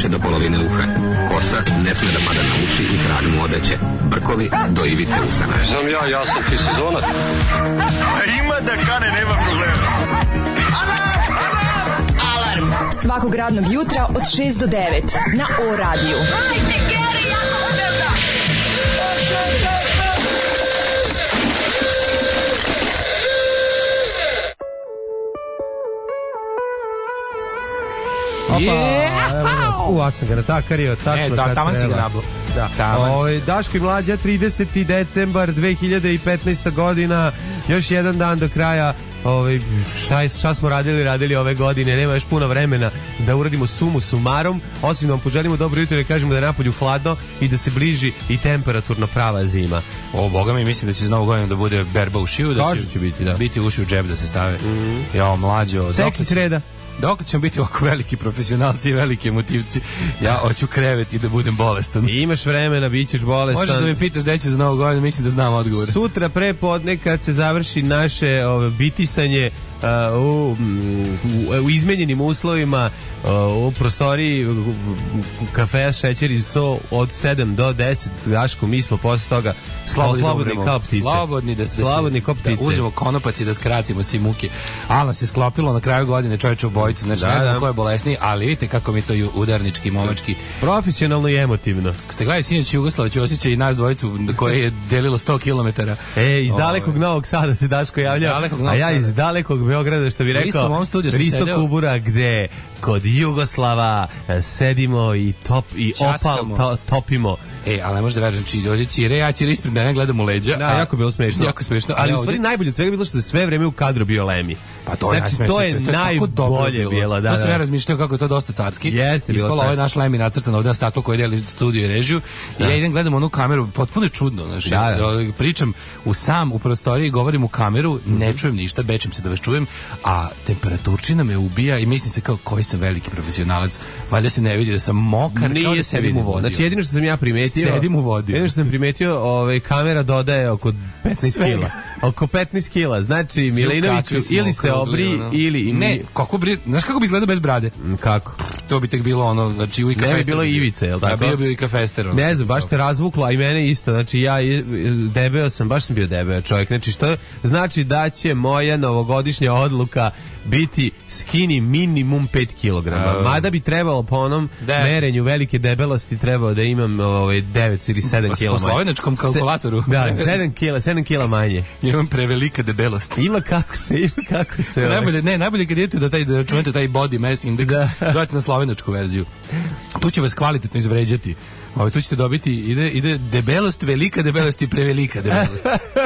se do polovine uha. Kosa ne sme da pada na uši i krag mu odeće. Brkovi do ivice usana. Znam ja sam ti sezonac. Ima da kane, nema problema. Alarm svakog radnog jutra od 6 do 9 na O-radiju. Ja sam ga natakario tačno kad taman si ga treba. nablo. Daško i Mlađa, 30. decembar 2015. godina, još jedan dan do kraja. Šta smo radili ove godine, nema još puno vremena da uradimo sumu sumarom, osim da vam poželimo dobro jutro i da kažemo da je napolju hladno i da se bliži i temperaturno prava zima. Boga mi, mislim da će za novu godinu da bude berba u šiju, da će biti, da. Biti uši u džep da se stave. Ja, Mlađo, seksi sreda. Dok ćemo biti ovako veliki profesionalci i veliki emotivci, ja hoću krevet i da budem bolestan. I imaš vremena, bit ćeš bolestan. Možeš da me pitaš gde ću za novu godinu, mislim da znam odgovor. Sutra pre podne kad se završi naše bitisanje u izmenjenim uslovima u prostoriji kafea Šećer i so od 7 do 10, Daško, mi smo posle toga slobodni kao ptice. Slobodni kao ptice. Da uzmemo konopac i da skratimo si muke. Ali se sklopilo na kraju godine čovječe obojicu, znači ne znam ko je bolesniji, ali vidite kako mi to udarnički, momački. Profesionalno i emotivno. Ste gledali sinoć Jugoslav Ćosića i nas dvojicu koje je delilo 100 km. Iz dalekog Novog Sada se Daško javljao, a ja iz dalekog Beograda, što bi rekao Risto Kubura, gde kod Jugoslava sedimo i opal topimo. Ali ne možeš da veriš, znači dođe Ćire, ja Ćire ispred mene gledam u leđa. Jako bilo smešno. Jako smešno. Ali u stvari najbolje od svega bilo što je sve vreme u kadru bio Lemi. Pa to je najsmešnije. To je najbolje bilo. To sam ja razmišljao kako je to dosta carski. Jeste bilo. Ispalo ovaj naš Lemi nacrtan ovdje na staklo koji deli studiju i režiju. I ja idem gledam onu kameru, potpuno je čudno. Znači, pričam u prostoriji, govorim u kameru, ne čujem ništa, bečem se da vas čujem, a temperaturčina me ubija i mislim se kao koji sam veliki profesionalac. Valjda se ne vidi da sam mokar, kao da sedim u vodi. Znači jedino što sam ja primetio, sedim u vodi. Jedino što sam primetio, kamera dodaje oko 15 kila. Oko 15 kila. Znači Milinoviću ili se obri ili ne, znaš kako bi izgledao bez brade? Kako? To bi tek bilo ono, znači u Ikafester. Ne bi bilo Ivice, je li tako? Bio Ikafester. Ne znam, baš te razvuklo, a i mene isto. Znači ja debeo sam, baš sam bio debeo čovjek. Znači što znači da će moja novogodišnja odluka biti skinny minimum 5 kg. Mada bi trebalo po onom merenju velike debelosti trebao da imam 9 ili 7 kg manje. Po slovenačkom kalkulatoru. Da, 7 kg manje. Imam prevelika debelost. Ima kako se. Najbolje kad idete da računate taj body mass index, dodajte na slovenačku verziju. Tu će vas kvalitetno izvređati. Tu ćete dobiti, ide debelost, velika debelost i prevelika debelost.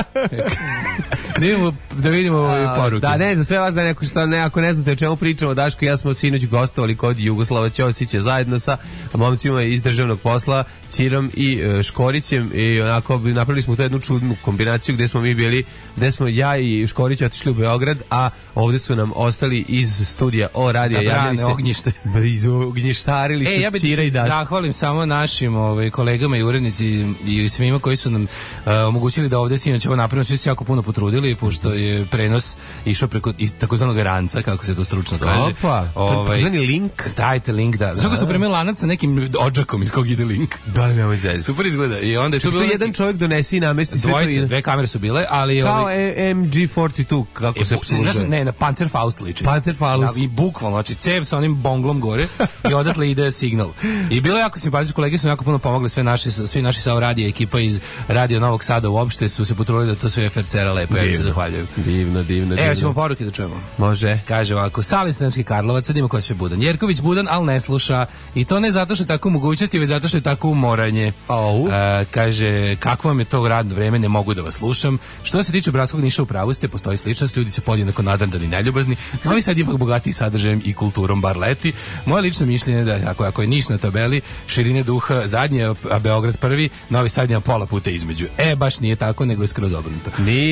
Da vidimo ove poruke. Da, ne, za sve vas da ako ne znate o čemu pričamo, Daško i ja smo sinoć gostovali kod Jugoslava Ćosića zajedno sa momcima iz državnog posla, Ćirom i Škorićem, i onako napravili smo tu jednu čudnu kombinaciju gde smo mi bili, gde smo ja i Škorić otišli u Beograd, a ovde su nam ostali iz studija O-radija. Da brane ognjište. Ognjištarili su Ćira i Daško. Ja bih se zahvalim samo našim kolegama i urednici i svima koji su nam omogućili da ovde sinoć ovo napravimo. Svi su jako puno potrudili, pošto je prenos išao preko takozvanog ranca, kako se to stručno kaže. Opa, takozvani link. Dajte link, da. Znaš kako su premio lanac sa nekim odžakom iz kog ide link? Da, nemoj zezati. Super izgleda. I onda je tu bilo jedan čovjek donesi i namesti sve. Dve kamere su bile, ali kao MG42 kako se služe. Ne, na Panzerfaust liči. Panzerfaust. I bukvalno, znači cev sa onim bonglom gore i odatle ide signal. I bilo je jako simpatično, kolege su jako puno pomogli, svi naši Sao radija, ekipa iz Radio Novog Sada uopšte su se potrudili da to sve FRC-era lepo. Ja se zahvaljujem. Divno. Evo ćemo poruke da čujemo. Može. Kaže ovako, Salin Sremski Karlovac, sad ima ko je sve budan. Jerković budan, ali ne sluša. I to ne zato što je tako mogućnosti, već zato što je tako umoranje. Kaže, kakvo vam je to radno vreme, ne mogu da vas slušam. Što se tiče Bratskog Niša, u pravu ste, postoji sličnost, ljudi se podjednako nadandani i neljubazni. Novi Sad ipak bogatiji sadržajem i kulturom, bar leti. Moje lično mišljenje je da ako je Niš na tabeli, širine duha zadnje, a Beograd prvi, Novi Sad ima pola puta između. Baš nije tako, nego je skroz obrnuto. Nije, ne. Pa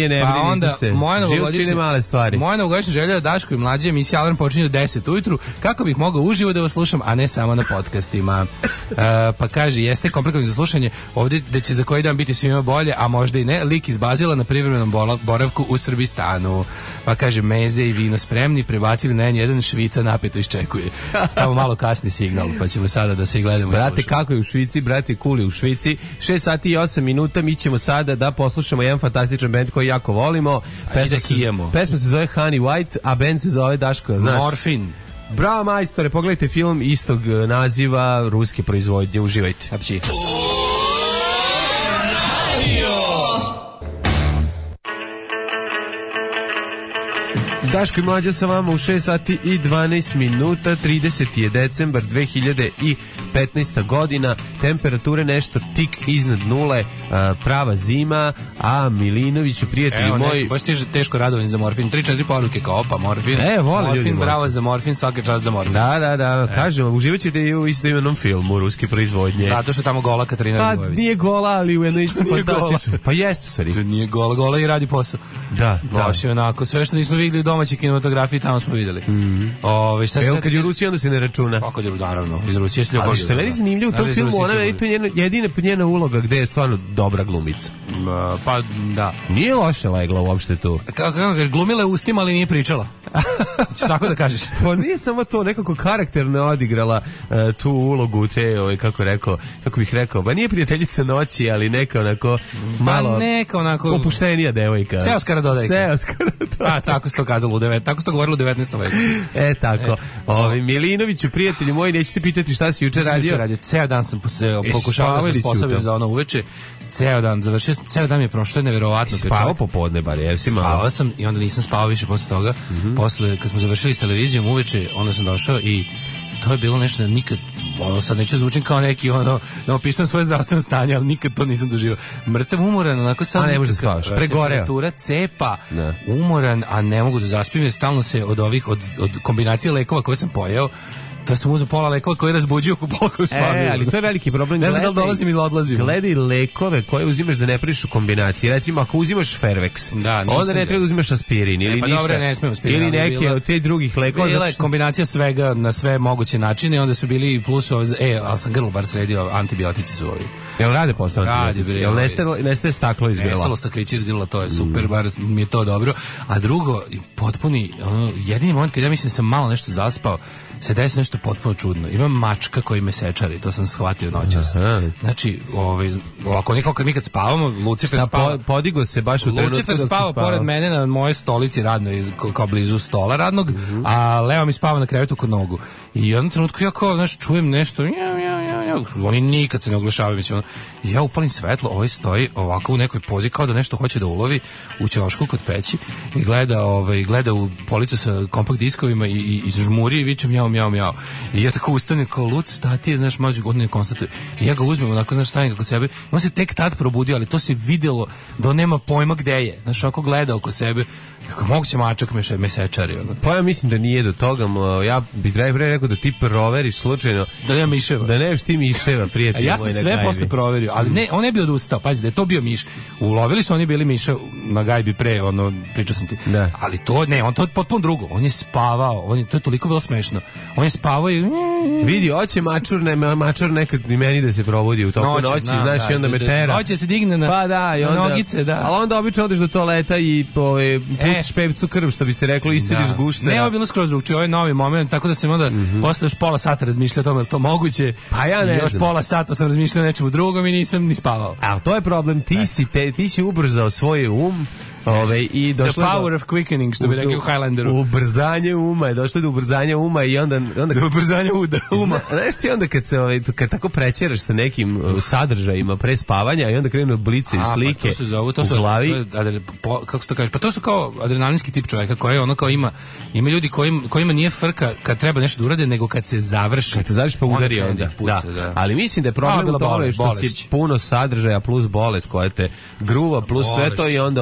onda moja novogodišnja želja da Daško i mlađe emisija Alarm počinje u 10 ujutru, kako bih mogao uživo da vas slušam, a ne samo na podcastima. Pa kaže, jeste komplikovano za slušanje, ovdje da će za koji dan biti svima bolje, a možda i ne, lik iz Bazila na privremenom boravku u Srbistanu. Pa kaže, meze i vino spremni, prebacili na N1, Švica napeto iščekuje. Tamo malo kasni signal, pa ćemo sada da se gledamo. Brate, kako je u Švici, brate, kuli u Švici. 6 sati i 8 minuta, mi ćemo sada da poslušamo jedan fantastičan band koji jako volimo. Pesma se zove Honey White, a band se zove, Daško, znaš? Morfin. Bravo, majstore, pogledajte film istog naziva, ruske proizvodnje, uživajte. Apći. Daško i mlađa sa vama u 6 sati i 12 minuta, 30. je decembar 2015. godina, temperature nešto tik iznad nule, prava zima, a Milinoviću, prijatelji moji... Baš teško radovan za morfin, 3-4 poruke kao opa, morfin, vole morfin, ljudi, bravo za morfin, svaka čast za morfin. Da, kažem, uživat ćete i u istoimenom filmu ruske proizvodnje. Zato što tamo gola Katarina Ljubović. Pa nije gola, ali u jednoj fantastičnoj. Pa jeste, stvari. Nije gola i radi posao. Da. Baš je onako, sve što nismo vidjeli u domaćoj kinematografiji, tamo smo vidjeli. Kad je u Rusiji, onda se ne računa. Pa kad je, naravno, iz Rusije s ljubavlju. Ali što je meni zanimljivo u tom filmu, ona je to jedina njena uloga gde je stvarno dobra glumica. Pa, da. Nije loše legla uopšte tu. Kako glumila je ustima, ali nije pričala. Češ tako da kažeš? Pa nije samo to, nekako karakterno odigrala tu ulogu te, kako bih rekao, ba nije prijateljica noći, ali neka onako malo opuštenija devojka. Seoskara dodajka. Seoskara. Tako se to kazalo tako se to govorilo u 19. veku. Tako. Milinoviću, prijatelji moji, nećete pitati šta si juče radio. Ceo dan sam pokušavao da se sposobim za ono uveče. Ceo dan završio, ceo dan mi je prošlo, je neverovatno. Spavao popodne bar, jesi malo? Spavao sam i onda nisam spavao više posle toga. Posle, kad smo završili s televizijom uveče, onda sam došao i to je bilo nešto nikad, sad neću zvučim kao neki, da opisujem svoje zdravstveno stanje, ali nikad to nisam doživao. Mrtav, umoran, onako sad... A ne možeš da spavaš, pregoreo. Temperatura cepa, umoran, a ne mogu da zaspim, jer stalno se od kombinacije lekova koje sam pojeo, da sam uzeo pola lekova koji razbuđuju pola koju spavaju. Ali to je veliki problem. Ne znam da li dolazim ili odlazim. Gledaj lekove koje uzimaš da ne praviš u kombinaciji. Recimo, ako uzimaš Fervex, onda ne treba da uzimaš aspirin ili ništa. Dobro, ne smem aspirin. Ili neke od te drugih lekova. Bila je kombinacija svega na sve moguće načine i onda su bili plus ali sam grlo bar sredio, antibiotici su ovi. Jel rade posao? Jel nestaje staklo iz grla? Nestalo staklići iz grla, to je super, bar mi je to dobro. A drugo, potpuni, jedini moment kad ja mislim sam malo nešto zaspao, se desi nešto potpuno čudno. Imam mačka koji me sečari, to sam shvatio noćas. Znači, ovako nikako kad mi kad spavamo, Lucifer spava. Podigo se baš u trenutku. Lucifer spava pored mene na mojoj stolici radnoj, kao blizu stola radnog, a Leo mi spava na krevetu kod nogu. I u jednom trenutku ja kao, znaš, čujem nešto, oni nikad se ne oglašavaju, mislim, ja upalim svetlo, ovaj stoji ovako u nekoj pozi kao da nešto hoće da ulovi u ćošku kod peći i gleda u policu sa kompakt diskovima i žmuri i viče mjau. I ja tako ustanem kao Luc, šta ti je, znaš, mlađu godinu ne konstatuje. I ja ga uzmem, onako, znaš, stavim kako sebe. On se tek tad probudio, ali to se videlo da on nema pojma gde je. Znaš, ako gleda oko sebe, mogu se mačak me sečari. Pa ja mislim da nije do toga. Ja bih rekao da ti proveriš slučajno. Da nema miševa. Da nemaš ti miševa, prijatelj. Ja sam sve posle proverio, ali ne, on ne bi odustao. Pazi, da je to bio miš. Ulovili su oni bili miša na gajbi pre, pričao sam ti. Da. Ali to, ne, on to je potpuno drugo. On je spavao, to je toliko bilo smešno. On je spavao i... Vidi, hoće mačur nekad i meni da se probudi u toku noći, znaš, i onda me tera. Hoće se digne na nogice, da. Ali onda obično odeš do toaleta i pustiš pevcu krv, što bi se reklo, iscediš guštera. Ne, ovo je bilo skroz drugčije, ovo je novi moment, tako da sam onda posle još pola sata razmišljao o tome, je li to moguće? Pa ja ne znam. Još pola sata sam razmišljao o nečemu drugom i nisam ni spavao. A to je problem, ti si ubrzao svoj i the power of quickening, što bi rekli u Highlanderu. Ubrzanje uma, je došlo do ubrzanja uma i onda do ubrzanja uma. Znaš ti onda kad tako prećeraš sa nekim sadržajima pre spavanja i onda krenu blice i slike u glavi. Kako se to kaže? Pa to su kao adrenalinski tip čoveka koji ono kao ima ljudi kojima nije frka kad treba nešto da urade, nego kad se završi. Kad se završi pa udari onda. Da. Ali mislim da je problem u tome što si puno sadržaja plus bolest koja te gruva plus sve to i onda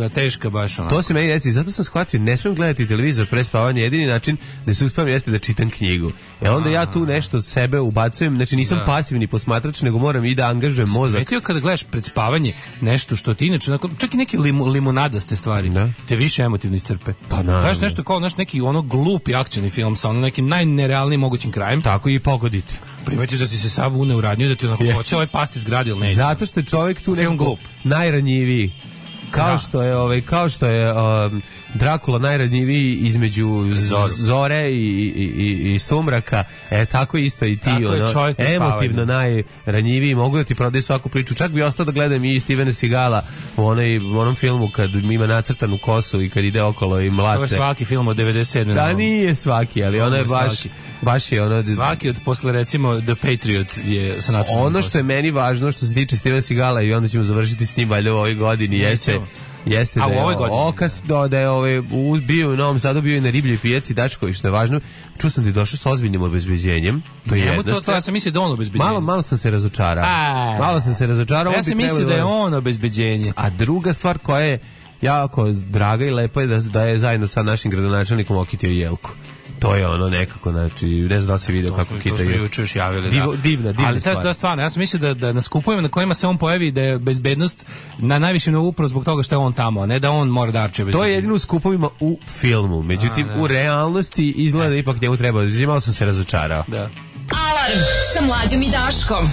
teška baš ona. To se meni desi, zato sam shvatio, ne smijem gledati televizor pre spavanja, jedini način da se uspavam jeste da čitam knjigu. Onda ja tu nešto sebe ubacujem, znači nisam pasivni posmatrač, nego moram i da angažujem mozak. Smetio kada gledaš pred spavanje nešto što ti inače, čak i neke limunadaste stvari, te više emotivno iscrpe. Pa gledaš nešto kao neki ono glupi akcioni film sa ono nekim najnerealnijim mogućim krajem. Tako i pogoditi. Primetiš da si se sav une uradnio, da ti onako hoće ovaj pasti zgradi ili neće. Zato što je čovjek tu nekako najranjiviji. Kao što je Drakula najranjiviji između zore i sumraka, tako isto i ti, emotivno najranjiviji, mogu da ti prodaju svaku priču. Čak bi ostao da gledam i Stevena Seagala u onom filmu kad ima nacrtanu kosu i kad ide okolo i mlate. To je svaki film od 97. Da, nije svaki, ali ono je baš je ono... Svaki od posle recimo The Patriot je sa nacrtanom kosom. Ono što je meni važno što se tiče Stevena Seagala, i onda ćemo završiti s njim valjda u ovoj godini, jeste da je Okas, da je bio u Novom Sadu, bio i na ribljoj pijaci, Dačko, i što je važno, čuo sam da je došao s ozbiljnim obezbeđenjem. To je jedna stvar. Ja sam mislio da on obezbeđenje. Malo sam se razočarao. Ja sam mislio da je on obezbeđenje. A druga stvar koja je jako draga i lepa je da je zajedno sa našim gradonačelnikom okitio Jelku. To je ono nekako, znači, ne znam da se vidio kako kita je. To smo juče još javili, divna ali stvar. Ali stvarno, ja sam mislio da na skupovima na kojima se on pojavi da je bezbednost na najvišem nivou upravo zbog toga što je on tamo, a ne da on mora da arče bezbednost. To je jedino u skupovima u filmu, međutim u realnosti izgleda da ipak njemu treba. Malo sam se razočarao. Da. Alarm sa Mlađom i Daškom.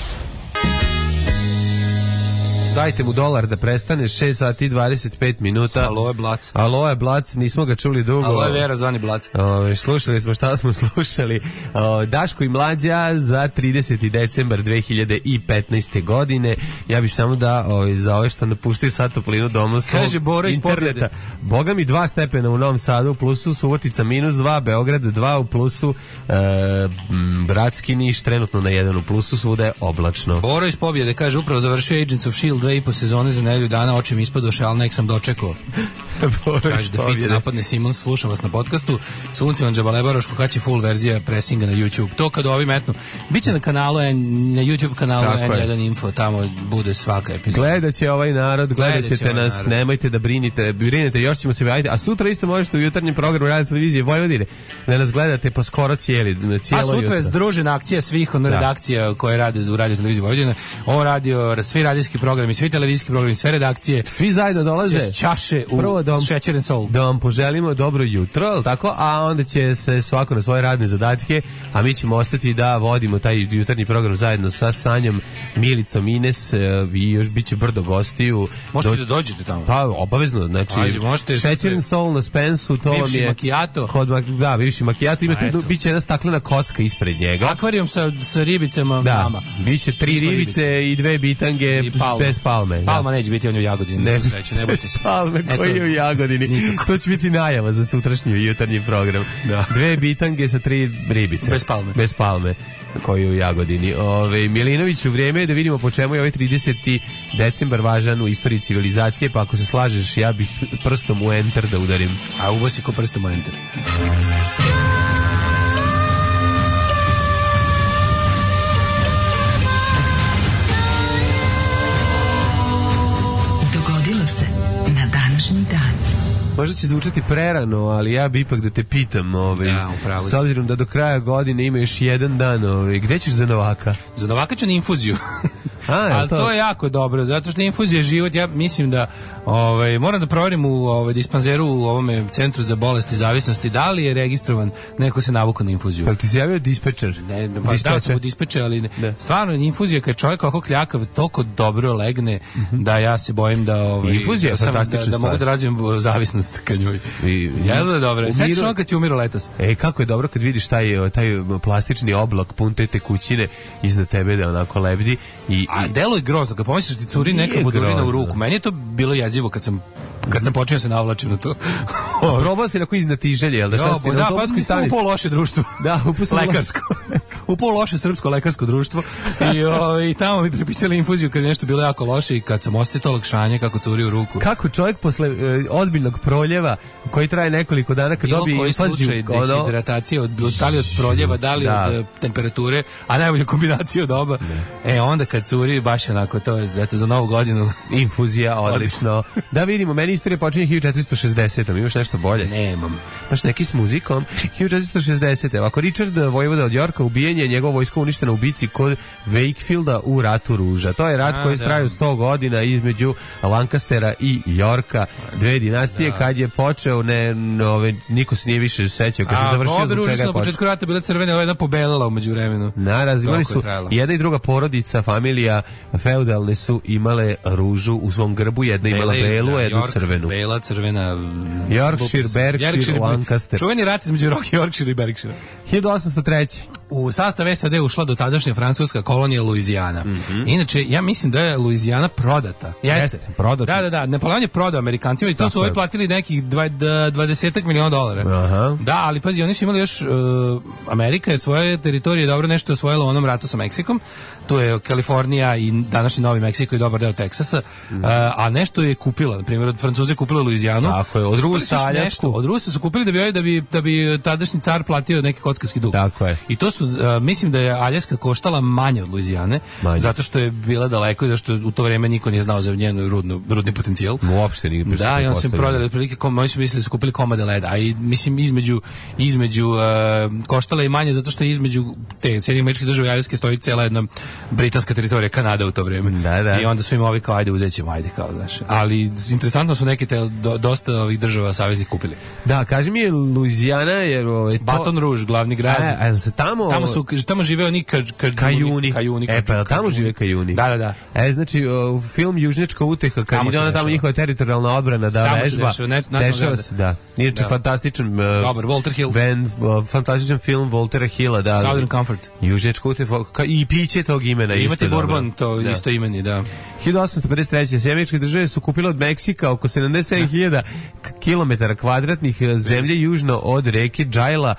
Dajte mu dolar da prestane, 6 sati 25 minuta. Aloe Blac, nismo ga čuli dugo. Aloe Vera zvani Blac. Slušali smo šta smo slušali. Daško i Mlađa za 30. decembar 2015. godine. Ja bih samo da za ove što napuštaju sad toplinu doma svog interneta. Boga mi 2 stepena u Novom Sadu, u plusu Subotica -2, Beograd 2 u plusu, Bratski Niš trenutno na 1 u plusu, svuda je oblačno. Boro iz Pobjede kaže, upravo završio Agents of S.H.I.E.L.D. 2,5 sezone za nedelju dana, očim ispadoše, ali nek sam dočekao. Kaže da Fic napadne Simons, slušam vas na podcastu. Sunce vam Džabalebaroško, kad će full verzija presinga na YouTube. To kad ovi metnu. Biće na kanalu, na YouTube kanalu N1 Info, tamo bude svaka epizoda. Gledat će ovaj narod, gledat ćete nas, narod. Nemojte da brinete, još ćemo se vajati. A sutra isto možete u jutarnjem programu Radio Televizije Vojvodine da nas gledate pa skoro cijelo jutro. A sutra je združena akcija svih redakcija koje rade u Radio Televiziji Vojvodine. Ovo radio, svi radijski programi, svi televizijski programi, sve redakcije. Svi zajedno dolaze. S čaše u šećeren sol. Da vam poželimo dobro jutro, tako? A onda će se svako na svoje radne zadatke, a mi ćemo ostati da vodimo taj jutarnji program zajedno sa Sanjom, Milicom, Ines i još bit će brdo gostiju. Možete da dođete tamo? Pa, obavezno. Znači, šećeren sol na Spensu, to vam je... Makijato. Bivši makijato. Biće jedna staklena kocka ispred njega. Akvarijum sa ribicama mama. Biće 3 ribice i 2 bitange bez palme. Palma neće biti on u Jagodini. Ne bojte se. Palme koji je u Jagodini. Nikako. To će biti najava za sutrašnji jutarnji program. 2 bitange sa 3 ribice. Bez palme. Koji je u Jagodini. Milinović, u vrijeme da vidimo po čemu je ovaj 30. decembar važan u istoriji civilizacije, pa ako se slažeš, ja bih prstom u enter da udarim. A ubosi ko prstom u enter. Dogodilo se na današnji dan. Možda će zvučati prerano, ali ja bi ipak da te pitam, s obzirom da do kraja godine ima još jedan dan, gde ćeš za Novaka? Za Novaka ću na infuziju. Ali to je jako dobro, zato što infuzija je život. Ja mislim da moram da proverim u dispanzeru u ovome centru za bolesti zavisnosti da li je registrovan neko se navukao na infuziju. Pa ti se javio dispečer? Ne, da sam u dispečer, ali stvarno infuzija kad čovjek ovako kljakav toliko dobro legne da ja se bojim da infuzija je fantastična stvar. Da mogu da razvijem zavisnost ka njoj. Jel da je dobro? Sećaš ono kad si umirao letos? Kako je dobro kad vidiš taj plastični oblak pun te tekućine iznad tebe da onako lebdi a delo je grozno, kad pomisliš ti curi neka vodorina u ruku. Meni je to bilo jezivo kad sam počeo se navlačim na to. Probao si na koji iznatiželje, jel da šta si? Da, pa sam upao loše društvo. Da, lekarsko. upao u loše srpsko lekarsko društvo i tamo mi pripisali infuziju kad je nešto bilo jako loše i kad sam ostio to olakšanje kako curi u ruku. Kako čovjek posle ozbiljnog proljeva koji traje nekoliko dana kad dobije infuziju, bilo koji slučaj dehidratacije da li od proljeva, da li od temperature, a najbolja kombinacija od oba. Onda kad curi baš onako to je za novu godinu infuzija, odlično. Da vidimo, meni istorija počinje 1460. Imaš nešto bolje? Nemam. Imaš neki s muzikom? 1460. Ovako, Richard vojvoda od Yorka, ubijenje, njegova vojska uništena u bici kod Wakefielda u ratu ruža. To je rat koji traju 100 godina između Lancastera i Yorka, dve dinastije. Kad je počeo, niko se nije više sećao kad se završio, zbog čega je počeo. Na početku rata bila crvena, jedna pobelila umeđu vremenu. Imali su jedna i druga porodica, familija feudalne su imale ružu u svom grbu, jedna imala belu, a jednu crvenu. Bela, crvena, Yorkshire, Berkshire, Lancaster. Čuveni rat između Yorkshire i Berkshire. 1803. U sastav SAD ušla do tadašnja francuska kolonija Luizijana. Inače, ja mislim da je Luizijana prodata. Jeste, prodata. Da. Napoleon je prodao Amerikancima i to su ovi platili nekih $20 miliona. Aha. Da, ali pazi, oni su imali još Amerika je svoje teritorije dobro nešto osvojila u onom ratu sa Meksikom. Tu je Kalifornija i današnji Novi Meksiko i dobar deo Teksasa. A nešto je kupila, na primjer, od Francuze kupila Luizijanu. Tako je, od Rusa Aljasku. Od Rusa su kupili da bi tadašnji car platio neki kockarski dug. Tako je. I to su, mislim da je Aljaska koštala manje od Luizijane, zato što je bila daleko i da što u to vrijeme niko nije znao za njenu rudni potencijal. Uopšte nije. Da, i on se prodali otprilike, oni su mislili da su kupili komade leda, a i mislim između koštala i manje zato što između te Sjedinjenih Američkih Država i Aljaske stoji cela jedna britanska teritorija, Kanada u to vrijeme. Da. I onda su im ovi kao ajde uzećemo, znaš. Ali interesantno su neke dosta ovih država saveznih kupili. Da, kaži mi je Luizijana jer Baton Rouge, glavni grad. Se tamo žive oni Kajuni. Pa tamo žive Kajuni. Da. Znači film Južnjačka uteha, kad ide ona tamo njihova teritorijalna odbrana da vežba. Dešava se, da. Inače fantastičan dobar, Walter Hill. Fantastičan film Waltera Hilla, da. Southern Comfort. Južnjačka uteha i piće tog imena. Imate Bourbon, to isto imeni, da. 1853. Američke države su kupile od Meksika oko 77.000 km kvadratnih zemlje južno od reke Džajla,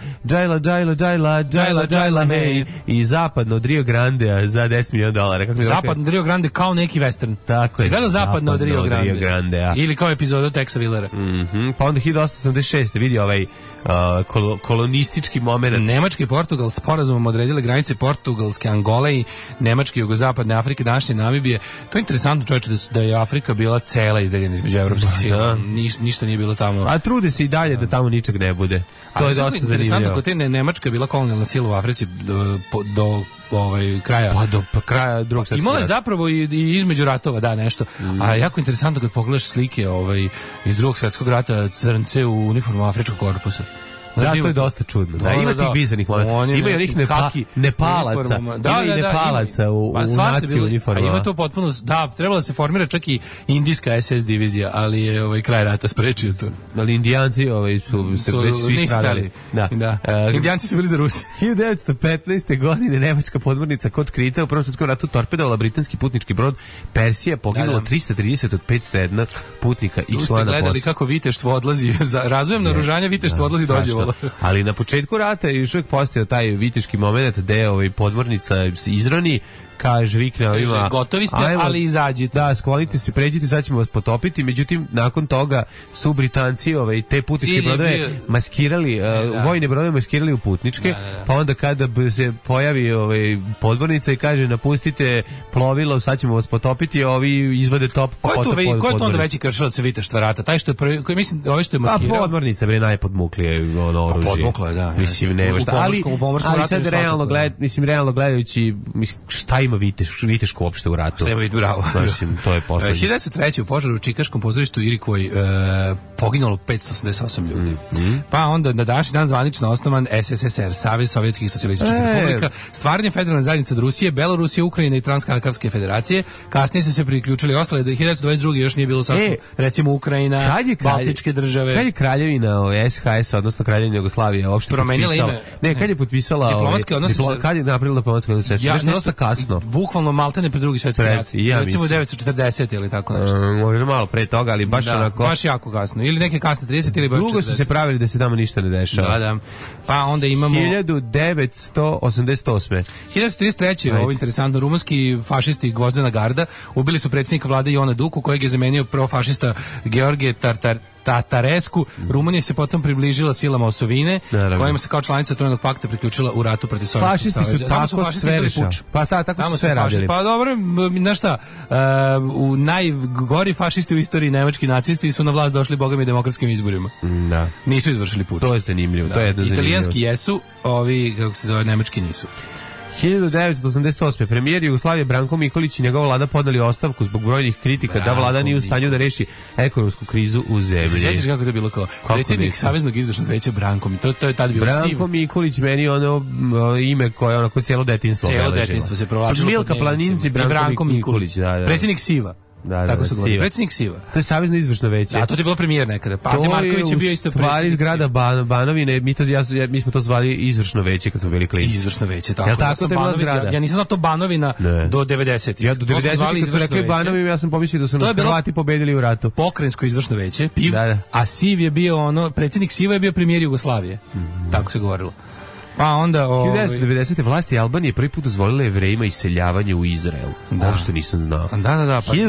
hey, i zapadno od Rio Grande za $10 miliona. Zapadno od Rio Grande kao neki western. Tako je. Gledao zapadno od Rio Grande. Ili kao epizodu Texa Willera. Pa onda 1886. vidi ovaj kolonistički moment. Nemački i Portugal sporazumom odredile granice Portugalske Angole i Nemačke jugozapadne Afrike, današnje Namibije. To je interesantno, čovječe, da je Afrika bila cela izdeljena između evropskih sila. Ništa nije bilo tamo. A trude se i dalje da tamo ničeg ne bude. To je dosta zanimljivo. Interesantno, kod te Nemačka je bila kolonijalna sila u Africi do kraja. Pa do kraja Drugog svjetskog rata. Imala je zapravo i između ratova, da, nešto. A jako interesantno kad pogledaš slike iz Drugog svjetskog rata, crnce u uniformu Afričkog korpusa. Da, to je dosta čudno. Da, ima tih bizarnih momenta. Ima i onih Nepalaca. Ima i Nepalaca u naciju uniforma. A ima to potpuno, da, trebalo da se formira čak i indijska SS divizija, ali je kraj rata sprečio to. Ali Indijanci su već svi stradali. Da. Indijanci su bili za Rusi. 1915. godine nemačka podmornica kod Krita u Prvom svjetskom ratu torpedovala britanski putnički brod Persija, poginulo 330 od 501 putnika i člana posade. Ste gledali kako viteštvo odlazi, za razvojem naoružanja viteštvo odlazi dođe. Ali na početku rata je još uvijek postojao taj viteški moment gde podmornica izroni, kaže, vikne ovima, gotovi ste, ali izađite. Da, sklonite se, pređite, sad ćemo vas potopiti. Međutim, nakon toga su Britanci te putničke brodove maskirali, vojne brodove maskirali u putničke, pa onda kada se pojavi podmornica i kaže napustite plovilo, sad ćemo vas potopiti, ovi izvade top. Ko je to onda veći kršilac viteštva rata? Taj što je prvi, koji mislim, ovaj što je maskirao? A podmornica najpodmuklije oružje. Podmukla je, da. Mislim, nema šta. Ali sad realno gledajući, šta ima Viteško uopšte u ratu. Treba biti bravo. Mislim, to je poslednje. 1903. u požaru u Čikaškom pozorištu u Irikvoj poginulo 588 ljudi. Pa onda na današnji dan zvanično osnovan SSSR, Savez Sovjetskih socijalističkih republika, stvaranje federalne zajednice od Rusije, Belorusije, Ukrajine i Transkakavske federacije. Kasnije su se priključili ostale, da 1922. još nije bilo sastav, recimo Ukrajina, Baltičke države. Kad je kraljevina SHS, odnosno kraljevina Jugoslavije, uopšte promenila ime? Ne, kad je potpisala diplomatske odnose? Kad je napravila diplomatske odnose? Nešto kasno. bukvalno maltene pre Drugi svetski rat. Recimo 940 ili tako nešto. Možda malo pre toga, ali baš onako... Baš jako kasno. Ili neke kasne 30 ili baš 40. Dugo su se pravili da se tamo ništa ne dešava. Da. Pa onda imamo... 1988. 1933. Ovo interesantno, rumunski fašisti Gvozdena Garda ubili su predsjednika vlade Iona Duku, kojeg je zamenio profašista Georgije Tatarescu. Rumunija se potom približila silama osovine, kojima se kao članica Trojnog pakta priključila u ratu protiv Sovjetskog saveza. Fašisti su tako sve rešili. Pa tako su sve radili. Pa dobro, znaš šta, u najgori fašisti u istoriji, nemački nacisti, su na vlast došli bogami demokratskim izborima. Da. Nisu izvršili puč. To je zanimljivo. To je jedno zanimljivo. Italijanski jesu, ovi, kako se zove, nemački nisu. 1988. Premijer Jugoslavije Branko Mikolić i njegova vlada podali ostavku zbog brojnih kritika da vlada nije u stanju da reši ekonomsku krizu u zemlji. Sjećaš kako to je bilo kao predsjednik Saveznog izvršnog veća Branko Mikolić, to je tad bilo Branko Mikolić, meni ono ime koje onako cijelo detinjstvo obeležilo. Cijelo detinjstvo se provlačilo. Milka Planinci, Branko Mikolić. Predsjednik Siva. Tako se govori. Predsjednik Siva. To je Savezno izvršno veće. Da, to je bilo premijer nekada. Pa Ante Marković je bio isto predsjednik. Stvari iz grada Banovine, mi smo to zvali izvršno veće kad smo bili klinci. Izvršno veće, tako. Ja tako to je bila zgrada. Ja nisam znao to Banovina do 90-ih. Ja do 90-ih kad su rekli Banovina, ja sam pomislio da su nas Hrvati pobedili u ratu. Pokrajinsko izvršno veće, PIV, a Siv je bio predsjednik Siva je bio premijer Jugoslavije. Tako se govorilo. Pa onda 1990. vlasti Albanije prvi put dozvolile Jevrejima iseljavanje u Izrael. Uopšte nisam znao. Da. Pa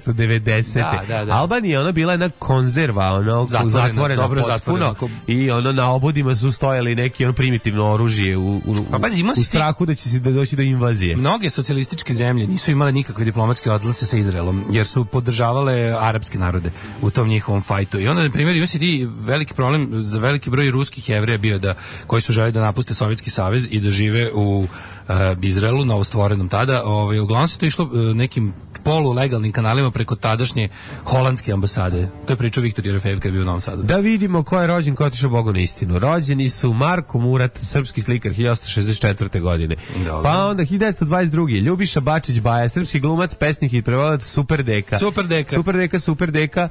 1990. Albanija ona bila jedna konzerva, ono zatvorena potpuno i ono na obodima su stojali neki primitivno oružje u strahu da će se doći do invazije. Mnoge socijalističke zemlje nisu imale nikakve diplomatske odnose sa Izraelom jer su podržavale arapske narode u tom njihovom fajtu. I onda na primjer veliki problem za veliki broj ruskih Jevreja bio da koji su želeli da napuste Sovjetski savez i da žive u Izraelu, novostvorenom tada. Uglavnom se to išlo nekim polulegalnim kanalima preko tadašnje holandske ambasade. To je pričao Viktor Jerefejev kad je bio u Novom Sadu. Da vidimo ko je rođen, ko je otišao Bogu na istinu. Rođeni su Marko Murat, srpski slikar, 1864. godine. Dobre. Pa onda 1922. Ljubiša Bačić Baja, srpski glumac, pesnik i prevodilac Super Deka. Super Deka.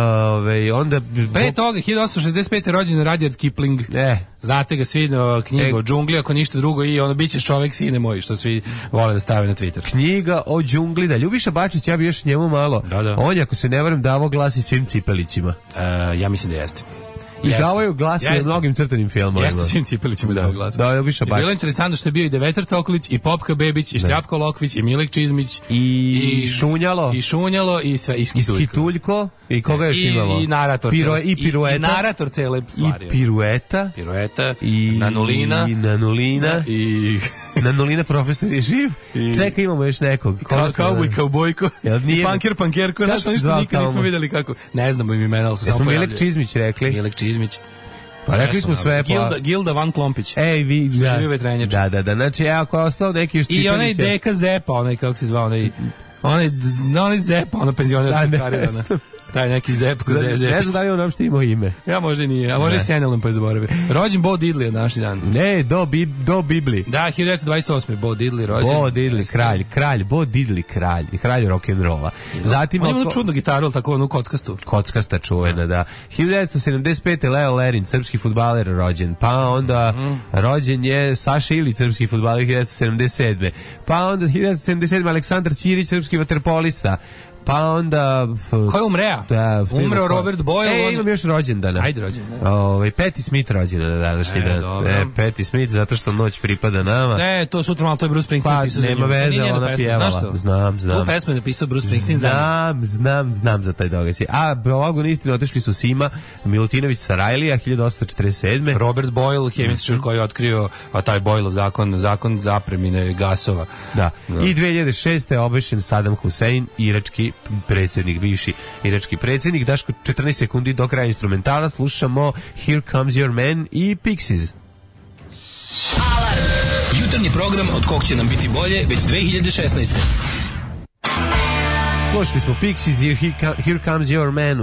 Onda pre toga 1865. rođen Rudyard Kipling. Znate ga svi, knjiga o džungli, ako ništa drugo, i ono bićeš čovek, sine moj, što svi vole da stave na Twitter. Knjiga o džungli, da. Ljubiša Bačić, ja bi još njemu malo. Da. On je, ako se ne varam, davao glas i svim cipelićima. Ja mislim da jeste. I davaju glas na mnogim crtanim filmovima. Jeste, svim cipelićima dao glas. Da, Ljubiša Bačić. Bilo je interesantno što je bio i Devetar Cokolić, i Popka Bebić, i Šljapko Lokvić, i Milek Čizmić, i Šunjalo. I Šunjalo, i sve, i Skituljko. I koga još imamo? I narator. I Pirueta. I narator cele stvari. I Pirueta. I Nanulina. I Nanulina. I... Nanulina profesor je živ. Čekaj, imamo još nekog. Kaubojko. I Pankerko. Znaš, ništa nikad nismo vidjeli kako. Ne znamo im imena, ali se samo pojavljaju. Milek Čizmić rekli. Milek Čizmić. Pa rekli smo sve. Gilda Van Klompić. Ej, vi, da. Znači, ako je ostao neki još i onaj Deka Zepa, onaj, kako se zvao, onaj Zepa, ono penzionerska karijera. Taj neki Zep. Ne znam da li on uopšte imao ime. Ja možda nije, a možda i Senelom pa je zaboravio. Rođen Bo Diddley je naši dan. Ne, do Bibli. Da, 1928. Bo Diddley rođen. Bo Diddley, kralj. Bo Diddley, kralj rock'n'rolla. Zatim on ima onu čudnu gitaru, tako onu kockastu. Kockasta čuvena, da. 1975. Leo Lerin, srpski fudbaler rođen. Pa onda rođen je Saša Ilić, srpski fudbaler 1977. Pa onda 1977. Aleksandar Ćirić, srpski vaterpolista. Pa onda... Ko je umrea? Umreo Robert Boyle. Imam još rođendana. Ajde rođendana. Patti Smith rođena na današnji dan. Patti Smith, zato što noć pripada nama. Ne, to sutra malo, to je Bruce Springsteen napisao za nju. Nema veze, ona pjevala. Znam. Tu pesmu je napisao Bruce Springsteen za nju. Znam za taj događaj. A ovog na istinu otišli su Sima Milutinović Sarajlija, 1847. Robert Boyle, hemičar koji je otkrio taj Boylov zakon zapremine gasova. Da. I 2006. obešen Saddam Hussein, bivši irački predsjednik. Daško, 14 sekundi do kraja instrumentala, slušamo Here Comes Your Man i Pixies. Alarm! Jutarnji program od kog će nam biti bolje već 2016. Slušali smo Pixies, Here Comes Your Man u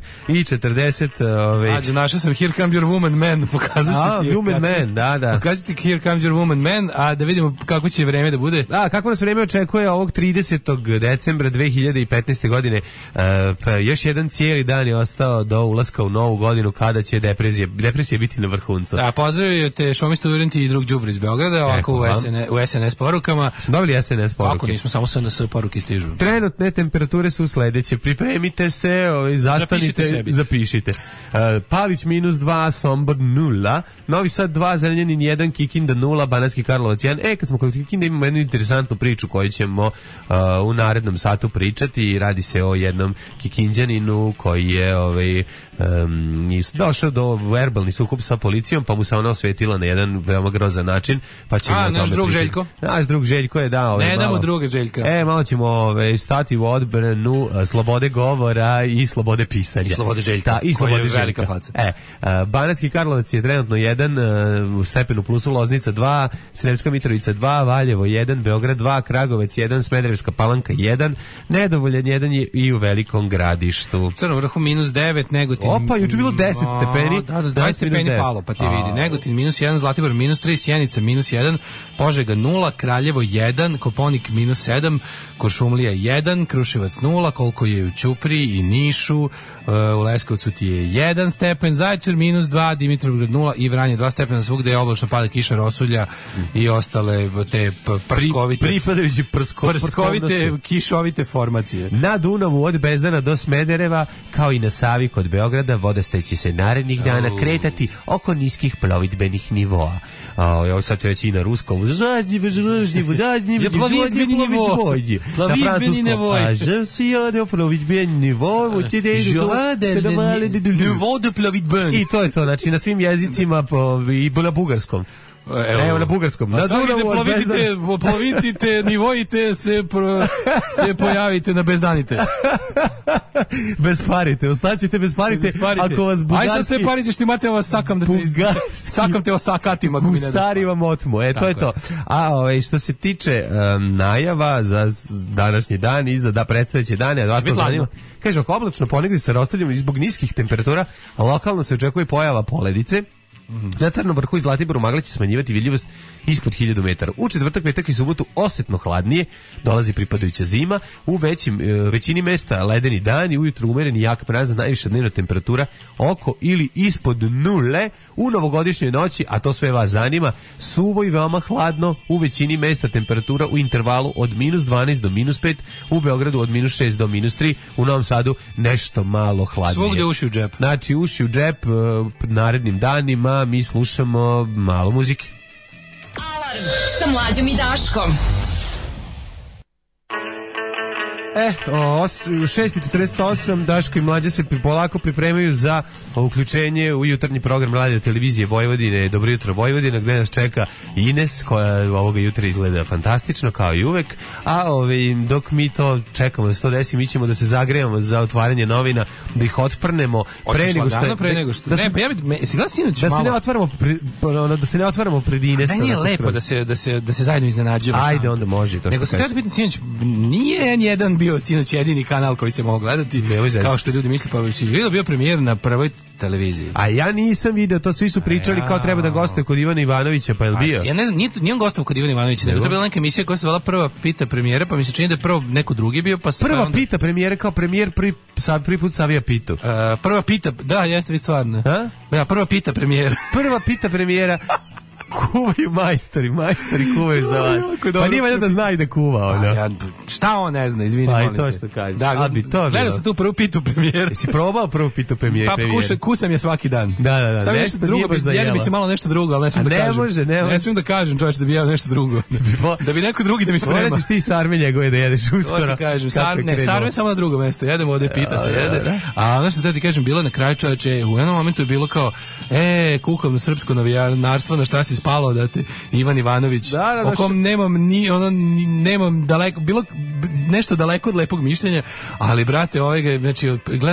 6:40. Ađe, našao sam Here Comes Your Woman Man, pokazat ću ti. Woman Man, da. Pokazat ću ti Here Comes Your Woman Man, a da vidimo kako će vreme da bude. Da, kako nas vreme očekuje ovog 30. decembra 2015. godine. Pa još jedan cijeli dan je ostao do ulaska u novu godinu kada će depresija biti na vrhuncu. Da, pozdravio te Šomi studenti i drug đubre iz Beograda, ovako u SNS porukama. Smo dobili SNS poruke? Kako nismo, samo SNS poruke stižu. Trenutne temperature su sledeće. Pripremite se, zastanite, zapišite. Palić -2, Sombor 0, Novi Sad 2, Zrenjanin 1, Kikinda 0, Banatski Karlovac 1. Kad smo kod Kikinda imamo jednu interesantnu priču koju ćemo u narednom satu pričati. Radi se o jednom Kikinđaninu koji je došao do verbalni sukob sa policijom, pa mu se ona osvetila na jedan veoma grozan način, pa ćemo naš drug Željko? Naš drug Željko je dao. Ne damo druga Željka. Malo ćemo stati u odbranu slobode govora i slobode pisanja. I slobode Željka, koja je velika faca. Banatski Karlovac je trenutno 1, u stepenu plusu, Loznica 2, Sremska Mitrovica 2, Valjevo 1, Beograd 2, Kragovec 1, Smederevska Palanka 1, nedovoljan 1 je i u Velikom Gradištu. Crnom Vrhu -9, Negotin. Opa, juče bilo 10 stepeni. Da, 20 stepeni palo, pa ti vidi. Negotin -1, Zlatibor -3, Sjenica -1, Požega 0, Kraljevo 1, Koponik -7, Kuršumlija 1, Kruševac 0, koliko je u Ćupriji i Nišu, u Leskovcu ti je 1 stepen, Zaječar -2, Dimitrovgrad 0 i Vranje 2 stepena, svugde je oblačno, pada kiša, rosulja i ostale te prskovite pripadajući prskovite kišovite formacije. Na Dunavu od Bezdana do Smedereva, kao i na Savi kod Beograda, vodostaj će se narednih dana kretati oko niskih plovidbenih nivoa. Ovo sad će reći i na ruskom. Plovidbeni nivo. Plovidbeni nivo. Nivo de plovidben. I to je to, znači na svim jezicima i na bugarskom. Evo na bugarskom. Na plovitite, nivojite, se pojavite na bezdanite. Besparite, ostaćete besparite ako vas bugarski... Aj sad se parite što imate vas sakam te osakatima. Gusari vam otmo, to je to. A što se tiče najava za današnji dan i za predstojeće dane, a vas to zanima. Kaže, oko oblačno ponegdje sa rostavljom i zbog niskih temperatura, a lokalno se očekuje pojava poledice. Na Crnom Vrhu i Zlatiboru magla će smanjivati vidljivost ispod 1000 metara. U četvrtak, petak i subotu osetno hladnije, dolazi pripadajuća zima, u većini mesta ledeni dani, ujutru umereni jak mraz, najviša dnevna temperatura oko ili ispod 0 u novogodišnjoj noći, a to sve vas zanima, suvo i veoma hladno, u većini mesta temperatura u intervalu od -12 do -5, u Beogradu od -6 do -3, u Novom Sadu nešto malo hladnije. Svugde uši u džep. Znači uši u džep narednim danima. Mi slušamo malo muzike. Alarm sa Mlađom i Daškom. 6:48, Daško i Mlađa se polako pripremaju za uključenje u jutarnji program radio televizije Vojvodine, Dobro jutro Vojvodina, gde nas čeka Ines, koja ovoga jutra izgleda fantastično, kao i uvek, a dok mi to čekamo da se to desi, mi ćemo da se zagrejamo za otvaranje novina, da ih otprnemo pre nego što... Ne, pa ja bih... Si gledao sinoć malo? Da se ne otvaramo pred Inesom. Da nije lepo da se zajedno iznenađujemo. Ajde, onda može. Nego se treba biti sinoć, nije jedan bio sinoć jedini kanal koji se mogu gledati, kao što ljudi misle, pa si bio premijer na Prvoj televiziji. A ja nisam video, to svi su pričali kao treba da gostuje kod Ivana Ivanovića, pa je li bio? Ja ne znam, nije on gostovao kod Ivana Ivanovića, nego to je bila neka emisija koja se zvala Prva pita premijera, pa mi se čini da je prvo neko drugi bio, pa Prva pita premijera kao premijer prvi put Savija pitu. Prva pita, da, jeste vi stvarno. Ja, Prva pita premijera. Prva pita premijera. Kuvaju majstori kuvaju za vas. Pa nije valjda da zna i da kuva ona. Šta on ne zna, izvini, molim te. Pa i to što kaže. Da, gledao sam tu Prvu pitu premijera. Jesi probao Prvu pitu premijera? Pa kusam je svaki dan. Da. Samo nešto drugo, jedno mi se malo nešto drugo, ali ne smijem da kažem. Ne smijem da kažem, čovječe, da bi jeo nešto drugo. Da bi neko drugi da mi sprema. Morat ćeš ti sarme njegove da jedeš uskoro. To ti kažem, sarme samo na drugo mesto. Jedemo ovde, pita se, jede. A ono što sad ti kažem, bilo na kraju, čovječe, u jednom momentu je bilo kao, kukam na srpsko novinarstvo, na šta si spalo da te Ivan Ivanović, o kom nemam daleko, bilo nešto daleko od lepog mišljenja, ali brate, znači,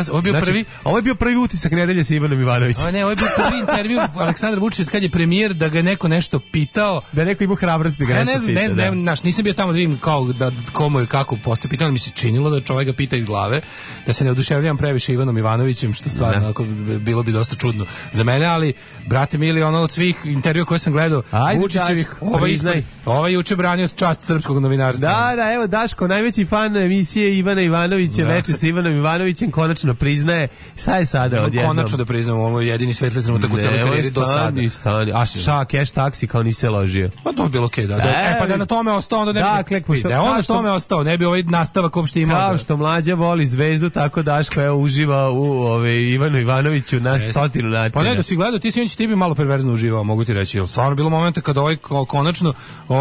ovo je bio prvi utisak nedelje sa Ivanom Ivanovićem. Ne, ovo je bio prvi intervju Aleksandra Vučića kad je premijer da ga neko nešto pitao. Da neko ima hrabrosti da ga nešto pita. Nisam bio tamo da vidim kao da komu je kako postoji pitanje, ali mi se činilo da čovjek ga pita iz glave, da se ne oduševljavam previše Ivanom Ivanovićem, što stvarno ako bilo bi dosta čudno za mene, ali brate mili, ono od svih intervjua koje sam gledao Vučićevih, ovaj juče branio čast srpskog novinarstva. Da, evo Daško, najveći fan emisije Ivana Ivanovića, Veče sa Ivanom Ivanovićem, konačno priznaje. Šta je sada odjednom? Konačno da priznam, ovo je jedini svetli trenutak u celoj karijeri do sada. A cash taksi kao nisi se ložio. Pa to je bilo okej, da. Pa da na tome ostao, onda ne bi... Da on na tome ostao, ne bi ovaj nastavak uopšte imao. Kao što Mlađa voli Zvezdu, tako Daško evo uživa u Ivanu Ivanoviću na 100 načina. Pa ne, da si gledao, ti bi malo perverzno uživao, mogu ti reći. Stvarno bilo momenta kada ovaj konačno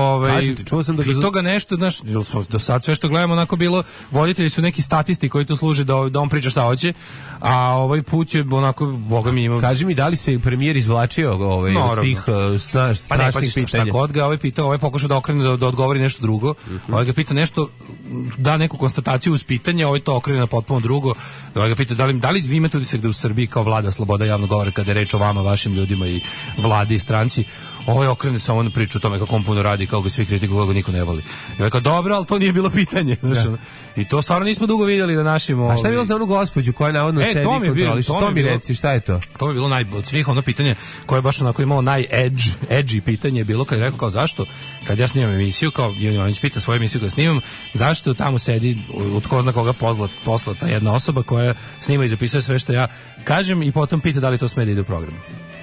čuo sam da toga nešto, znaš, do sad sve što gledamo onako bilo, voditelji su neki statisti koji tu služe da on priča šta hoće, a ovaj put je onako, boga mi ima... Kaži mi, da li se premijer izvlačio od tih strašnih pitanja? Šta god ga ovaj pitao, ovaj pokušao da okrene da odgovori nešto drugo, ovaj ga pita nešto, da neku konstataciju uz pitanje, ovaj to okrene na potpuno drugo, ovaj ga pita da li vi imate utisak da u Srbiji kao vlada sloboda javnog govora kada je reč o vama, vašim ljudima i vladi i stranci. Ovo je okrene samo na priču o tome kako on puno radi, kako ga svi kritikuju, kako ga niko ne voli. I ovaj kao, dobro, ali to nije bilo pitanje. I to stvarno nismo dugo vidjeli na našim... A šta je bilo za onu gospođu koja navodno sedi i kontroliš? To mi reci, šta je to? To je bilo od svih ono pitanje koje je baš onako imalo edgy pitanje je bilo kad je rekao kao zašto, kad ja snimam emisiju, kao Ivanović pita svoju emisiju kad snimam, zašto tamo sedi od ko zna koga poslata jedna osoba koja snima i zapisuje sve što ja kažem i potom pita da li to sme da ide u program.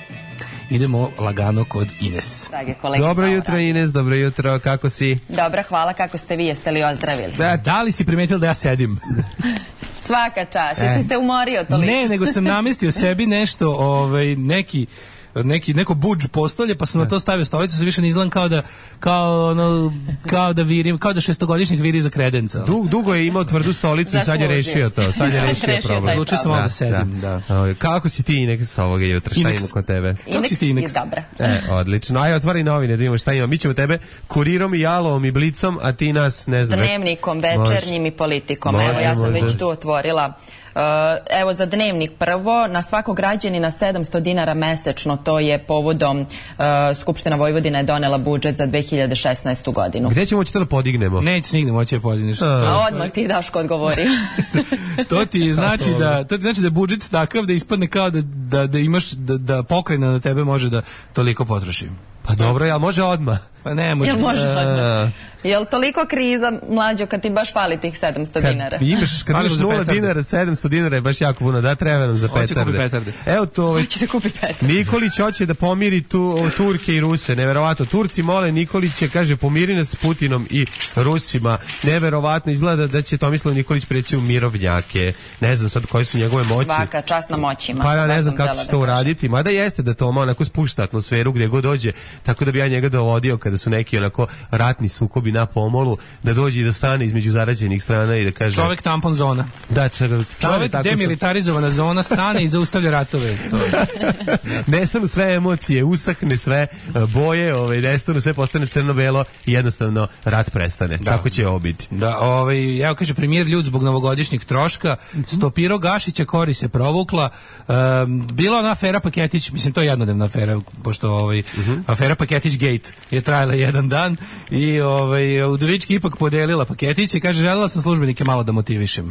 Idemo lagano kod Ines. Dobro jutro Ines, dobro jutro, kako si? Dobro, hvala, kako ste vi, jeste li ozdravili? Da li si primetili da ja sedim? Svaka čast, jesi se umorio toliko? Ne, nego sam namestio sebi nešto, neko budž postolje, pa sam na to stavio stolicu, se više ne izgledam kao da virim, kao da šestogodišnjak viri za kredenca. Dugo je imao tvrdu stolicu i sad je rešio to. Sad je rešio problem. Odlučio sam da sedim, da. Kako si ti Inex sa ovoga jutra? Šta ima kod tebe? Kako si ti Inex? Je dobra. Odlično. Ajde, otvori novine da vidimo šta ima. Mi ćemo tebe kurirom i jalovom i blicom, a ti nas, ne znam. Dnevnikom, večernjim i politikom. Evo, ja sam već tu otvorila. Evo za Dnevnik prvo, na svakog građanina 700 dinara mesečno, to je povodom Skupština Vojvodine je donela budžet za 2016. godinu. Gde ćemo to da podignemo? Nećeš nigde moći da podigneš. Odmah ti Daško odgovori. To ti znači da je budžet takav da ispadne kao da imaš, da pokrajina na tebe može da toliko potroši. Pa dobro, jel može odmah? Pa ne može. Jel može odmah? Jel toliko kriza, Mlađo, kad ti baš fali tih 700 dinara? Kad imaš 0 dinara, 700 dinara je baš jako puno, da treba nam za petarde. Evo to, hoćete kupi petarde. Nikolić hoće da pomiri Turke i Ruse, neverovatno. Turci mole Nikolića, kaže pomiri nas s Putinom i Rusima. Neverovatno, izgleda da će Tomislav Nikolić preći u mirovnjake. Ne znam sad koje su njegove moći. Svaka čast na moćima. Pa ja ne znam kako će to uraditi, mada jeste da to onako spušta atmosferu gdje god dođe, tako da bi ja njega dovodio kada su neki onako ratni sukobi na pomolu, da dođe i da stane između zarađenih strana i da kaže... Čovjek tampon zona. Da, čovjek demilitarizovana zona stane i zaustavlja ratove. Nestanu sve emocije, usahne sve boje, nestanu sve, postane crno-belo i jednostavno rat prestane. Tako će ovo biti. Da, evo kaže premijer ljud zbog novogodišnjeg troška, stopirao Gašića, Kori se provukla, bila ona afera Paketić, mislim to je jednodnevna afera, pošto afera Paketić Gate je trajala jedan dan i Udovički ipak podelila Paketić i kaže želela sam službenike malo da motivišem.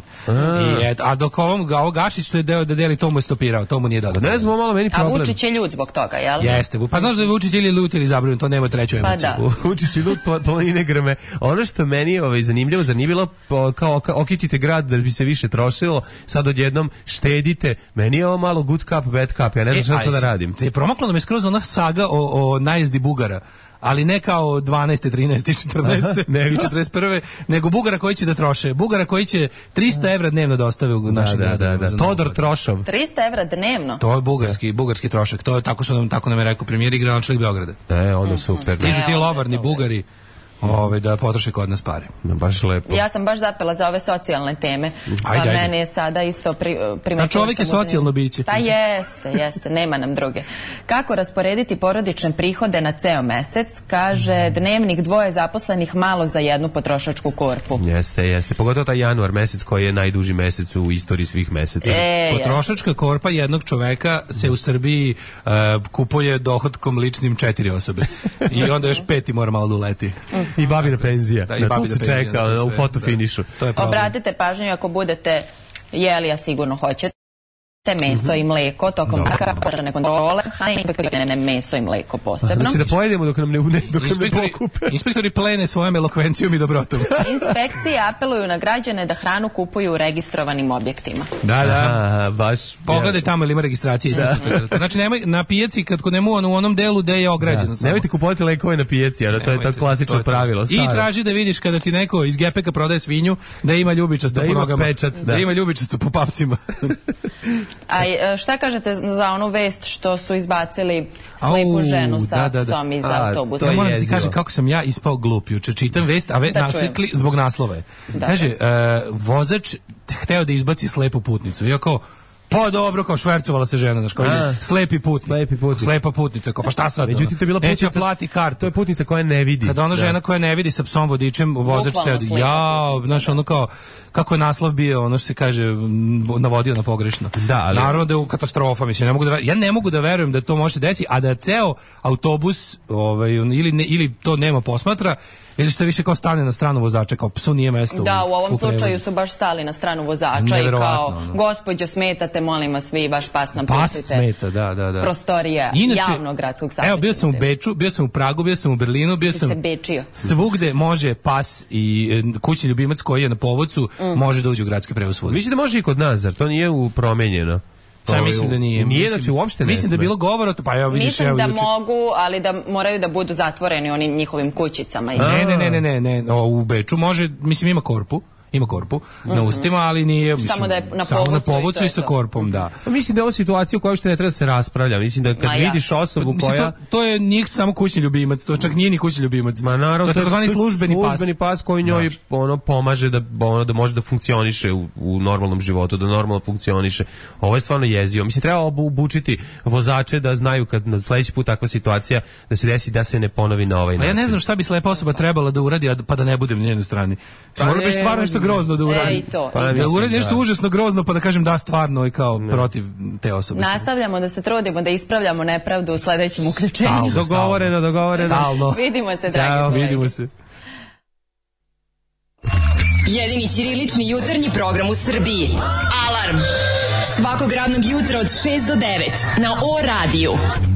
A dok ovo Gašić što je deo da deli, to mu je stopirao, to mu nije dao. Ne znam, malo meni problem. A Vučić je ljud zbog toga, jel? Jeste, pa znaš da je Vučić ili ljud ili zabranjen, to nema treću emociju. Pa da. Vučić je ljud, planine grme. Ono što meni zanimljivo, zar nije bilo kao okitite grad da bi se više trošilo, sad odjednom štedite. Meni je ovo malo good cup, bad cup, ja ne znam šta da radim. Promaklo nam je skroz ona saga o najezdi Bugara. Ali ne kao 12. 13. 14. i 41. nego Bugara koji će da troše. Bugara koji će 300 evra dnevno da ostave u našem gradu. Todor Trošov. 300 evra dnevno? To je bugarski trošak. To je tako nam je rekao premijer i gradonačelnik Beograda. Ono super. Stižu ti lovarni Bugari. da potroše kod nas pare. Baš lepo. Ja sam baš zapela za ove socijalne teme. Ajde. Meni je sada isto primetila. A čovjek je socijalno biće. Pa jeste, nema nam druge. Kako rasporediti porodične prihode na ceo mesec? Kaže Dnevnik, 2 zaposlenih malo za jednu potrošačku korpu. Jeste. Pogotovo taj januar mesec koji je najduži mesec u istoriji svih meseca. Potrošačka korpa jednog čoveka se u Srbiji kupuje dohotkom ličnim 4 osobe. I onda još 5 mora malo da uleti. I babina penzija. Da, tu se čeka u fotofinišu. Obratite pažnju ako budete jeli, a sigurno hoćete, meso i mleko tokom požarne kontrole, ne meso i mleko posebno. Znači da pojedemo dok nam ne pokupe. Inspektori plene svojom elokvencijom i dobrotom. Inspekcije apeluju na građane da hranu kupuju u registrovanim objektima. Da. Baš. Pogledaj tamo ili ima registracije. Znači nemoj na pijaci kad nemu u onom delu gde je ograđeno. Nemojte kupovati lekove na pijaci, to je to klasično pravilo. I traži da vidiš kada ti neko iz gepeka prodaje svinju da ima ljubičasto po nogama. Da ima ljubičasto po papcima. A šta kažete za onu vest što su izbacili slepu ženu sa psom iz autobusa? Moram da ti kažem kako sam ja ispao glup juče. Čitam vest, a naslikli zbog naslova. Kaže, vozač hteo da izbaci slepu putnicu. Iako, pa dobro, kao švercovala se žena, slepi putnik. Slepa putnica, kao pa šta sad? Međutim, to je bila putnica, neće plati kartu. To je putnica koja ne vidi. Kada ona žena koja ne vidi sa psom vodičem, vozač hteo da, znaš, ono kao, kako je naslov bio, ono što se kaže, navodio na pogrešno. Naravno da je u katastrofa, mislim, ja ne mogu da verujem da to može desiti, a da ceo autobus, ili to nema posmatra, ili što više kao stane na stranu vozača, kao psu nije mesto. Da, u ovom slučaju su baš stali na stranu vozača i kao, gospođo, smetate, molim vas, vi, vaš pas nam pustite. Pas smeta, da. Prostorija javnog gradskog saobraćaja. Evo, bio sam u Beču, bio sam u Pragu, bio sam u Berlinu, bio sam... Svugde može pas i kućni ljubimac koji je na povodcu, može da uđe u gradski prevoz svuda. Mislim da može i kod nas, zar to nije promenjeno? Ja mislim da nije. Nije, znači uopšte ne. Mislim da je bilo govora, pa ja vidiš, mislim da mogu, ali da moraju da budu zatvoreni onim njihovim kućicama. Ne, u Beču može, mislim ima korpu na ustima, ali nije samo na povodcu i sa korpom, da. Mislim da je ovo situacija u kojoj što ne treba se raspravlja. Mislim da kad vidiš osobu koja... To je njih samo kućni ljubimac, to čak nije ni kućni ljubimac. Ma naravno, to je takozvani službeni pas koji njoj pomaže da može da funkcioniše u normalnom životu, da normalno funkcioniše. Ovo je stvarno jezivo. Mislim, treba obučiti vozače da znaju kad na sledeći put takva situacija da se desi da se ne ponovi na ovaj način. Ja ne znam šta bi slepa osoba trebala da uradi, pa da ne budem na njenoj strani. Mora biti stvarno nešto grozno da uradi. Da uradi nešto užasno grozno pa da kažem da stvarno i kao protiv te osobe. Nastavljamo da se trudimo da ispravljamo nepravdu u sledećem uključenju. Dogovoreno. Stalno. Vidimo se, dragi kolege. Vidimo se. Jedini ćirilični jutarnji program u Srbiji. Alarm. Svakog radnog jutra od 6 do 9 na O-radiju.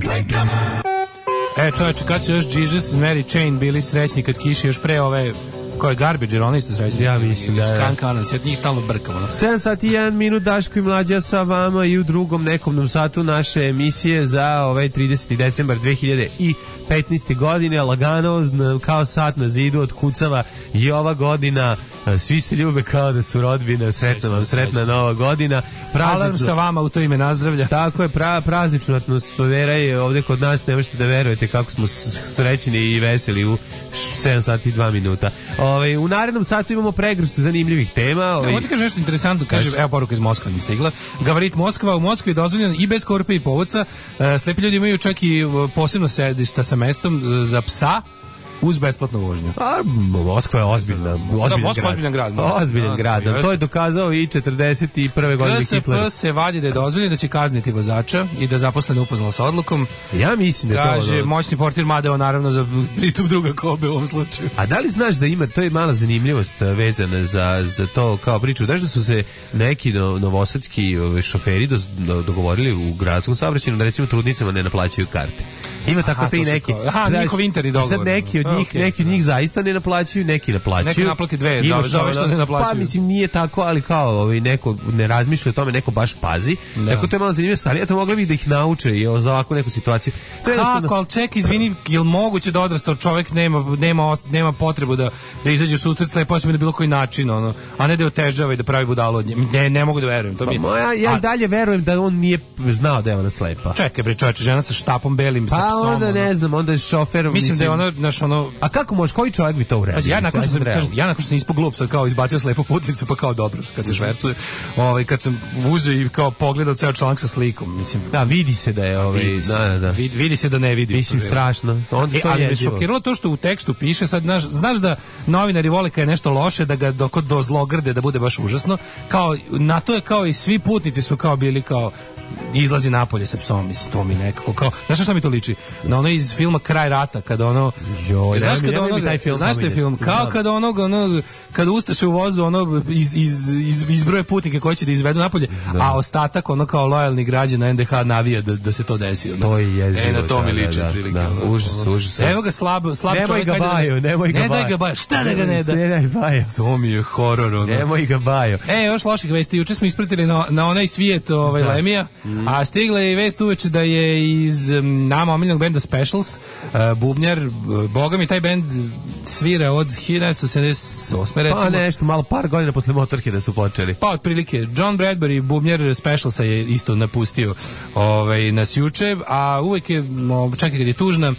Čoveče, kad su još Jesus, Mary Chain bili srećni kad kiši još pre ove... Ko je Garbage, jer oni isto srećni? Ja mislim da je. Skunk Anans, ja njih stalno brkamo. 7 sati i 1 minut, Daško i Mlađa sa vama i u drugom nekomnom satu naše emisije za 30. decembar 2015. godine. Lagano, kao sat na zidu, otkucava i ova godina. Svi se ljube kao da su rodbine. Sretna nova godina. Alarm sa vama u to ime nazdravlja. Tako je, praznična atmosfera je ovde kod nas, ne možete da verujete kako smo srećni i veseli u 7 sati i 2 minuta. U narednom satu imamo pregršt zanimljivih tema. Ovo ti kaže nešto interesantno, kaže, evo poruka iz Moskve nam stigla. Gavarit Moskva, u Moskvi je dozvoljeno i bez korpe i povodca. Slepi ljudi imaju čak i posebno sedišta sa mestom za psa uz besplatnu vožnju. Moskva je ozbiljan grad. Ozbiljan grad. To je dokazao i 41. godine Hitler. GSP se vadi da je dozvoljeno da će kazniti vozača i da zaposlene upoznala sa odlukom. Ja mislim da to... Kaže, moćni portir Madeo naravno za pristup druga kobe u ovom slučaju. A da li znaš da ima, to je mala zanimljivost vezana za to kao priču, znaš da su se neki novosadski šoferi dogovorili u gradskom saobraćaju da recimo trudnicama ne naplaćaju karte. Ima tako te i neki. Njihov interni dogovor. Sad neki od njih zaista ne naplaćuju, neki naplaćuju. Neki naplati dve, zove što ne naplaćuju. Pa mislim nije tako, ali kao neko ne razmišlja o tome, neko baš pazi. Tako to je malo zanimljivo stvari. Ja to mogla bih da ih nauče za ovakvu neku situaciju. Kako, ali čekaj, izvini, je li moguće da odrastao čovjek nema potrebu da izađe u susret slepo osobi na bilo koji način, a ne da otežava i da pravi budalu od nje. Ne mogu da verujem. Ja i dalje verujem da on nije znao da je ona slepa. Čekaj bre čoveče, žena sa štapom belim, sa psom. onda ne znam, onda je šofer. Mislim da je ono, znaš, ono... A kako može, koji čovjek bi to uradio? Pazi, ja nakon što sam ispao glup, sad kao izbacio slepu putnicu, pa kao dobro, kad se švercuje, kad sam uzeo i kao pogledao ceo članak sa slikom, mislim. Da, vidi se da je vidi se da ne vidi. Mislim, strašno. Onda to ali je me šokiralo to što u tekstu piše, sad znaš da novinari vole kad je nešto loše, da ga do zlogrde, da bude baš užasno, kao, na to je kao i svi putnici su kao bili kao izlazi napolje sa psom, mislim, to mi nekako kao, znaš šta mi to liči? Na ono iz filma Kraj rata, kada ono, znaš kada ono, znaš te film, kao kada kada ustaše u vozu, ono, izbroje putnike koji će da izvedu napolje, a ostatak, ono, kao lojalni građana NDH navija da se to desi. Ono. To je jezivo. Na to mi liči, otprilike. Užas. Evo ga slab nemoj čovjek. Nemoj ga baju. Šta da ga ne da? To mi je horor, ono. Nemoj ga baju. Još loših vesti, juče smo ispratili na onaj svijet Lemija, a stigla je i vest uveče da je iz nama omiljenog benda Specials, bubnjar, boga mi taj bend svira od 1978. recimo. Pa nešto, malo par godina posle Motorheada su počeli. Pa otprilike, John Bradbury, bubnjar Specialsa je isto napustio nas juče, a uvek je, čak i kad je tužna,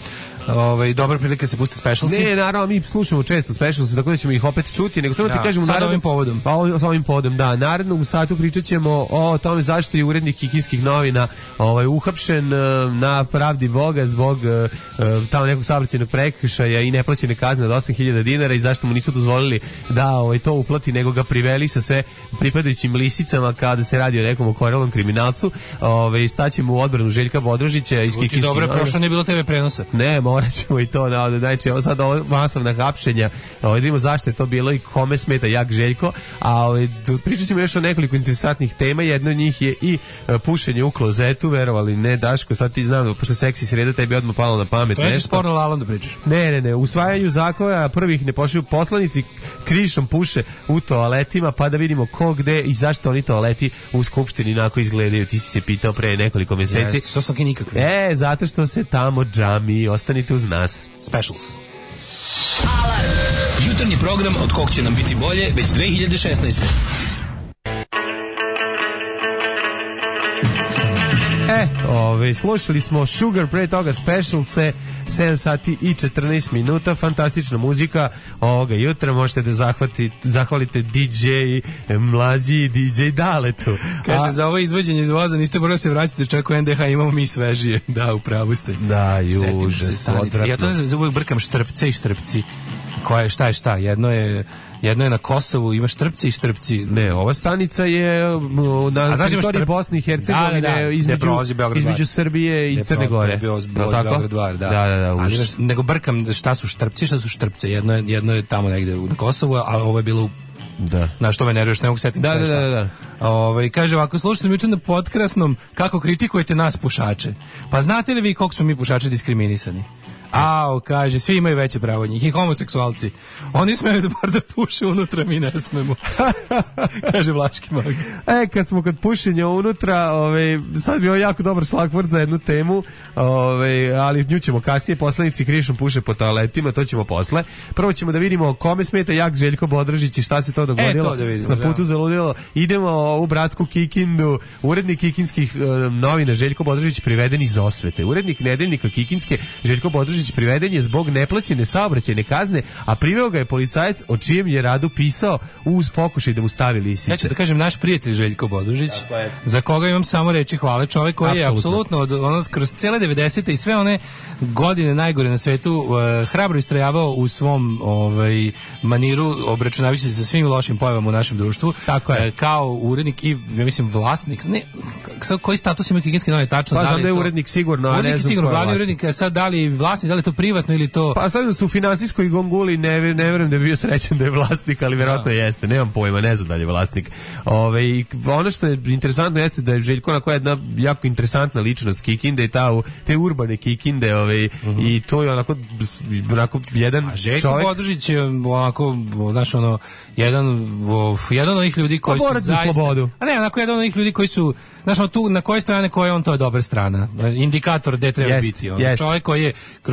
dobra prilika se pusti Specialsi. Ne, naravno, mi slušamo često Specialsi, tako da ćemo ih opet čuti, nego samo ti kažemo sad ovim povodom. S ovim povodom, da. Narednom satu pričat ćemo o tome zašto je urednik kikinskih novina uhapšen na pravdi Boga zbog tamo nekog saobraćajnog prekršaja i neplaćene kazne od 8.000 dinara i zašto mu nisu dozvolili da to uplati, nego ga priveli sa sve pripadajućim lisicama kada se radi o nekom okorelom kriminalcu. Staćemo u odbranu Željka Bodrožića iz kikinskih novina. Dobro, prošlo nije bilo TV prenosa. Ne, morat ćemo i to, znači, ovo sad masovna hapšenja, vidimo zašto je to bilo i kome smeta jak Željko, a pričat ćemo još o nekoliko interesantnih tema, jedno od njih je i pušenje u klozetu, verovali ne, Daško, sad ti znam, pošto seksi sreda, tebi odmah palo na pamet nešto. To nećeš sporno lalom da pričaš. Ne, usvajanju zakona prvih ne pošalju poslanici, krišom puše u toaletima, pa da vidimo ko, gde i zašto oni toaleti u Skupštini onako izgledaju, ti si se pitao pre nekoliko meseci. Što sam ki nikakvi? Zato što se tamo džami, ostanite uz nas. Specials. Alarm. Jutarnji program od kog će nam biti bolje već 2016. Slušali smo Sugar, pre toga Specialse, 7 sati i 14 minuta, fantastična muzika ovoga jutra, možete da zahvalite DJ Mlađi i DJ Daletu. Kaže, za ovo izvođenje iz voza niste morali se vraćati, čak u NDH imamo mi svežije. Da, upravu ste. Da, užas, odvratno. Ja to ne znam, uvijek brkam štrpce i štrpci. Šta? Jedno je na Kosovu, ima štrpci i štrpci. Ne, ova stanica je na teritoriji Bosne i Hercegovine, između Srbije i Crne Gore. Da. Nego brkam šta su štrpci, šta su štrpce. Jedno je tamo negde na Kosovu, a ovo je bilo na što me nerviraš, ne mogu setim sve šta. Da. Kaže ovako, slušajte mi juče na podkrasnom kako kritikujete nas pušače. Pa znate li vi koliko smo mi pušači diskriminisani? Kaže, svi imaju veće pravo njih, i homoseksualci. Oni smeju da puše unutra, mi ne smemo. Kaže Vlaški mag. Kad smo kod pušenja unutra, sad bi ovo jako dobar šlagvort za jednu temu, ali nju ćemo kasnije, poslanici krišom puše po toaletima, to ćemo posle. Prvo ćemo da vidimo kome smeta jak Željko Bodrožić i šta se to dogodilo. Na putu zaludilo. Idemo u bratsku Kikindu. Urednik kikinskih novina Željko Bodrožić priveden iz osvete. Urednik nedeljnika Kikinske Željko Bodrožić priveden je zbog neplaćene saobraćajne kazne, a priveo ga je policajac o čijem je radu pisao uz pokušaj da mu stavi lisice. Ja ću da kažem, naš prijatelj Željko Bodrožić, za koga imam samo reči hvale, čovjek koji je apsolutno kroz cele 90. i sve one godine najgore na svetu hrabro istrajavao u svom maniru, obračunavajući se sa svim lošim pojavama u našem društvu. Tako je. Kao urednik i, ja mislim, vlasnik, ne, koji status ima Kikinske novine tačno? Pa znam da je urednik sigurno, a ne znam glavni urednik, sad da li vlasnik, da li je to privatno ili to... Pa sad su u finansijskoj gonguli, ne verujem da je bio srećan da je vlasnik, ali verovatno jeste, nemam pojma, ne znam da li je vlasnik. Ono što je interesantno jeste da je Željko onako jedna jako interesantna ličnost Kikinde i te urbane Kikinde, i to je onako jedan čovjek... Željko Bodrožić je onako, znaš, jedan od onih ljudi koji su zaista... A ne, onako jedan od onih ljudi koji su, znaš, tu na koje strane koja on, to je dobra strana. Indikator gde treba biti. Čovjek koji je kroz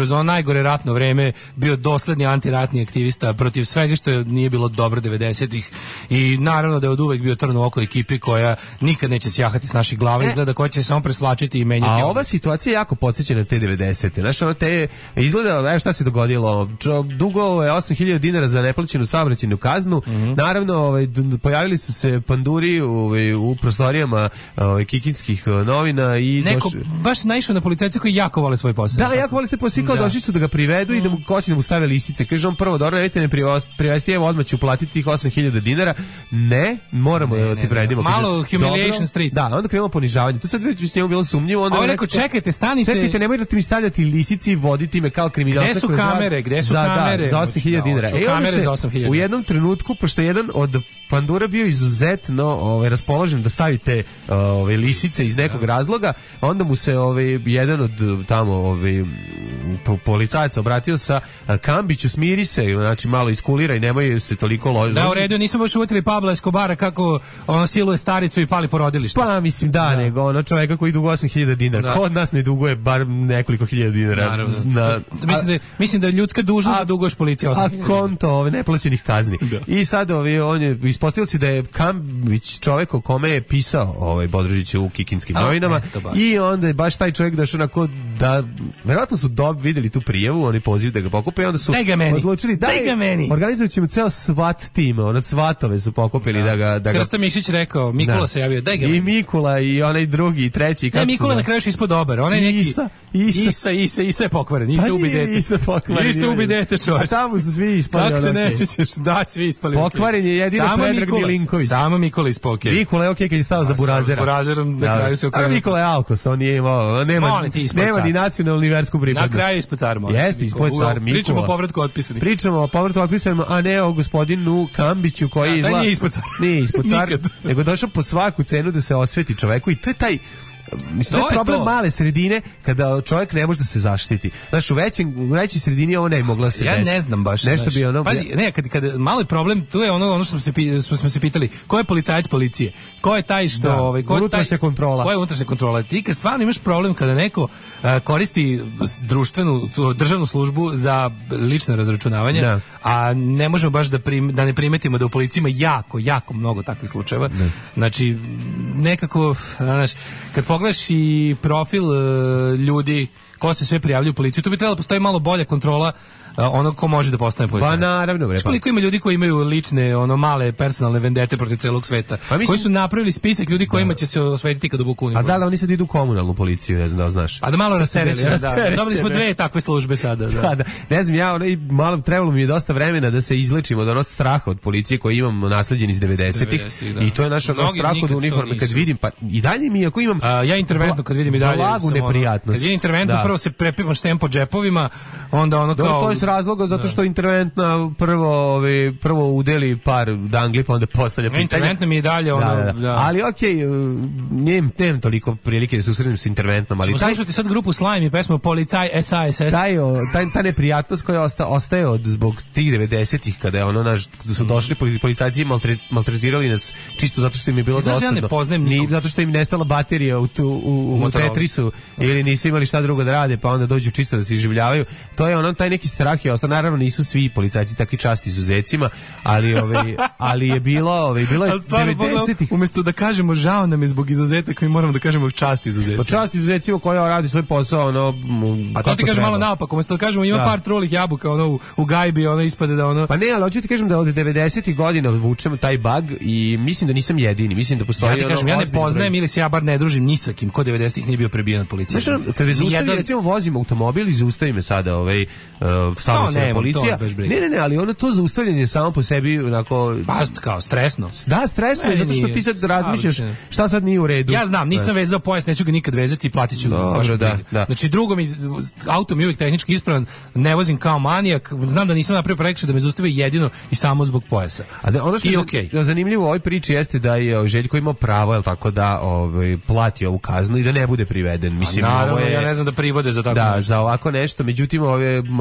kroz ono najgore ratno vreme bio dosledni antiratni aktivista protiv svega što nije bilo dobro 90-ih i naravno da je od uvek bio trn u oko ekipi koja nikad neće sjahati s naših glava, izgleda koja će se samo preslačiti i menjati. A ova situacija jako podsjeća na te 90-te. Znaš, ono te izgleda, evo šta se dogodilo, dugo je 8.000 dinara za neplaćenu saobraćajnu kaznu, naravno pojavili su se panduri u prostorijama kikinskih novina i neko baš naišao na policajce koji jako vole svoj posao. Da, jako vole svoj posao, kao došli su da ga privedu i da mu hoće da mu stave lisice. Kaže on prvo, dobro, nemojte me privesti, evo odmah ću platiti tih 8.000 dinara. Ne, moramo da ti prevedimo. Malo humiliation street. Da, onda krenulo ponižavanje. Tu sad već s njemu bilo sumnjivo. Onda rekao, čekajte, stanite. Čekajte, nemojte mi stavljati lisici i voditi me kao kriminalca. Gde su kamere? Gde su kamere? Za 8.000 dinara. Kamere za 8.000. U jednom trenutku, pošto jedan od pandura bio izuzetno raspoložen da stavite lisice iz nekog razloga, onda mu se jedan od tamo policajaca obratio sa Kambiću, smiri se, znači malo iskulira i nemoj se toliko ložiti. Da, u redu, nismo baš uvatili Pabla Escobara kako ono siluje staricu i pali po rodilištu. Pa mislim nego ono čoveka koji duguje 8.000 dinara. Ko od nas ne duguje bar nekoliko hiljada dinara? Mislim da je ljudska dužnost da duguješ policiji 8.000. A konto neplaćenih kazni. Da. I sad on je ispostavio se da je Kambić čovek o kome je pisao Bodrožić u Kikinskim novinama i onda je baš taj čovjek došao onako da verovatno su videli tu prijavu, oni poziv da ga pokupe i onda su odlučili da organizovat ćemo ceo SWAT tim, SWAT-ove su pokupili da ga Krsta Mišić rekao, Mikula se javio, daj ga meni. I Mikula i onaj drugi i treći. Ne, Mikula na kraju ispod dobar, onaj neki Isa je pokvaren, Isa ubi dete. Isa ubi dete, čovječ. A tamo su svi ispali. Kako se ne sjećaš? Da, svi ispali. Pokvaren je jedino Predrag Milinković. Samo Mikola ispokje. Nikola je okej kad je stao za Burazera. Burazerom na kraju se okrenuo. A Nikola je Alkos, on nije imao, nema ni nacionalnu ni versku pripadnost. Na kraju ispod car. Jeste, ispod car Mikola. Pričamo o povratku otpisanih. Pričamo o povratku otpisanih, a ne o gospodinu Kambiću koji izgleda. Nije ispod car. Nije ispod car, nego došao po svaku cenu da se osveti čoveku i to je taj mislim, to je problem male sredine kada čovjek ne može da se zaštiti. Znaš, u većoj sredini ovo ne mogla se desiti. Ja ne znam baš. Nešto bi ono... Pazi, ne, kad mali problem, tu je ono što smo se pitali, ko je policajac policije? Ko je taj što... unutrašnja kontrola. Ko je unutrašnja kontrola? Ti kad stvarno imaš problem kada neko koristi državnu službu za lične razračunavanja, a ne možemo baš da ne primetimo da u policiji ima jako mnogo takvih slučajeva. Znači, nekako, znaš, kad pogledaš i profil ljudi ko se sve prijavljuju u policiju, tu bi trebalo postoji malo bolja kontrola onog ko može da postane policajac. Pa naravno, bre. Koliko ima ljudi koji imaju lične, male personalne vendete protiv celog sveta, koji su napravili spisak ljudi kojima će se osvetiti kad obuku uniformu. A da li oni sad idu u komunalnu policiju, ne znam da li znaš. A da malo rastereli, dobili smo 2 takve službe sada. Da. Ne znam, malo trebalo mi je dosta vremena da se izlečimo od onog straha od policije koji imamo nasleđen iz 90-ih. I to je naš strah od uniforme kad vidim, pa i dalje mi ako imam ja interventno kad vidim i dalje blagu neprijatnost. Kad je interventno prvo se prepimam štem po džepovima, onda ono kao razloga zato što interventna prvo udeli par dangli pa onda postavlja pitanje. Interventno mi je dalje da. Ali nemam toliko prilike da se susretnem s interventnom, ali slušati sad grupu Slime i pesmu Policaj SASS. Ta neprijatnost koja ostaje zbog tih 90-ih kada je su došli policajci maltretirali nas čisto zato što im je bilo dosadno. Zato što im nestala baterija u Tetrisu ili nisu imali šta drugo da rade pa onda dođu čisto da se iživljavaju. To je taj neki strah je ostao. Naravno nisu svi policajci takvi časti izuzecima, ali je bilo 90-ih. Umjesto da kažemo žao nam je zbog izuzetak, mi moramo da kažemo časti izuzecima. Časti izuzecima koja radi svoj posao, a to ti kažem malo naopako, umjesto da kažemo ima par trulih jabuka u gajbi, ispade da Pa ne, ali hoću ti kažem da od 90-ih godina vučemo taj bug i mislim da nisam jedini, mislim da postoji ja ti kažem, ja ne poznajem ili se ja bar ne družim ni sa kim ko 90-ih nije bio prebijen od policije. Znaš, kad me zaustavi, recimo vozim automobil i zaustavi me sada saobraćajna policija. Ne, ali to zaustavljanje samo po sebi onako kao stresno. Da, stresno je zato što ti sad razmišljaš šta sad nije u redu. Ja znam, nisam vezao pojas, neću ga nikad vezati i platit ću baš. Znači drugo auto mi je uvijek tehnički ispravan, ne vozim kao manijak, znam da nisam napravio prekršaj da me zaustavi jedino i samo zbog pojasa. Ono što je zanimljivo u ovoj priči jeste da je Željko imao pravo, je tako da plati ovu kaznu i da ne bude priveden. Mislim, naravno, ja ne znam da privode za tako nešto. Da, za ovako nešto, međutim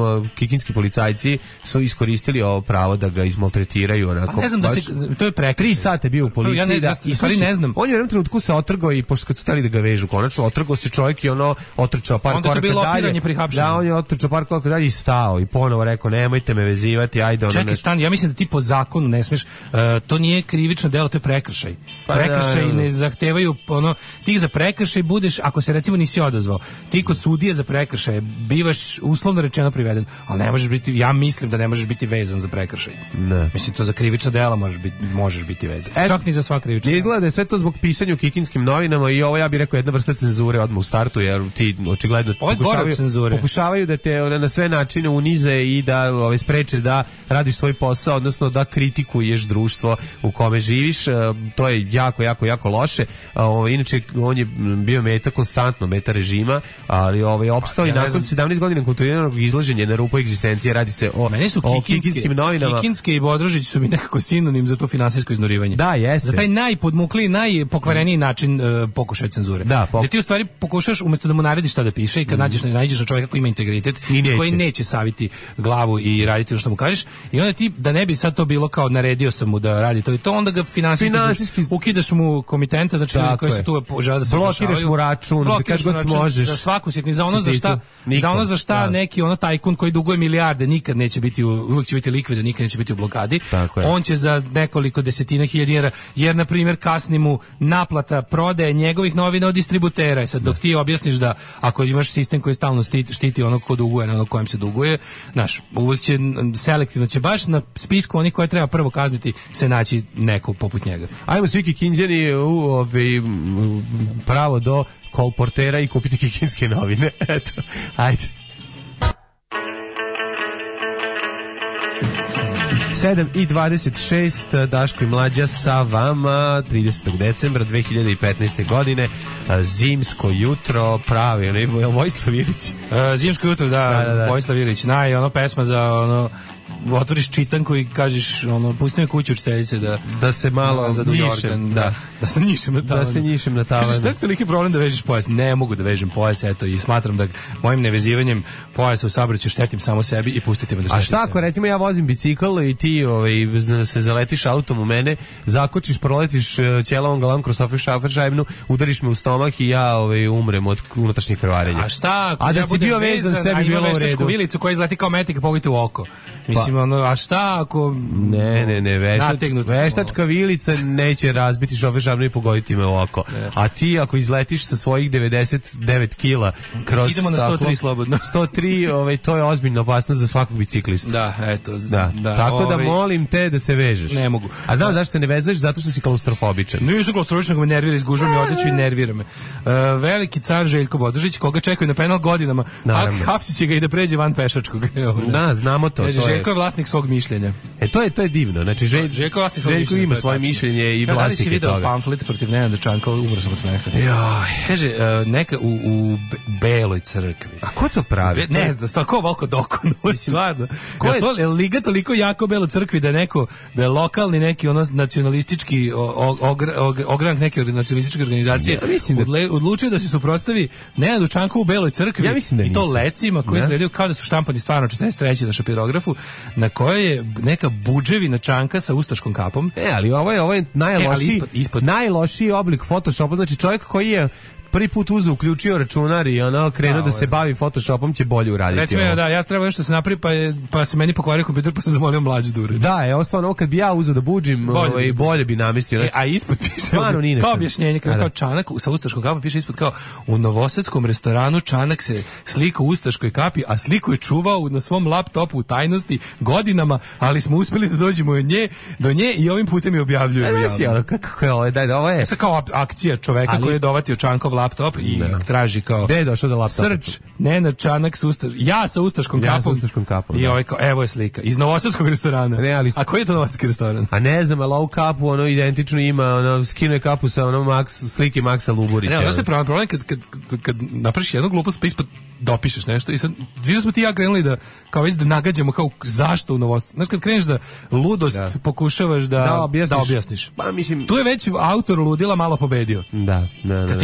kikinski policajci su iskoristili ovo pravo da ga izmaltretiraju onako. Pa ne znam da se, to je prekršaj. 3 sata bio u policiji. Ne znam. On je u jednom trenutku se otrgao i pošto kad su hteli da ga vežu, konačno otrgao se čovjek i ono otrčao par koraka dalje. Onda to bilo opiranje pri hapšenju. Da, on je otrčao par koraka dalje i stao i ponovo rekao nemojte me vezivati, ajde ono. Čekaj, stani, ja mislim da ti po zakonu ne smeš, to nije krivično delo, to je prekršaj. Prekršaj ne zahtevaju ono, ti za prekršaj budeš, ako se recimo nisi odazvao, ti kod sudije za prekršaj bivaš uslovno rečeno priveden, ali ne možeš biti, ja mislim da ne možeš biti vezan za prekršaj. Ne. Mislim, to za krivično delo možeš biti vezan. Čak ni za sva krivična. Izgleda da je sve to zbog pisanja u kikinskim novinama i ovo ja bih rekao jedna vrsta cenzure odmah u startu, jer ti očigledno pokušavaju da te na sve načine unize i da spreče da radiš svoj posao, odnosno da kritikuješ društvo u kome živiš. To je jako loše. Inače on je bio meta režima, ali opstao i nakon 17 godina kontinuiranog izlaženja na rubu egzistencije. Radi se o kikinskim novinama. Kikinske i Bodrožić su mi nekako sinonim za to finansijsko iznurivanje. Da, jeste. Za taj najpodmukliji, najpokvareniji način pokušaja cenzure. Da, gde ti u stvari pokušaš umjesto da mu narediš šta da piše i kad nađeš na čovjeka koji ima integritet, koji neće saviti glavu i raditi ono što mu kažeš, i onda ti, da ne bi sad to bilo kao naredio sam mu da radi to i to, onda ga finansijski ukidaš mu komitenta, znači koji se tu žele da se blokiraš mu račun, kad god možeš. Za svaku sitnicu, za ono za šta neki ono tajkun koji duguje milijarde nikad neće biti, uvijek će biti likvidan, nikad neće biti u blokadi. On će za nekoliko desetina hiljada dinara, jer na primjer kasni mu naplata prodaje njegovih novina od distributera. I sad dok ti objasniš da ako imaš sistem koji stalno štiti onog ko duguje na onog kojem se duguje, znaš, uvijek će selektivno će baš na spisku onih koje treba prvo kazniti se naći neko poput njega. Ajmo svi Kikinđani pravo do kolportera i kupiti kikinske novine. Eto, ajde. 7:26, Daško i Mlađa sa vama 30. decembra 2015. godine, zimsko jutro, pravi, je Vojislav Ilić? Zimsko jutro, da. Vojislav Ilić, pesma za otvoriš čitanku i kažeš pusti me kuću učiteljice da se malo njišem, da se njišem na tavan. Kažeš, šta je toliki problem da vežeš pojas? Ne mogu da vežem pojas, eto, i smatram da mojim nevezivanjem pojasa u saobraćaju štetim samo sebi i pustite me da štetim. A šta ako recimo ja vozim bicikl i ti se zaletiš autom u mene, zakočiš, proletiš ćelavom galam kroz Sofršajbnu, udariš me u stomak i ja umrem od unutrašnjih krvarenja. A šta ako da si bio vezan, sebi bilo u redu. Veštačku vilicu koja izleti kao metik i pogodite u oko. Mislim, a šta ako... Ne, veštačka vilica neće razbiti Sofršajbnu i pogoditi me u oko. A ti ako izletiš sa svojih 99 kila kroz... Idemo na 103 slobodno. 103, to je ozbiljna opasnost za svakog biciklista. Da, eto. Tako da molim te da se vežeš. Ne mogu. A znam zašto se ne vezuješ? Zato što si klaustrofobičan. Nisam klaustrofobičan, nego me nervira, izgužva mi odeću i nervira me. Veliki car Željko Bodrožić, koga čekaju na penal godinama, a hapsit će ga i da pređe van pešačkog. Da, znamo to. Željko je vlasnik svog mišljenja. To je divno. Znači, Željko ima svoje mišljenje i vlasnik je toga. Da li si video pamflet protiv Nenada Čanka, umro sam od smeha. Kaže, neka u Beloj crkvi. A ko to pravi? Ne znam, tako volko dokonu, stvarno. Je liga toliko jako Belo crkvi da je lokalni neki nacionalistički ogranak neke nacionalističke organizacije odlučio da se suprotstavi Nenadu Čanku u Beloj crkvi i to lecima koji izgledaju kao da su štampani stvarno 43. na šapirografu, na kojoj je neka budževina Čanka sa ustaškom kapom. Ali ovo je najlošiji oblik Photoshopa, znači čovjek koji je prvi put uključio računar i krenuo da se bavi Photoshopom će bolje uraditi. Recimo, ja treba nešto se napravi, pa se meni pokvario kompjuter, pa sam zamolio Mlađu da uradi. Da, stvarno, kad bi ja uzeo da buđim, bolje bi namestio. A ispod piše, kao objašnjenje, kao Čanak sa ustaškom kapom, piše ispod kao, u novosadskom restoranu Čanak se slika u ustaškoj kapi, a sliku je čuvao na svom laptopu u tajnosti godinama, ali smo uspeli da dođemo do nje i ovim putem je objavljuju. Kako je ovo je? Kao akcija čoveka koji je dovatio Čankov laptop i traži kao gde je došao do laptopa? Search Nenad Čanak sa ustaškom kapom. I ovaj kao, evo je slika iz novosadskog restorana. A koji je to novosadski restoran? A ne znam, ali ovu kapu identično ima, skinuje kapu sa slike Maksa Luburića. Ne, problem kad napraviš jednu glupost pa ispod dopišeš nešto i sad vidio smo ti ja krenuli da kao već da nagađamo kao zašto u novosti. Znaš kad kreneš da ludost pokušavaš da objasniš. Pa mislim tu je već autor ludila malo pobedio. Da. Kad ti kao sad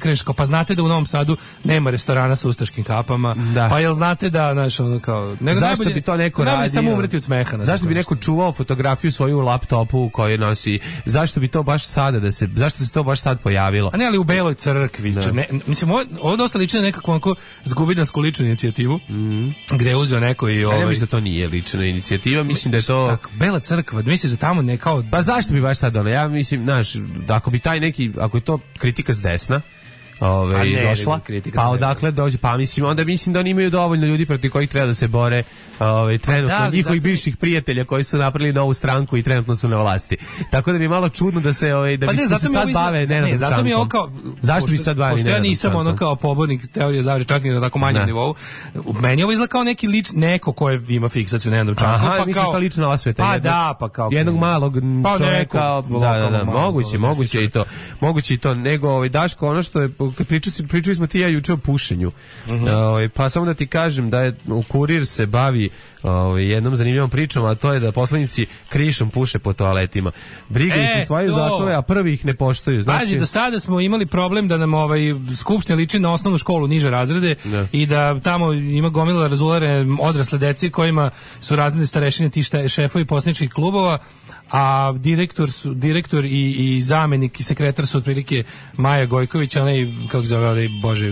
kreneš kao, pa znate da u Novom Sadu nema restorana sa ustaškim kapama, pa jel znate da, znaš, ono kao... Zašto bi to neko radio? Samo umreti od smeha. Zašto bi neko čuvao fotografiju svoju u laptopu koju nosi? Zašto bi to baš sada zašto se to baš sad pojavilo? A ne, ali u Beloj crkvi. Mislim, ovo dosta liči na nekakvu onako zgubidansku ličnu inicijativu, gde je uzeo neko i Ja mislim da to nije lična inicijativa, mislim da je to... Tako, Bela crkva, misliš da tamo ne kao... Pa zašto bi baš sad ono? Ja mislim, znaš, ako bi taj neki, ako je to kritika s desna, došla, pa odakle dođe, pa onda mislim da oni imaju dovoljno ljudi protiv kojih treba da se bore, trenutno njihovih bivših prijatelja koji su napravili novu stranku i trenutno su na vlasti. Tako da mi je malo čudno da se da bi se sad bave Nenadom Čankom. Zato mi je ovo kao, zašto bi sad bavili Nenadom Čankom? Pošto ja nisam ono kao pobornik teorije zavere, čak i na tako manjem nivou. Meni ovo izgleda kao neki neko ko ima fiksaciju Nenadom Čankom. Aha, mislim ta lična osveta. Pa da, pa kao jednog malog čoveka. Da, moguće i to, nego Daško, ono što je pričali smo ti ja juče o pušenju. Pa samo da ti kažem da je Kurir se bavi jednom zanimljivom pričom, a to je da poslanici krišom puše po toaletima. Briga ih usvajaju zakone, a prvi ih ne poštuju. Znači, do sada smo imali problem da nam skupština liči na osnovnu školu niže razrede i da tamo ima gomila razulare odrasle dece kojima su razredne starešine ti šefovi poslaničkih klubova, a direktor i zamenik i sekretar su otprilike Maja Gojković, onaj, kako zove,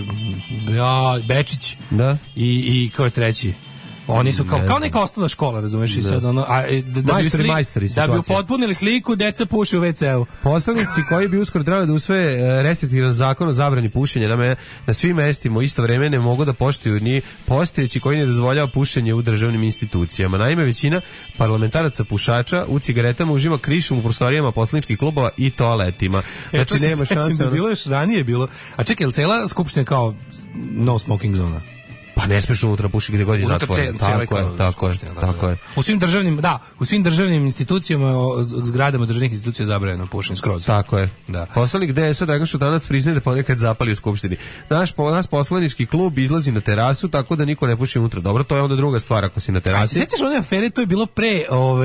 Bečić i ko je treći? Oni su kao neka osnovna škola, razumeš, i sad ono, da bi upotpunili sliku, deca puše u WC-u. Poslanici koji bi uskoro trebali da usvoje restriktivan zakon o zabrani pušenja na svim mestima u isto vreme ne mogu da poštuju ni postojeći koji ne dozvoljava pušenje u državnim institucijama. Naime, većina parlamentaraca pušača u cigaretama uživa krišom u prostorijama poslaničkih klubova i toaletima. Znači, nema šanse. Da bilo još ranije bilo. A čekaj, je li cela skupština kao no smoking zona? Pa ne smiješ unutra pušiti gdje god je zatvoren. Tako je. U svim državnim institucijama, zgradama državnih institucija zabranjeno pušenje skroz. Tako je. Da. Poslanik DS-a Dragan Šutanovac priznaje da ponekad zapali u skupštini. Naš poslanički klub izlazi na terasu tako da niko ne puši unutra. Dobro, to je onda druga stvar ako si na terasi. A se sjećaš one afere, to je bilo pre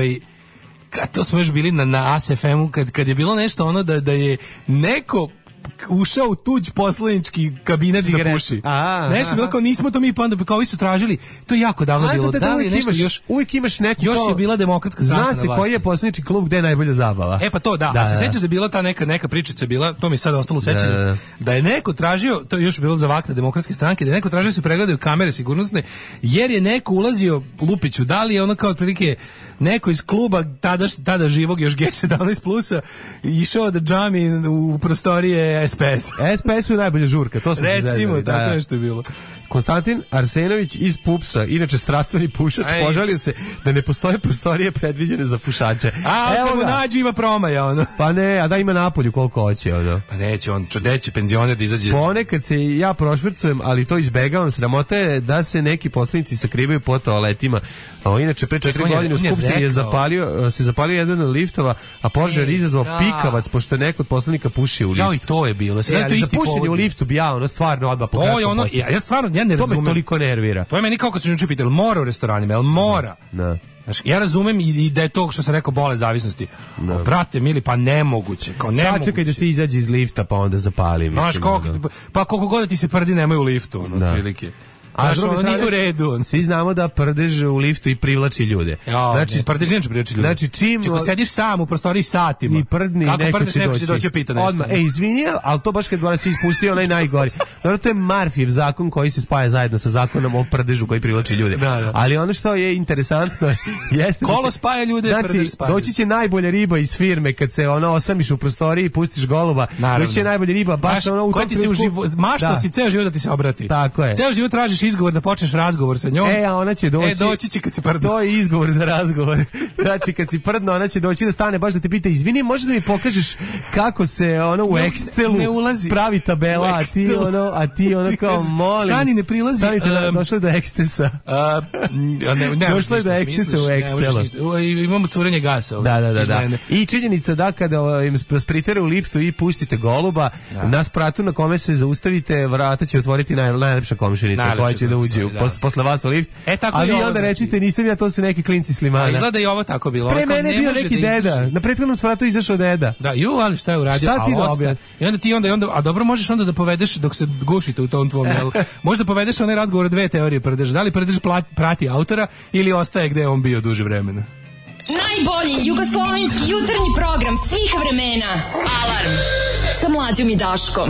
kad to smo još bili na ASFM-u, kad je bilo nešto ono da je neko ušao u tuđ poslanički kabinet da puši. Nešto je bilo kao nismo to mi, pa onda kao vi su tražili. To je jako davno bilo. Da li je nešto još? Uvijek imaš neku. Još je bila demokratska stranka na vlasti. Zna se koji je poslanički klub gde je najbolja zabava. Pa to da. A se sećaš da je bila ta neka pričica bila, to mi je sad ostalo u sećanju. Da je neko tražio, to je još bilo za vakta demokratske stranke, da je neko tražio da se pregledaju kamere sigurnosne, jer je neko ulazio Lupiću, da li je ono kao otprilike neko iz kluba tada živog još G17 plusa išao da džami u prostorije SPS. SPS je najbolja žurka, to smo se zezali. Recimo, tako nešto je bilo. Konstantin Arsenović iz PUPS-a, inače strastveni pušač, požalio se da ne postoje prostorije predviđene za pušače. Evo ga, nađu ima promaja, ono. Pa ne, a da ima napolju koliko hoće, ono. Pa neće, on čudeće penzioner da izađe. Ponekad se ja prošvrcujem, ali to izbegavam. Sramota je da se neki poslanici sakrivaju po toaletima. Inače, pre 4 godine u Skupštini se zapalio jedan od liftova, a požar izazvao pikavac, pošto je neko od poslanika pušio u liftu. I to je bilo. Za pušenje u liftu bi stvarno odmah pokazao. Ja ne razumem. To me toliko nervira. To je meni kao kad su juče pitali, mora u restoranima, jel mora? Da. Znaš, ja razumem i da je to što sam rekao bole zavisnosti. Brate mili, pa nemoguće. Sad čekaj da se izađe iz lifta pa onda zapali. Znaš, pa koliko god da ti se prdi nemoj u liftu, otprilike. A što nije u redu. Svi znamo da prdež u liftu i privlači ljude. Znači prdež inače privlači ljude. Znači čim sediš sam u prostoriji satima. I prdni, neko će doći pita nešto. Odmah, izvini, ali to baš kad si ispustio onaj najgori. Dobro, to je Murphyjev zakon koji se spaja zajedno sa zakonom o prdežu koji privlači ljude. Ali ono što je interesantno jeste kolo spaja ljude, prdež spaja. Doći će najbolja riba iz firme kad se osamiš u prostoriji i pustiš goluba. Doći će najbolja riba baš ono u tom trenutku. Mašto si ceo život da ti se obrati. Tako je. Ceo život tražiš izgovor da počneš razgovor sa njom. A ona će doći. Doći će kad se prdne. To je izgovor za razgovor. Znači kad si prdno, ona će doći da stane baš da te pita, izvini, možeš da mi pokažeš kako se u Excelu pravi tabela, a ti a ti ono kao molim. Stani, ne prilazi. Stanite, došlo je do ekscesa. Došlo je do ekscesa u ekstelu. Imamo curenje gasa. Da. I činjenica da kada im spritere u liftu i pustite goluba, na spratu na kome se zaustavite, vrata će otvoriti najlepša komšinica koja će da uđe posle vas u lift. A vi onda rečite, nisam ja, to su neki klinci Slimana. Izgleda i ovo tako bilo. Pre mene je bio neki deda. Na prethodnom spratu izašao deda. Da, ali šta je uradio? Šta ti dobio? I onda ti a dobro možeš onda da povedeš dok se gušite u tom tvom jelu. Možda povedeš onaj razgovor, dve teorije prdeš. Da li prdeš prati autora ili ostaje gde je on bio duže vremena? Najbolji jugoslovenski jutarnji program svih vremena. Alarm sa Mlađom i Daškom.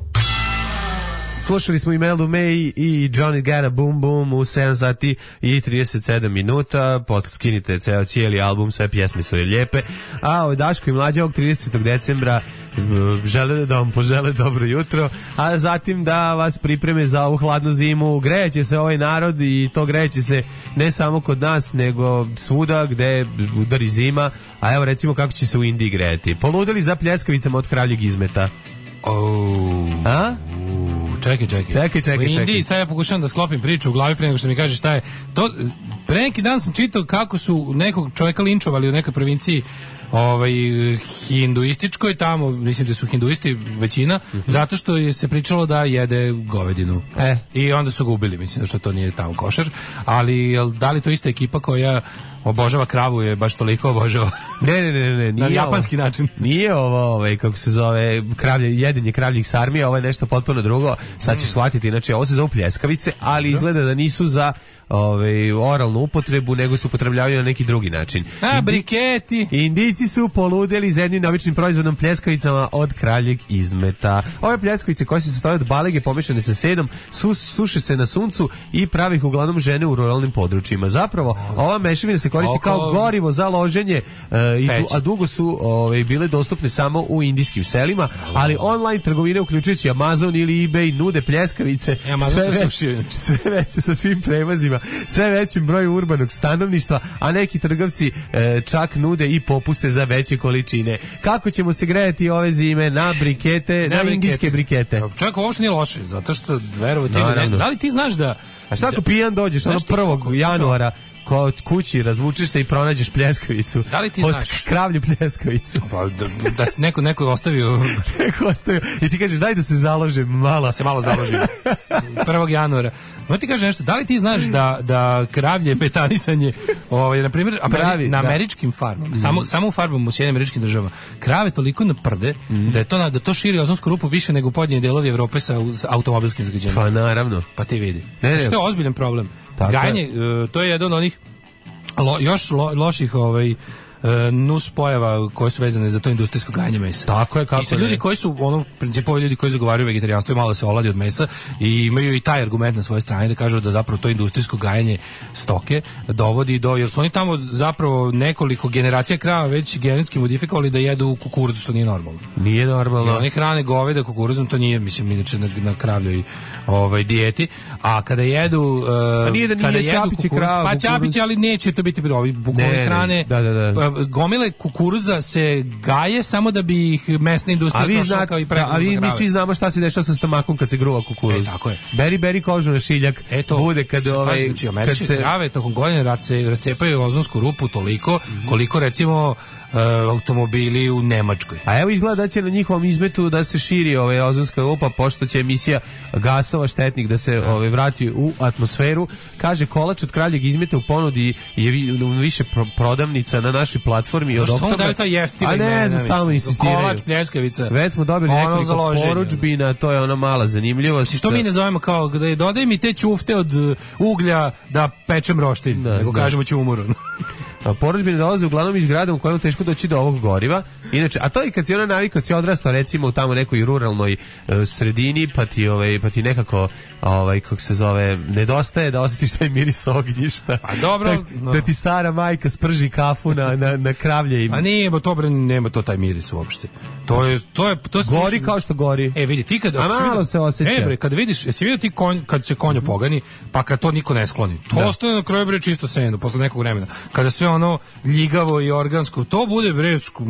Slušali smo Imeldu May i Johnny Gara Boom Boom u 7 sati i 37 minuta. Posle skinite cijeli album, sve pjesme su lijepe. A Daško i Mlađa ovog 30. decembra žele da vam požele dobro jutro, a zatim da vas pripreme za ovu hladnu zimu. Grejeće se ovaj narod i to grejeće se ne samo kod nas, nego svuda gde udari zima. A evo recimo kako će se u Indiji grejati. Poludeli za pljeskavicama od Kravljeg izmeta. A? Čekaj. U Indiji, sad ja pokušavam da sklopim priču u glavi pre nego što mi kaže šta je. Pre neki dan sam čitao kako su nekog čovjeka linčovali u nekoj provinciji hinduističkoj, tamo mislim da su hinduisti većina, zato što je se pričalo da jede govedinu. I onda su ga ubili, mislim da što to nije tamo košer, ali da li to ista ekipa koja obožava kravu je baš toliko obožava? Ne. Na japanski način. Nije ovo, kako se zove, jedenje kravljih sarmija, ovo je nešto potpuno drugo. Sad ćeš shvatiti, znači ovo se zove pljeskavice, ali izgleda da nisu za oralnu upotrebu, nego se upotrebljavaju na neki drugi način. Briketi. Indijci su poludeli za jednim običnim proizvodom pljeskavicama od Kravljeg izmeta. Ove pljeskavice koje se sastoje od balege pomešane sa sedom, suše se na suncu i pravi ih uglavnom žene u ruralnim područjima. Zapravo, ova mešavina se koristi kao gorivo za loženje, a dugo su bile dostupne samo u indijskim selima, ali online trgovine uključujući Amazon ili eBay nude pljeskavice sve veće sa svim premazima, sve većim broju urbanog stanovništva, a neki trgovci čak nude i popuste za veće količine. Kako ćemo se grejati ove zime? Na brikete, na indijske brikete. Čovjek, ovo što nije loše, zato što verovo ti, da li ti znaš da... A šta ako pijan dođeš, 1. januara, kod kući razvučiš se i pronađeš pljeskavicu. Da li ti znaš? Kravlju pljeskavicu. Da se neko ostavio. I ti kažeš daj da se založim malo. Da se malo založim. 1. januara. No ti kažeš nešto, da li ti znaš da kravlje metanisanje, na primjer, na američkim farmama, samo u farmama u Sjedinjenim Američkim Državama, krave toliko naprde da to širi ozonsku rupu više nego pojedini delovi Evrope sa automobilskim zagađenjem. Pa naravno. Pa ti vidi. Što je ozbiljan problem. Gajenje, to je jedan od onih još loših nus pojava koje su vezane za to industrijsko gajenje mesa. Tako je, kako. I sa ljudi koji su principovi ljudi koji zagovaraju vegetarijanstvo i malo se oladi od mesa i imaju i taj argument na svojoj strani da kažu da zapravo to industrijsko gajenje stoke dovodi do, jer su oni tamo zapravo nekoliko generacija krava već genetski modifikovali da jedu kukuruz, što nije normalno. Nije normalno. I oni hrane goveda kukuruzom, to nije, mislim, inače na kravljoj dijeti, a kada jedu kada jedu kukuruz, pa ćapići, ali neće to biti bukvalno hrane. Gomile kukuruza se gaje samo da bi ih mesna industrija trošila kao i prehranu za krave. Mi svi znamo šta se dešava sa stomakom kad se gruva kukuruz. Tako je. Beri kožu na šiljak. Bude kad američke krave tokom godine rascepaju ozonsku rupu toliko koliko recimo automobili u Nemačkoj. A evo izgleda da će na njihovom izmetu da se širi ozonska rupa, pošto će emisija gasova štetnih da se vrati u atmosferu. Kaže, kolač od Kravljeg izmeta u ponudi je više prodavnica na našoj platformi od oktobra. Što daju taj jeftina imena? A ne znam, stalno insistiraju. Kolač, pljeskavica. Već smo dobili nekoliko poručbina, to je ona mala zanimljivost. Što mi ne zovemo kao, dodaj mi te ćufte od uglja da pečem roštilj, nego kažemo ćumuru. Porudžbine dolaze uglavnom iz grada u kojem je teško doći do ovog goriva. Inače, a to i kad si ona navikao, si odrastao recimo u tamo nekoj ruralnoj sredini, pa ti nekako kako se zove, nedostaje da osjetiš taj miris ognjišta. A dobro, da ti stara majka sprži kafu na kravlje im. A nema to taj miris uopšte. To je gori kao što gori. Vidi ti malo se osjeća. Kad vidiš, jesi vidio ti kad se konj pogani, pa kad to niko ne skloni. To ostane na kraju čisto seno posle nekog vremena. Kada sve ono ljigavo i organsko, to bude možeš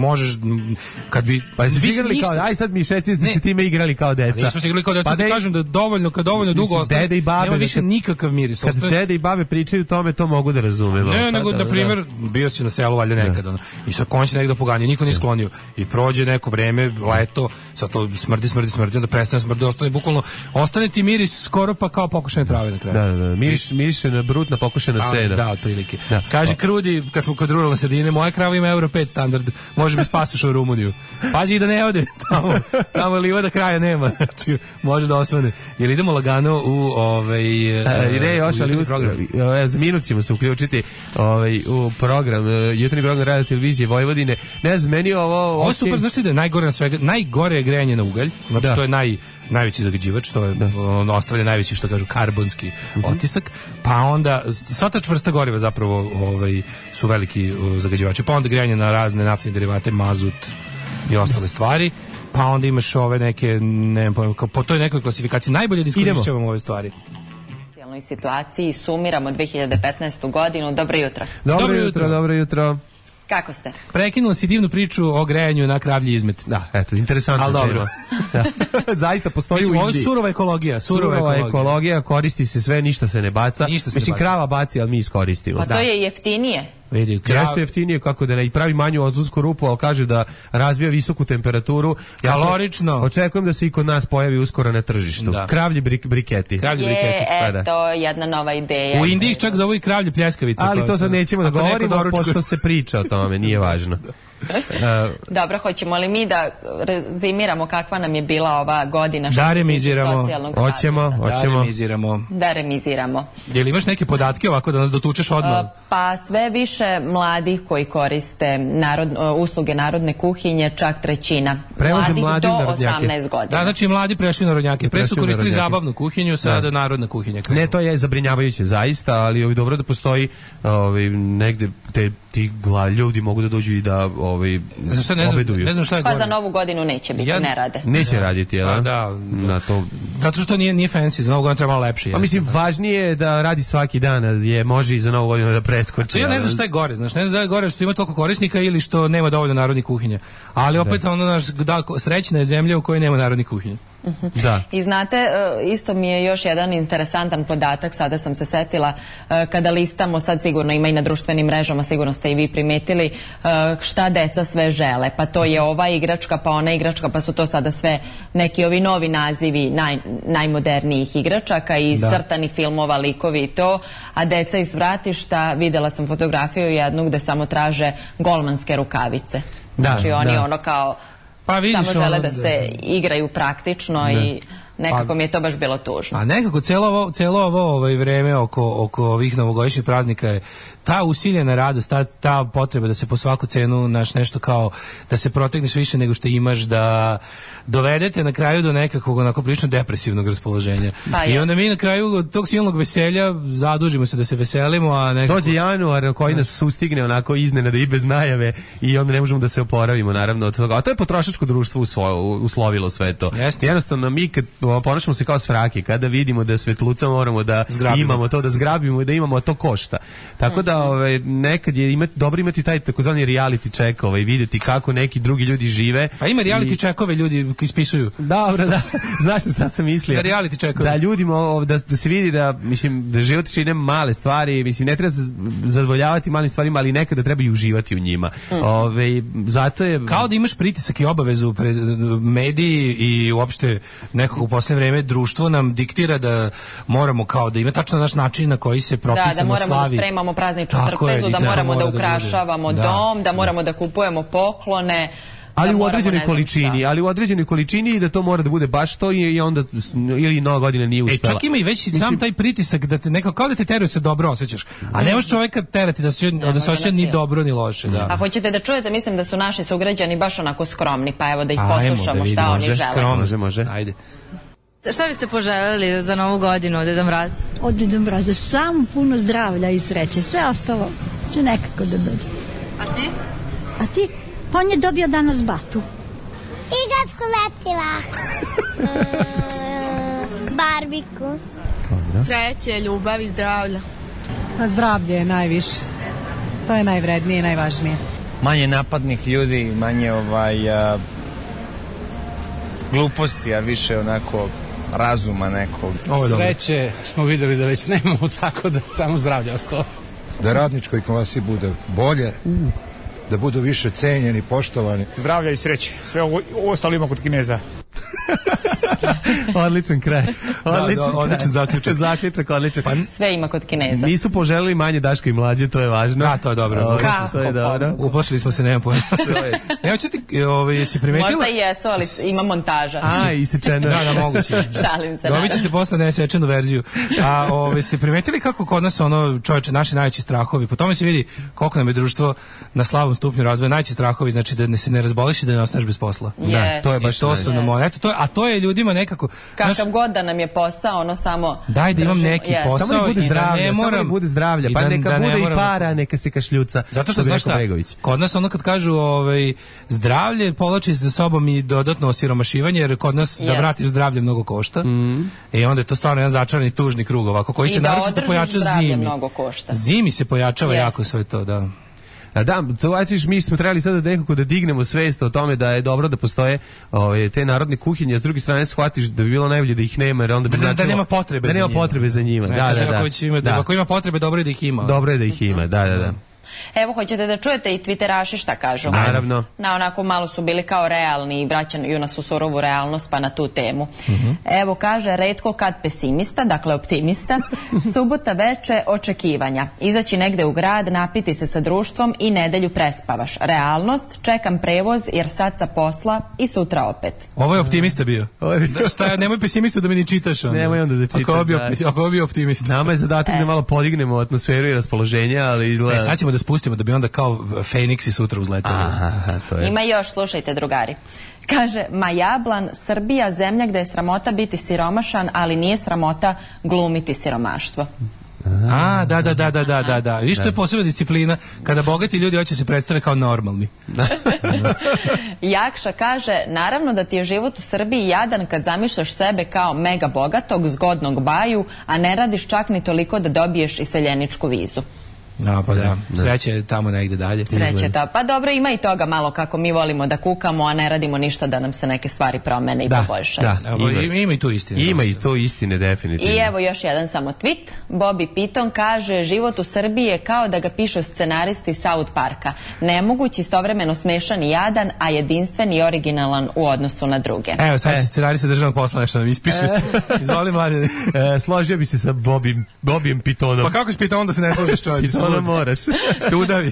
kad bi pa ste igrali kao aj sad Mišeci ste se time igrali kao deca. Nismo se igrali kao deca, pa kažem da dovoljno dugo ostane. Nema više nikakav miris. Kad dede i babe pričaju o tome, to mogu da razumem. Ne, nego na primjer bio si na selu valjda nekad i sa konj se negdje poganio, niko nije sklonio i prođe neko vreme, leto, sad to smrdi, onda prestane smrdi, ostane bukvalno, ostane ti miris skoro pa kao pokošene trave na kraju. Da, miriše na brutna pokošena sena. Da, otprilike. Kaže Krudi, kad smo kod ruralne sredine, moja krava ima Euro 5 standard, može me spasiš u Rumuniju. Pazi i da ne ode, tamo livada kraja nema, znači može da osvane. Jer idemo lagano u za minut ćemo se uključiti u program, jutarnji program Radio Televizije Vojvodine. Ne znam, meni ovo super, znači da je najgore na svega, najgore je grejanje na ugalj, znači to je najveći zagađivač, to je ostavlja najveći, što kažu, karbonski otisak, pa onda sva ta čvrsta goriva zapravo su veliki zagađivači, pa onda grejanje na razne naftne derivate, mazut i ostale stvari, pa onda imaš ove neke, ne znam, po toj nekoj klasifikaciji najbolje da iskorišćavamo ove stvari. Situaciji sumiramo 2015. godinu. Dobro jutro. Dobro jutro. Kako ste? Prekinula si divnu priču o grejanju na kravlji izmet. Da, eto, interesantno. Ali dobro. Zaista postoji u Indiji. Ovo je surova ekologija. Surova ekologija, koristi se sve, ništa se ne baca. Mislim, krava baci, ali mi iskoristimo. Pa to je jeftinije. Jeste jeftinije, kako da ne, i pravi manju ozonsku rupu, ali kaže da razvija visoku temperaturu. Kalorično. Očekujem da se i kod nas pojavi uskoro na tržištu. Kravlji briketi. Eto, jedna nova ideja. U Indiji čak zovu i kravlje pljeskavice. Ali to sad nećemo da govorimo, pošto se priča o tome, nije važno. Dobro, hoćemo li mi da rezimiramo kakva nam je bila ova godina što da remiziramo. Da remiziramo. Je li imaš neke podatke ovako da nas dotučeš odmah? Pa sve više mladih koji koriste usluge narodne kuhinje, čak trećina. Mladih do 18 godina. Da, znači mladi prešli narodnjake. Pre su koristili zabavnu kuhinju, sada narodna kuhinja. Ne, to je zabrinjavajuće zaista, ali dobro da postoji negde ti ljudi mogu da dođu i da obeduju. Ne znam šta je pa za novu godinu neće biti, ne rade. Neće raditi, jel? Da. Na to. Zato što nije fancy, za novu godinu treba malo lepše. Pa mislim, važnije je da radi svaki dan, može i za novu godinu da preskoči. Ja ne znam šta je gore, ne znam da je gore što ima toliko korisnika ili što nema dovoljno narodnih kuhinja. Ali opet srećna je zemlja u kojoj nema narodnih kuhinja. Da. I znate, isto mi je još jedan interesantan podatak, sada sam se setila, kada listamo, sad sigurno ima i na društvenim mrežama, sigurno ste i vi primetili, šta deca sve žele, pa to je ova igračka, pa ona igračka, pa su to sada sve neki ovi novi nazivi najmodernijih igračaka i crtani filmova, likovi i to, a deca iz vratišta, videla sam fotografiju jednu gde samo traže golmanske rukavice. Znači oni ono kao samo žele da se igraju praktično i nekako mi je to baš bilo tužno. A nekako cijelo ovo vreme oko ovih novogodišnjih praznika je ta usiljena radost, ta potreba da se po svaku cenu nešto kao da se protegneš više nego što imaš, da dovedete na kraju do nekakvog onako prilično depresivnog raspoloženja. I onda mi na kraju tog silnog veselja zadužimo se da se veselimo, a nekako... Dođe januar koji nas sustigne onako iznenada i bez najave i onda ne možemo da se oporavimo naravno od toga. A to je potrošačko društvo uslovilo sve to. Jednostavno mi kad ponašamo se kao svraki, kada vidimo da svetluca moramo da imamo to, da zgrabimo i da imamo, a to košta. Tako da nekad je dobro imati taj takozvani reality check, vidjeti kako neki drugi ljudi žive. A ima reality checkove ljudi koji ispisuju. Dobro, da. Znaš šta sam mislio? Da reality checkove. Da ljudima da se vidi da život čine male stvari, ne treba se zadovoljavati malim stvarima, ali nekada treba i uživati u njima. Zato je kao da imaš pritisak i obavezu pred mediji i uopšte nekako u posljednje vreme društvo nam diktira da moramo kao da ima tačno naš način na koji se propisano slavi. Da moramo da spremamo prazničnu trpezu, da moramo da ukrašavamo dom, da moramo da kupujemo poklone. Ali u određenoj količini i da to mora da bude baš to i onda ili nova godina nije uspela. Čak ima i već sam taj pritisak da te nekako kao da te teruje se dobro osjećaš, a ne možeš čoveka terati da se osjeća ni dobro ni loše. A hoćete da čujete, mislim da su naši sugrađani baš onako skromni, pa evo da ih poslušamo šta oni žele. Može. Ajde. Šta biste poželjeli za novu godinu od Deda Mraza? Od Deda Mraza samo puno zdravlja i sreće. Sve ostalo će nekako da dođe. A ti? Pa on je dobio danas batu. Igračku letila. Barbiku. Sreće, ljubav i zdravlja. A zdravlje je najviše. To je najvrednije i najvažnije. manje napadnih ljudi, manje gluposti, a više onako razuma nekog. Sreće smo videli da već nemamo, tako da samo zdravlje ostalo. Da radničkoj klasi bude bolje, da budu više cenjeni, poštovani. Zdravlja i sreće. Sve ovo ostalo ima kod Kineza. Odličan kraj. Odličan zaključak. Zaključak, odličan. Sve ima kod Kineza. Nisu poželili manje Daško i mlađe, to je važno. Da, to je dobro. To je dobro. Uplašili smo se, nemam pojma. Evo ću ti, jesi primetila? Možda i jesu, ali ima montaža. Isečeno. Da, moguće. Šalim se. Dobit ćete posle nesečenu verziju. A ste primetili kako kod nas čoveče, naši najveći strahovi, po tome se vidi koliko nam je društvo na slabom stupnju razvoja, najveći strahovi, znači da se ne razboliš i da ne ostaneš bez posla. Da, to je baš to su nam, eto, a to je ljudima nekako kakav god da nam je posao, ono samo daj da imam neki posao samo bude zdravlje, ne moram, samo bude zdravlje, pa neka bude i para, neka se kašljuca. Zato što znaš šta, kod nas kad kažu zdravlje povlači za sobom i dodatno osiromašivanje, jer kod nas da vratiš zdravlje mnogo košta. I onda je to stvarno jedan začarani tužni krug ovako, koji se naročito pojača zimi. Zimi se pojačava jako sve to, da. Da, to mi smo trebali sada nekako da dignemo svest o tome da je dobro da postoje te narodne kuhinje, a s druge strane shvatiš da bi bilo najbolje da ih nema, jer onda bi značilo da nema potrebe za njima. Ako ima potrebe, dobro je da ih ima. Dobro je da ih ima, da. Evo, hoćete da čujete i twitteraši šta kažu? Naravno. Onako malo su bili kao realni i vraćaju nas u surovu realnost pa na tu temu. Evo, kaže, retko kad pesimista, dakle optimista, subota veče očekivanja. Izaći negde u grad, napiti se sa društvom i nedelju prespavaš. Realnost, čekam prevoz jer sad sa posla i sutra opet. Ovo je optimista bio. Nemoj pesimistu da mi ni čitaš. Nemoj onda da čitaš. Ako ovo bio optimista. Nama je zadatak da malo podignemo atmosferu i raspoloženje, ali izgleda... Sad ćemo da spustimo da bi onda kao Feniksi sutra uzletali. Ima još, slušajte drugari. Kaže, ma jablan, Srbija, zemlja gde je sramota biti siromašan, ali nije sramota glumiti siromaštvo. Da. Viš, to je posebna disciplina. Kada bogati ljudi hoće se predstave kao normalni. Jakša kaže, naravno da ti je život u Srbiji jadan kad zamišljaš sebe kao mega bogatog, zgodnog baju, a ne radiš čak ni toliko da dobiješ iseljeničku vizu. Pa da, sreće je tamo negde dalje. Sreće ta, pa dobro, ima i toga malo kako mi volimo da kukamo, a ne radimo ništa da nam se neke stvari promene i poboljšaju. Ima i tu istine. Ima i to istine, definitivno. I evo još jedan samo tweet. Bobby Piton kaže, život u Srbiji je kao da ga pišu scenaristi South Parka. Nemoguć, istovremeno smešan i jadan, a jedinstven i originalan u odnosu na druge. Evo, sad će scenarista državnog posla nešto nam ispiše. Izvoli, mladine. Složio bi se sa Bobijem Pitonom. Pa kako s Pitonom da se ne složiš, čovječ? Ono moraš. Što udavi.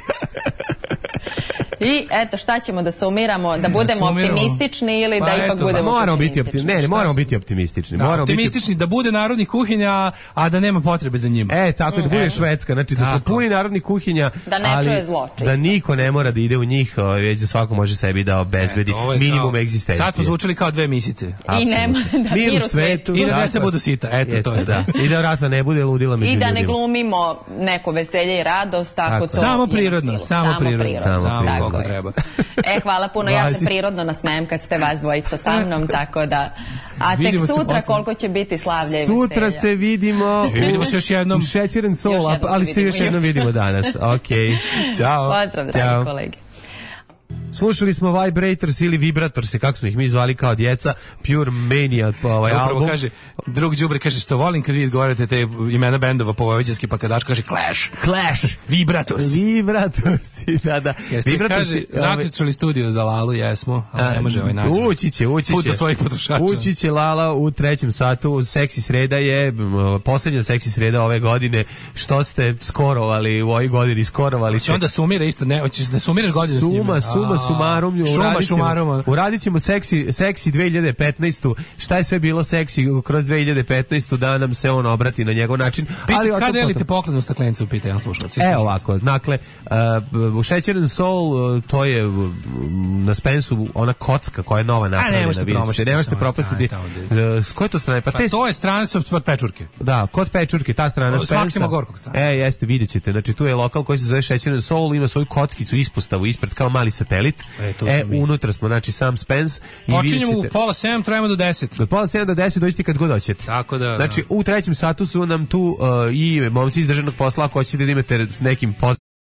I eto, šta ćemo da sumiramo, da budemo optimistični ili da ipak budemo pesimistični? Ne, moramo biti optimistični. Optimistični, da bude narodnih kuhinja, a da nema potrebe za njima. Tako da bude Švedska, znači da su puni narodnih kuhinja, da ne čuje zlo, čisto. Da niko ne mora da ide u njih, već da svako može sebi da obezbedi minimum egzistencije. Sad smo zvučili kao dve misice. I nema da mir u svetu. I da deca budu sita, eto to je da. I da vrata ne bude ludila među ljudima. I da ne glumimo neko veselje i radost, tako to. Samo prirodno. Kako treba. Hvala puno, ja se prirodno nasmejem kad ste vas dvojica sa mnom, tako da... A tek sutra koliko će biti slavlja i veselja. Sutra se vidimo se još jednom u Šećeren Soul, ali se još jednom vidimo danas. Okej. Ćao. Pozdrav, dragi kolegi. Slušali smo Vibrators ili Vibratorse, kako smo ih mi zvali kao djeca, Pure Mania, album. Kaže, drug đubre kaže, što volim kad vi izgovarate te imena bendova po vojvođanski, pa kad Daško kaže Clash, Vibratorsi, da. Jeste, kaže, zaključali studio za Lalu, jesmo, ali ne može ovaj način. Ući će. Puta svojih potrošača. Ući će Lala u 3. satu, seksi sreda je, posljednja seksi sreda ove godine, što ste skorovali u ovoj godini, skorovali se. Onda sumira isto, ne, hoćeš da sumiraš godinu s njima. Suma sumarum, uradit ćemo seksi 2015. Šta je sve bilo seksi kroz 2015. da nam se on obrati na njegov način. Kad delite poklon u staklencu, pita jedan slušalac. Ovako, dakle, u Šećeren Soul, to je na Spensu ona kocka koja je nova napravljena. Ne možete propustiti. S koje to strane? Pa to je strana od Pečurke. Da, kod Pečurke, ta strana Spensa. S Maksima Gorkog strana. Jeste, vidjet ćete. Znači, tu je lokal koji se zove Šećeren Soul, ima svoju kockicu, ispostavu ispred kao mali satelit. Unutra smo, znači sam Spence. Počinjemo u 6:30, trajamo do 10. Od 6:30 do 10 dođite kad god hoćete. Tako da. Znači, u 3. satu su nam tu i momci iz državnog posla, ako hoćete da imate s nekim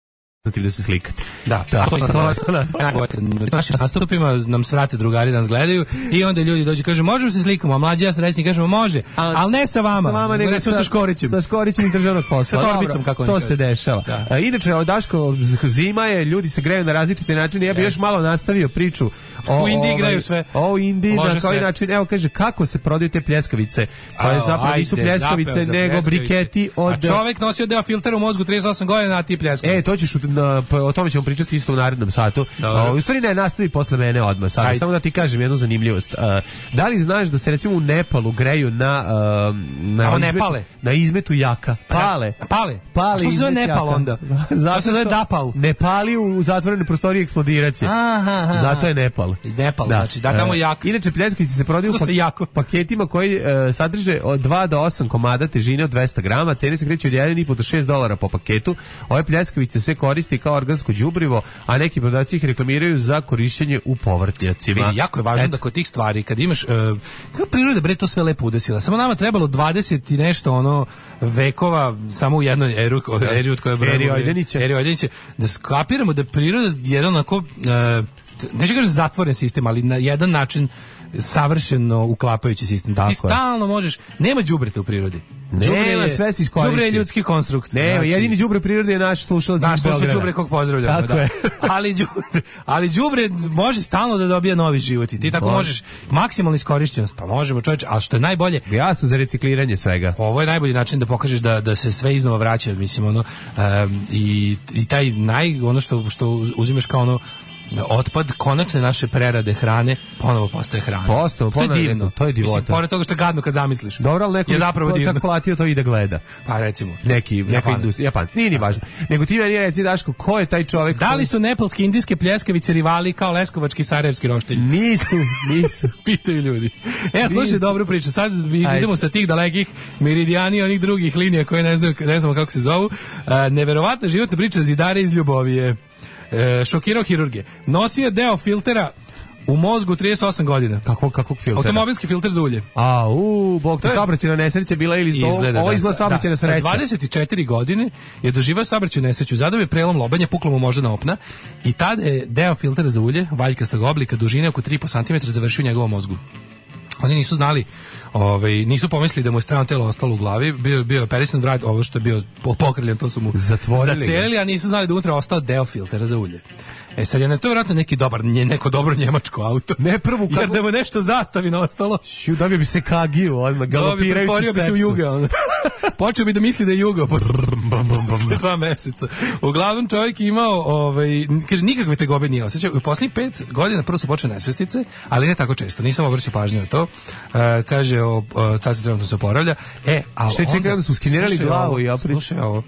da se slikati. Da, našim nastupima nam svrate drugari da nas gledaju i onda ljudi dođu i kažu možemo se slikamo, a mlađi ja srećni kažemo može, ali ne sa vama nego sa Škorićem. Sa Škorićem i državnog posla. Sa torbicom, kako to se dešava. Inače, Daško, zima je, ljudi se greju na različite načine, ja bih još malo nastavio priču u Indiji greju sve. O Indiji, na koji način, evo kaže, kako se prodaju te pljeskavice, koje zapravo nisu pljeskavice, nego briketi od... A čovek nosio deo filtera u mozgu 38 godina, a ti pljeskavice. To ćeš o tome ćemo pričati isto u narednom satu. U stvari ne, nastavi posle mene odmah. Samo da ti kažem jednu zanimljivost. Da li znaš da se recimo u Nepalu greju na izmetu jaka? Pale. A što se zove Nepal onda? Zato se zove Dapal. Ne pali u zatvorenoj prostoriji, eksplodiraće. Zato je Nepal. Nepal, znači da tamo jak. Inače, pljeskavice se prodaju u paketima koji sadrže od 2 do 8 komada težine od 200 grama. Cene se kreću od $1,5 do $6 po paketu. Ove pljeskavice se koristi kao organsko đubrivo, a neki prodavci ih reklamiraju za korišćenje u povrtnjacima. Vidi, jako je važno da kod tih stvari, kad imaš kako priroda bre to sve lepo udesila. Samo nama trebalo 20 i nešto vekova samo u jednoj eri od koje Eri Ojdeniće, da skapiramo da priroda jedan onako neću kažem zatvoren sistem, ali na jedan način savršeno uklapajući sistem. Da ti stalno možeš, nema đubreta u prirodi. Nema, sve si iskoristi. Đubre je ljudski konstrukt. Ne, znači, jedini đubre prirode je naš slušalac iz Beograda. Đubre kog pozdravljamo. Da. ali đubre može stalno da dobije novi život i ti tako možeš maksimalno iskorišćenost. Pa možemo, čoveče, a što je najbolje... Ja sam za recikliranje svega. Ovo je najbolji način da pokažeš da se sve iznova vraća, mislim, i taj ono što uzimaš kao otpad konačne naše prerade hrane ponovo postaje hrana. To je divno. To je divota. Mislim, pored toga što je gadno kad zamisliš. Dobro, ali neko je zapravo čak platio to i da gleda. Pa recimo. Neka industrija. Japan. Nije ni važno. Nego ti meni reci, Daško, ko je taj čovjek? Da li su nepalske indijske pljeskavice rivali kao leskovački sarajevski roštilj? Nisu. Pitaju ljudi. Slušaj dobru priču. Sad idemo sa tih dalekih meridijani i onih drugih linija koje ne znamo kako se zovu. Neverovatna životna priča zidare iz Ljubovije. Šokirao hirurge. Nosio deo filtera u mozgu 38 godina. Kakvog filtera? Automobilski filter za ulje. Bog te saobraćajna nesreća bila ili ovo izgleda saobraćajna sreća. Sa 24 godine je doživao saobraćajnu nesreću, zadao je prelom lobanje, puklo mu moždana opna i tada je deo filtera za ulje, valjkastog oblika, dužine oko 3,5 cm završio u njegovom mozgu. Oni nisu znali, nisu pomislili da mu je strano telo ostalo u glavi, bio je operisan vrat, ovo što je bio pokrljen, to su mu zacelili, a nisu znali da unutra ostao deo filtera za ulje. Sad je to vjerojatno neko dobro njemačko auto. Ne prvu jer da mu nešto zastavino ostalo. Dobio bi se kagiju, odmah galopirajući sepsu. Pretvorio bi se u Juga. Počeo bi da misli da je Jugo posle 2 meseca. Uglavnom čovjek je imao, kaže, nikakve tegobe nije osjećao. U posljednjih 5 godina prvo su počele nesvestice, ali ne tako često. Nisam obraćao pažnju na to. Kaže, tad se trenutno se oporavlja. Što je čekao da su skenirali glavu i oprit? Slušaj ovo.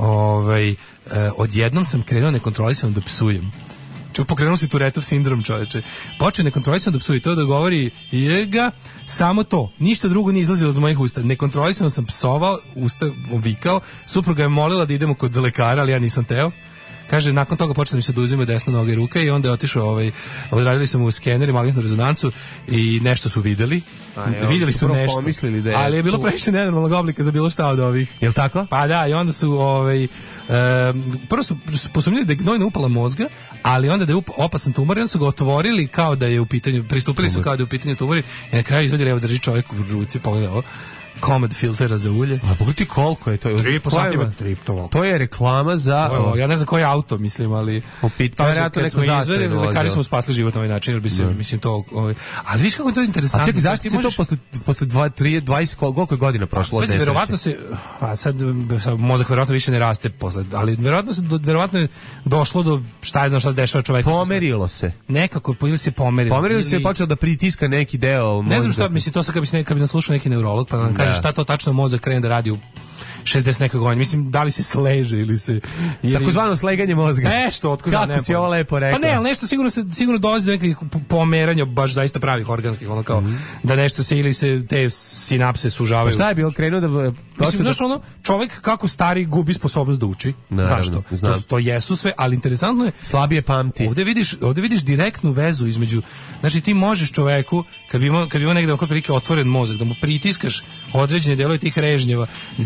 Odjednom sam krenuo nekontrolisano da psujem. Pokrenuo si Turetov sindrom, čoveče. Počeo nekontrolisano da psuje, to da govori samo to. Ništa drugo nije izlazilo iz mojih usta. Nekontrolisano sam psovao, vikao. Supruga je molila da idemo kod lekara, ali ja nisam teo. Kaže, nakon toga počela mi se da uzima desna noga i ruka i onda je otišao, odradili su mu skener i magnetnu rezonancu i nešto su videli. Videli su nešto, ali je bilo previše nenormalnog oblika za bilo šta od ovih. Jel tako? Pa da, i onda su prvo su posumnjili da je gnojna upala mozga, ali onda da je opasan tumor i onda su ga otvorili kao da je u pitanju, pristupili su kao da je u pitanju tumor i na kraju izvadili, evo drži čovjek u ruci, pogledaj ovo, komad filtera za ulje. A pogledaj koliko je to? 3,5 cm. To je reklama za... Ja ne znam koji auto, mislim, ali... Kad smo izveli, lekari smo spasli život na ovaj način, jer bi se, mislim, to... Ali viš kako je to interesantno. A čekaj, zašto se to posle 20, koliko je godina prošlo od 10? Verovatno se... Sad mozak verovatno više ne raste posle, ali verovatno je došlo do, šta se dešava čoveku. Pomerilo se. Nekako, ili se pomerilo. Pomerilo se, je počeo da pritiska neki deo mozga. Ne znam šta, mislim, to sad kad bi nas slušao neki neurolog, pa nam kaže šta to tačno mozak krene da radi u 60 nekog godina. Mislim, da li se sleže ili se... Takozvano sleganje mozga. Nešto, otkuda ne. Kako si ovo lepo rekao. Pa ne, ali nešto sigurno dolazi do nekih pomeranja baš zaista pravih organskih, ono kao da nešto se ili se te sinapse sužavaju. Pa šta je bilo krenuo da... Mislim, znaš ono, čovjek kako stari gubi sposobnost da uči. Zašto? To jesu sve, ali interesantno je... Slabije pamti. Ovdje vidiš direktnu vezu između... Znači, ti možeš čoveku, kad bi imao negde oko prilike otvoren mozak, da mu pritiskaš određene delove tih režnjeva, gde ti možeš da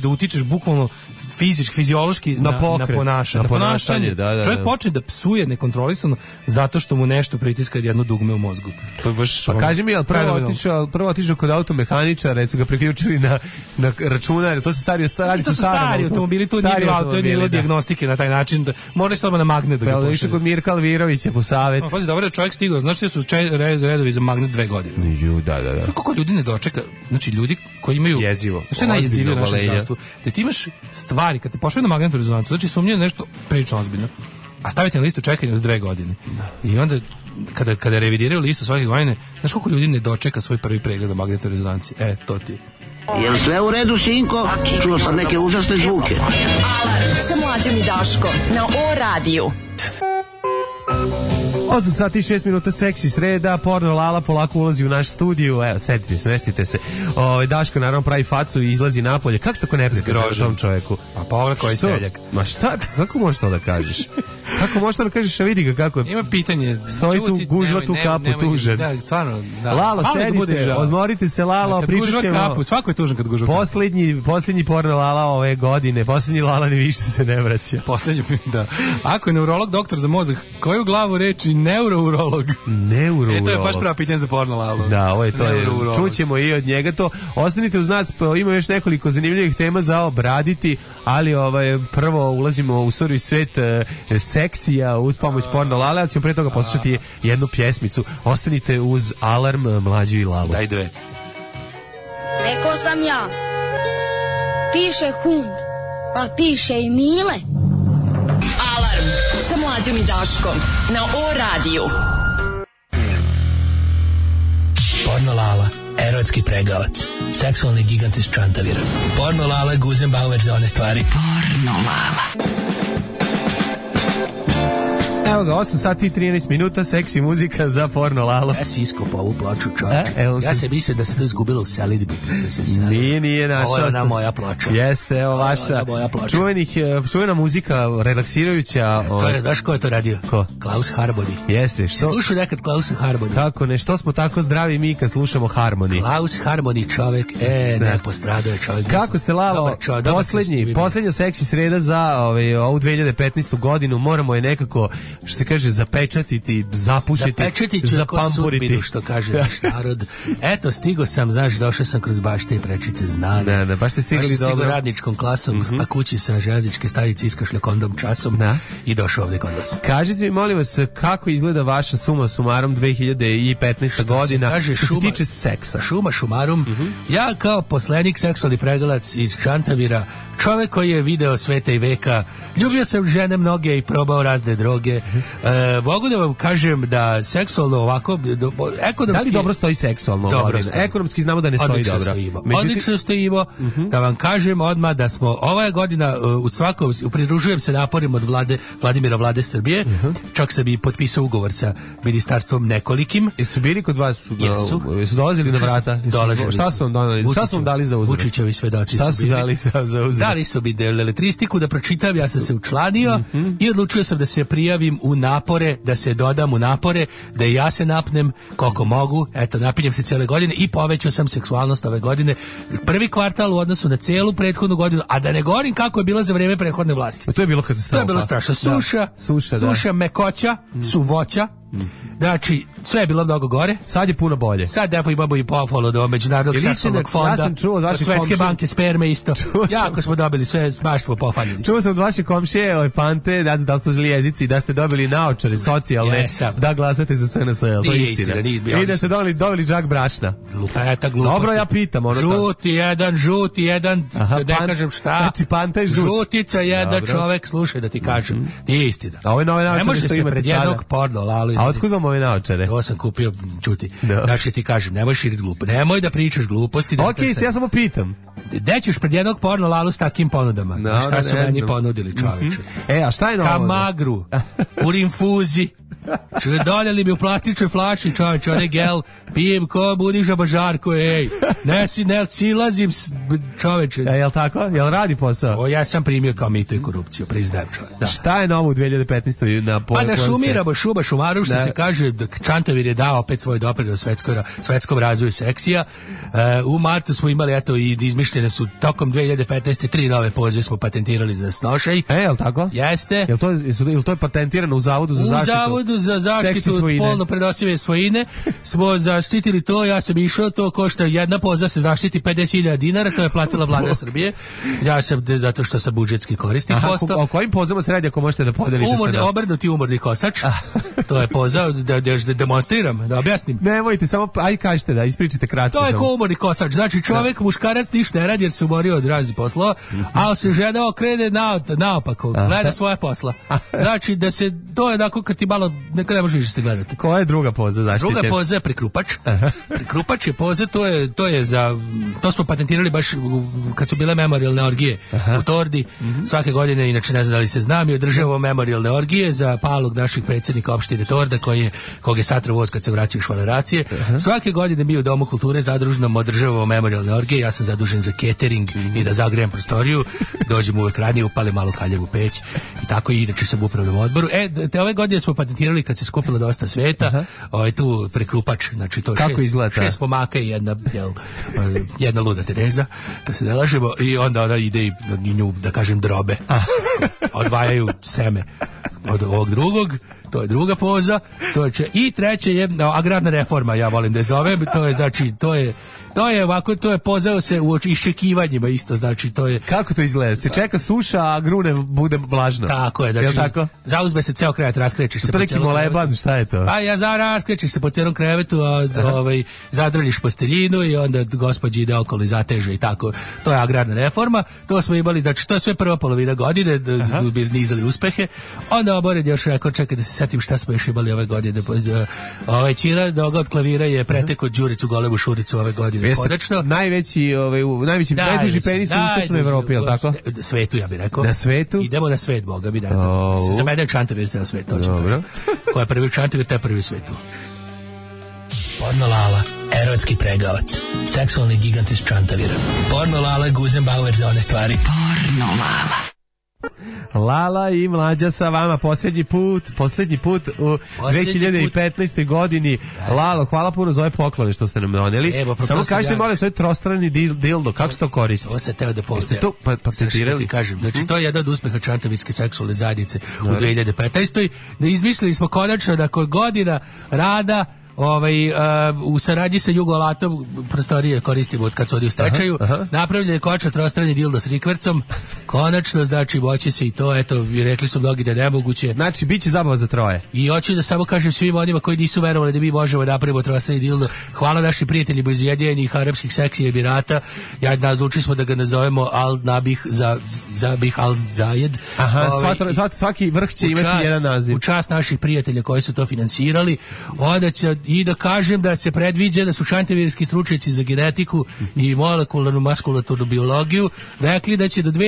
da utičeš bukvalno fizički, fiziološki na ponašanje. Da. Čovjek počne da psuje nekontrolisano zato što mu nešto pritiska jedno dugme u mozgu. To je baš... Pa kaži mi, prvo otišao kod automehaničara, jer su ga priključili na računar, to se radi sa stari automobili, to nije bilo dijagnostike na taj način, morali se odmah na magnet da ga pošalju. Išao kod Mirka Alvirovića po savjet. Pazi, dobro je čovjek stigao, znaš što su redovi za magnet 2 godine. Da. Kako ljudi ne dočeka, znači ljudi koji imaju... Jezivo. Što je najjezivije u našem zdravstvu? Da ti imaš stvari, kad te pošalju na magnetnu rezonancu, znači sumnje nešto prilično ozbiljno, a stavite na listu čekanja od 2 godine. I onda, kada revidiraju listu svake godine, znaš koliko ljudi ne dočeka svoj prvi pregled na magnetnoj rezonanci? To ti je. Jel sve u redu, sinko? Čuo sam neke užasne zvuke. Alarm sa Mlađom i Daškom na O-radiju. 8 sati i 6 minuta, seksi sreda, porno Lala polako ulazi u naš studiju, evo, sedite, smestite se. Daško naravno pravi facu i izlazi napolje. Kako se tako ne prekaš tom čovjeku? Pa pogled koji seljak. Ma šta, kako možeš to da kažeš? Kako možeš to da kažeš, a vidi ga kako je. Ima pitanje. Stoji tu, gužva tu kapu, tužan. Da, stvarno. Da. Lalo, sedite, odmorite se, Lalo, pričat ćemo. Kapu, svako je tužan kad gužva kapu. Posljednji porno Lala ove godine, posljednji Lala ni više se ne vraća. Posljednji, da. Ako je neurolog doktor za mozak, koju glavu reči neurourolog? Neurourolog. To je baš pravo pitanje za porno Lalo. Da, ovo je to. Čućemo i od njega to. Ostanite uz nas, ima još nekoliko zanimljivih tema za obraditi, ali prvo ulazimo u suri svet seksija uz pomoć porno Lale, ali ćemo pre toga poslušati jednu pjesmicu. Ostanite uz Alarm, Mlađu i Lalu. Daj 2. Rekao sam ja, piše hum, pa piše i Mile. Alarm sa Mlađom i Daškom na O-radiju. Porno Lala, erotski pregavac, seksualni gigant iz Čantavira. Porno Lala, Guzenbauer za one stvari. Porno Lala. Evo ga, 8 sati i 13 minuta, seksi muzika za porno Lalo. Ja si iskopao ovu ploču, čovječe. Ja se mislim da se to izgubilo u selidbi. Nije našao. Ovo je ona moja ploča. Jeste, evo vaša čuvena muzika, relaksirajuća. To je, znaš ko je to radio? Ko? Klaus Harboni. Jeste. Slušao nekad Klaus Harboni? Kako ne, što smo tako zdravi mi kad slušamo Harmoni? Klaus Harboni, čovjek, ne postradao je čovjek. Kako ste, Lalo, poslednja seksi sreda za ovu 2015. godinu, moramo je nekako, što se kaže, zapečatiti, zapušiti, zapampuriti, što kaže naš narod. Eto, stigo sam, znaš, došao sam kroz bašte i prečice znane. Da, baš ste stigli dobro. Stigo radničkom klasom, pa kući sa železničke stanice iskašlja kondom časom i došao ovdje kod vas. Kažite mi, molim vas, kako izgleda vaša suma sumarom 2015. godina kaže, što se tiče seksa? Šuma šumarum, ja kao poslenik seksualni pregalac iz Čantavira, čovek koji je video sveta i veka, ljubio sam žene mnoge i probao razne droge. Mogu da vam kažem da seksualno ovako, ekonomski... Da li dobro stoji seksualno? Dobro stoji. Ekonomski znamo da ne stoji dobro. Odlično stojimo. Da vam kažem odmah da smo ova godina pridružujem se naporima od Vlade Srbije. Čak sam i potpisao ugovor sa ministarstvom nekolikim. Jesu bili kod vas? Jesu. Jesu dolazili na vrata? Šta su vam dali za uzor? Vučićevi svedoci su bili. Dali za uzor? Dali su mi beletristiku da pročitam, ja sam se učlanio i odlučio sam da se prijavim u napore, da se dodam u napore, da i ja se napnem koliko mogu. Eto, napinjem se cijele godine i povećao sam seksualnost ove godine. Prvi kvartal u odnosu na cijelu prethodnu godinu, a da ne govorim kako je bilo za vrijeme prethodne vlasti. To je bilo katastrofa. To je bilo strašno. Suša, mekoća, suvoća. Znači, sve je bilo mnogo gore. Sad je puno bolje. Sad evo imamo i pohvalu od Međunarodnog seksualnog fonda. Ja sam čuo od vaših komšije. Svetske banke sperme isto. Jako smo dobili sve, baš smo pohvaljeni. Čuo sam od vaše komšije, Pante, da ste zli jezici, da ste dobili naočare socijalne, da glasate za SNS. To je istina. I da ste dobili džak brašna. Lupeta gluposti. Dobro, ja pitam. Žuti jedan, da kažem šta. Znači, Panta je žut. Žutica jedan čovek, slušaj da ti kažem. Nije istina. A ove nove naočare što imate sada. A otkud vam ove naočare? To sam kupio, čuti. Znači ti kažem, nemoj širiti gluposti. Nemoj da pričaš gluposti. Okej, ja samo pitam. Gde ćeš pred jednog porno Lalu s takim ponudama? Šta su meni ponudili, čoveče? A šta je novo? Kamagru, u rinfuzi, Doneli mi u plastičnoj flaši, čoveče, onaj gel, pijem ko Budiša Bažarko, ej. Ne silazim, čoveče. Jel tako? Jel radi posao? Ja sam primio kao mito i korupciju, priznajem, čoveče. Da. Šta je novo u 2015. na Pa da šumiramo šumaru, što se kaže, Čantavir je dao opet svoj doprinos svetskom razvoju seksija. U martu smo imali, eto, i izmišljene su tokom 2015. 3 nove pozive smo patentirali za snošaj. Jel tako? Jeste. Jel to je patentirano u Zavodu za zaštitu? U Zavodu za zaštitu polno prenosive svojine smo zaštitili to, ja sam išao, to košta jedna poza se zaštiti 50.000 dinara, to je platila vlada Srbije. Ja sam, zato što sam budžetski korisnik postao. O kojim pozama se radi ako možete da podelite sa nama? Obrnuti umorni kosač. To je pozao da demonstriram, da objasnim. Nemojte, samo aj kažete da ispričite kratko. To je ko umorni kosač, znači čovjek, muškarac ništa ne radi jer se umorio od raznih poslova, a se žena okrene naopako, gleda svoje posla. Znači da se, to je onako kad ti malo, nekada ne možeš više se gledati. Koja je druga poza zaštićena? Druga poza je prikrupač. Prikrupač je poza, to je za, to smo patentirali baš kad su bile memorialne orgije u Tordi. Svake godine, inače ne znam da li se zna, mi održavamo memorialne orgije za palog naših predsjednika opštine Torda, kog je satro voz kad se vraćaju švaleracije. Svake godine mi u Domu kulture zadružnom održavamo memorialne orgije, ja sam zadužen za catering i da zagrejem prostoriju, dođemo uvek ranije, upale malo kaljevu peć i tako, i inače sam u upravnom odboru. Te ove godine smo patentirali kad se skupilo dosta sveta, tu prekrupač, znači to šest pomaka i jedna luda Tereza, da se ne lažemo, i onda ona ide i nju, da kažem, drobe. Odvajaju seme od ovog drugog. To je druga poza, i treće je agrarna reforma, ja volim da je zovem, to je, znači, to je ovako, to je pozao se u iščekivanjima isto, znači to je... Kako to izgleda? Se čeka suša, a grune bude vlažno? Tako je, znači, zauzme se ceo krevet, raskrećiš se po celom krevetu. Moleban, šta je to? Pa raskrećiš se po celom krevetu, zadrljiš posteljinu i onda gospođi ide okolo i zateže i tako. To je agrarna reforma, to smo imali, znači to je sve prva polovina godine, bi nizali uspehe, onda Boren još rekao, čekaj da se setim šta smo još imali ove godine. Ćira noga od klavira je pretekao Đuricu Golemu Šuricu ove godine. Konačno. Najduži penis u istočnoj Evropi, je li tako? Svetu, ja bih rekao. Na svetu? Idemo na svet, Boga mi, ne znam. Za mene je Čantavir na svet, točno. Dobro. Ko je prvi Čantavir, te prvi u svetu. Porno Lala, erotski pregavac, seksualni gigant iz Čantavira. Porno Lala, Guzenbauer za one stvari. Porno Lala. Lala i Mlađa sa vama posljednji put u 2015. godini. Lalo, hvala puno za ove poklone što ste nam doneli. Samo kažete molim svoj trostrani dildo, kako se to koristi? Ovo se teo da postoje. To patentirali? Znači to je jedan od uspeha čantavirske seksualne zajednice u 2015. Izmislili smo konačno da kod godina rada u saradnji sa Jugolatom prostorije koristimo od kad su odi u stečaju. Napravljen je konačno trostrani dildo s rikvercom. Konačno, znači, moći se i to, eto, rekli su mnogi da je nemoguće. Znači, bit će zabava za troje. I hoću da samo kažem svim onima koji nisu verovali da mi možemo napravimo trostrani dildo. Hvala našim prijateljima iz Ujedinjenih Arapskih Seksija Emirata. Odlučili smo da ga nazovemo Al Nabih Zabih Al Zajed. Svaki vrh će imati jedan naziv. U čast naših prijatelja koji su to finansirali. Onda će i da kažem da se predviđa da su čantavirski stručnjaci za genetiku i molekularnu maskulaturnu biologiju rekli da će do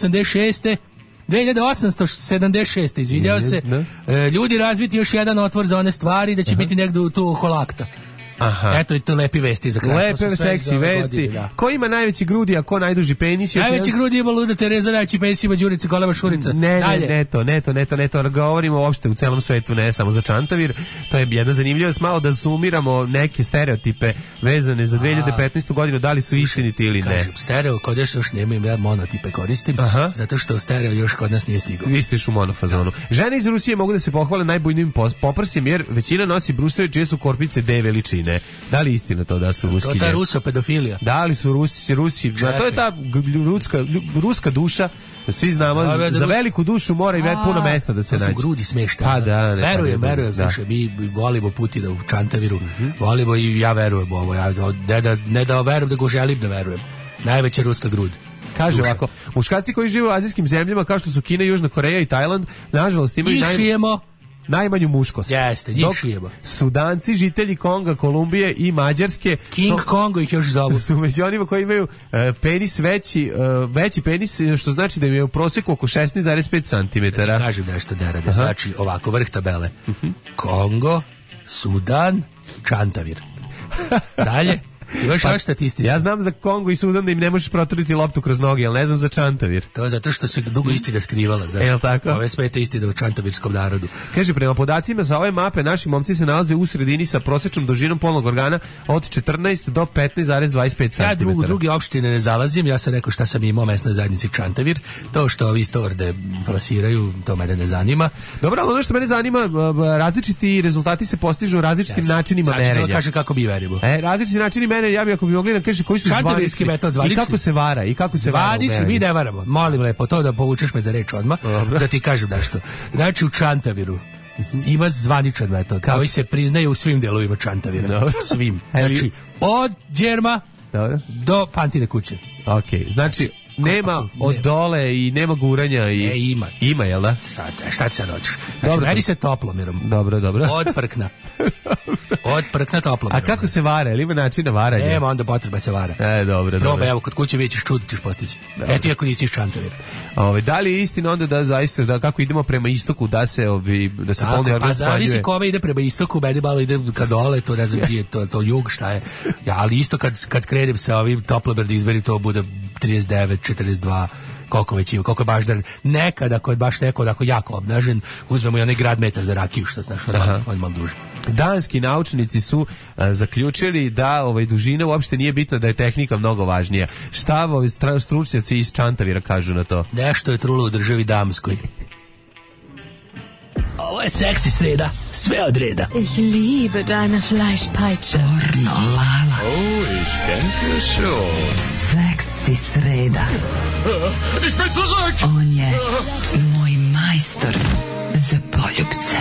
2876. izvinjao se, ljudi razviti još jedan otvor za one stvari, da će biti negdje tu oko lakta. Eto i to lepi vesti za kraj. Lepe, seksi vesti. Ko ima najveći grudi, a ko najduži penis? Najveći grudi ima luda Tereza, najveći penis ima Đurica Golema Šurica. Ne to. Govorimo uopšte u celom svetu, ne samo za Čantavir. To je jedna zanimljivost, malo da sumiramo neke stereotipe vezane za 2015. godinu, da li su istiniti ili ne. Kažem, stereo kod još nemam, ja monotipe koristim, zato što stereo još kod nas nije stigao. Vi ste još u monofazonu. Žene iz Rusije mogu da se pohvale najbujnijim poprsjem, jer većina nosi bruseve čije su korpice D veličine. Da li istina to da su ruski? To je ta rusopedofilija. Da li su Rusi? To je ta ruska duša. Svi znamo, za veliku dušu mora i puno mesta da se nađe. To su grudi smešta. Verujem, slušaj, mi volimo Putina u Čantaviru, volimo i ja verujem ovo. Ne da verujem, da go želim da verujem. Najveća ruska grud. Kaže ovako, muškarci koji žive u azijskim zemljama kao što su Kina, Južna Koreja i Tajland, nažalost imaju najmanju muškost. Jeste, njih šijemo. Sudanci, žitelji Konga, Kolumbije i Mađarske King Kongo ih još zovu. Su među onima koji imaju penis veći penis, što znači da im je u proseku oko 16,5 cm. Da ti kažem nešto da rade. Znači ovako, vrh tabele. Kongo, Sudan, Čantavir. Dalje. Imaš još statistički. Ja znam za Kongo i Sudan da im ne možeš proturiti loptu kroz noge, ali ne znam za Čantavir. To je zato što se dugo istina skrivala. Jel tako? Ove smete istina u čantavirskom narodu. Kaže, prema podacima za ove mape, naši momci se nalaze u sredini sa prosječnom dužinom polnog organa od 14 do 15,25 cm. Ja druge opštine ne zalazim, ja sam rekao šta sam imao mesnoj zajednici Čantavir. To što ovi storde plasiraju, to mene ne zanima. Dobro, ali ono što mene zanima, različiti rezultati se postižu različitim načinima merenja. Znači, kaže kako mi verimo. Različiti načini mene, ja bih ako bi mogli da kaže koji su zvanični metod, i kako se vara i kako se vara. Mi ne varamo. Molim lepo to da povučeš me za reč odmah, da ti kažem nešto. Znači u Čantaviru ima zvaničan metod koji se priznaje u svim delovima Čantavira. Svim. Znači od Đerma do Pantine kuće. Okej, znači nema od dole i nema guranja i ima, jel da? Sad, šta ti sad hoćeš? Znači, meri se toplomerom. Dobro. Od prkna toplomerom. A kako se vara? Ili ima načina varanja? Nema onda potreba se vara. Dobro. Proba, evo, kod kuće vidjet ćeš čudo ćeš postići. Eto, ako nisi iz Čantavira. Da li je istina onda da zaista, da kako idemo prema istoku, da se polni organ smanjuje? A zavisi kome ide prema istoku, meni malo ide ka dole, to ne znam gdje je, to jug, šta je. Ali isto kad krenem sa ovim toplomer da izmeri, to bude 39, 42, koliko već ima, koliko je baš nekada ako je baš neko onako jako obnažen, uzmemo i onaj grad metar za rakiju, što znaš, on malo duže. Danski naučnici su zaključili da dužina uopšte nije bitna, da je tehnika mnogo važnija. Šta stručnjaci iz Čantavira kažu na to? Nešto je trulo u državi damskoj. Ovo je seksi sreda, sve od reda. Ich liebe deine Fleischpeitsche. Pornolala. Oh, ich denke schon. Seksi sreda. Ich bin zurück! On je moj majstor za poljubce.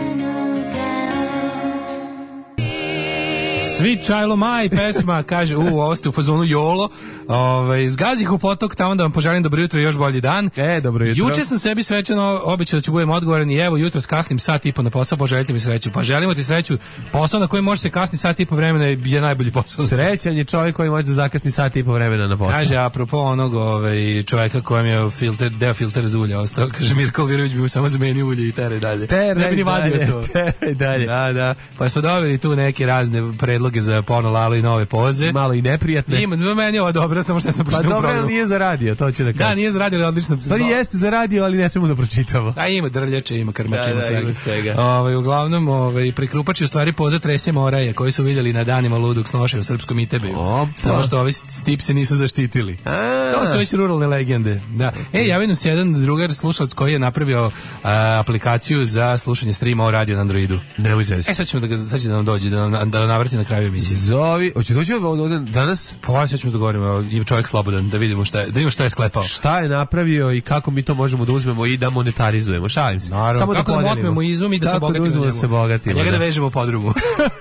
Sweet Child of Mine pesma, kaže, ovo ste u fazonu Jolo, zgazih u potok, tamo da vam poželim dobro jutro i još bolji dan. Dobro jutro. Juče sam sebi svečano obećao da ću budem odgovoran i evo jutro kasnim sat i po na posao, poželite mi sreću. Pa želimo ti sreću, posao na koji može se kasni sat i po vremena je najbolji posao. Srećan je čovjek koji može da zakasni sat i po vremena na posao. Kaže, apropo onog čovjeka kojem je deo filter za ulje ostao, kaže Mirko Alvirović bi mu samo zamenio ulje i tere dalje. Ne bi ni vadio to. Dalje. Da. Pa smo dobili tu neke razne predloge za pornolalu i nove poze. Malo i neprijatne. Meni je ovo dobro, samo što sam pročitao program. Pa dobro, nije za radio, to ću da kažem. Da, nije za radio, ali odlično. Stvari jeste za radio, ali ne smemo da pročitamo. A ima drljače, ima krmače, ima svega. Uglavnom, prikrupači u stvari poza Trese Moraje, koji su vidjeli na danima ludog snošaja u srpskom Itebeju. Samo što ovi stipse nisu zaštitili. To su već ruralne legende. Da. Javio nam se jedan drugar slušalac koji je napravio aplikaciju za slušanje streama o radio na Androidu. Nemoj se. Sad će da nam dođe, da navrati na kraju emisije. Zovi, hoće doći danas? Pa sad ćemo da govorimo, je čovjek slobodan, da vidimo šta je sklepao. Šta je napravio i kako mi to možemo da uzmemo i da monetarizujemo. Šalim se. Naravno, samo kako da otmemo izum i da se obogatimo. A njega da vežemo podrumu.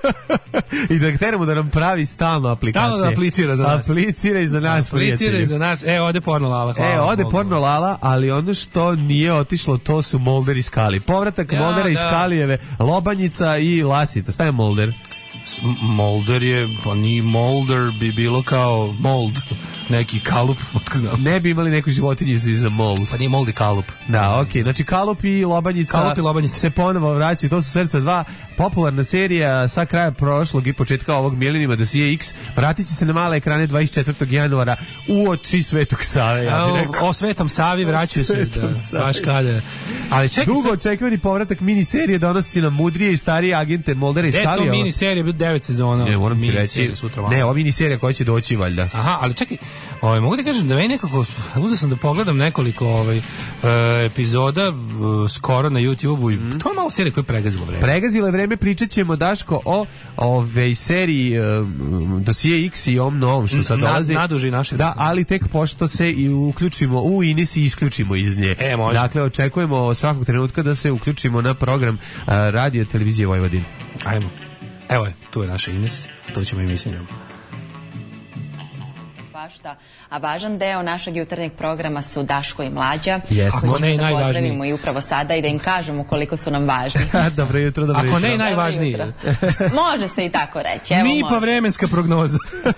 I da teramo da nam pravi stalno aplikacije. Stalno da aplicira za nas. Aplicira i za nas, prijatelji. Aplicira i za nas. Ode pornolala. Ode pornolala, ali ono što nije otišlo, to su Molder i Skali. Povratak Moldera i Skalijeve, Lobanjica i Lasica. Šta je Molder? Molder je, pa ni Molder bi bilo kao mold, neki kalup, otko znam. Ne bi imali neku životinju za mold. Pa nije mold i kalup. Da, okej. Znači Kalup i Lobanjica se ponovo vraćaju, to su Srca 2, popularna serija sa kraja prošlog i početka ovog milenijuma Dosije X, vratit će se na male ekrane 24. januara uoči Svetog Save. O Svetom Savi vraćaju se, baš kada. Ali čekaj, dugo očekivani povratak miniserije donosi nam mudrije i starije agente Moldera i Skalija. To miniserija je 9 sezona. Ne, moram ti reći. Ne, ova miniserija koja će doći valjda. Aha, ali čekaj, mogu da kažem da meni nekako, uzeo sam da pogledam nekoliko epizoda skoro na YouTube-u i to je malo serija koja je pregazila vreme. Pregazila vreme, pričat ćemo, Daško, o seriji Dosije X i ovom novom što sad dolazi. Naduži naše. Da, ali tek pošto se i uključimo u Ines i isključimo iz nje. Može. Dakle, očekujemo svakog trenutka da se uključimo na program radio televizije Vojvodine. Ajmo. Evo je, tu je naša Ines, to ćemo i mi s njom. svašta, a važan deo našeg jutarnjeg programa su Daško i Mlađa. Ako ne i da najvažniji. pozdravimo i upravo sada i da im kažemo koliko su nam važni. Dobro jutro, dobro jutro. Ako ne i najvažniji. Može se i tako reći. Evo, Ni pa vremenska prognoza.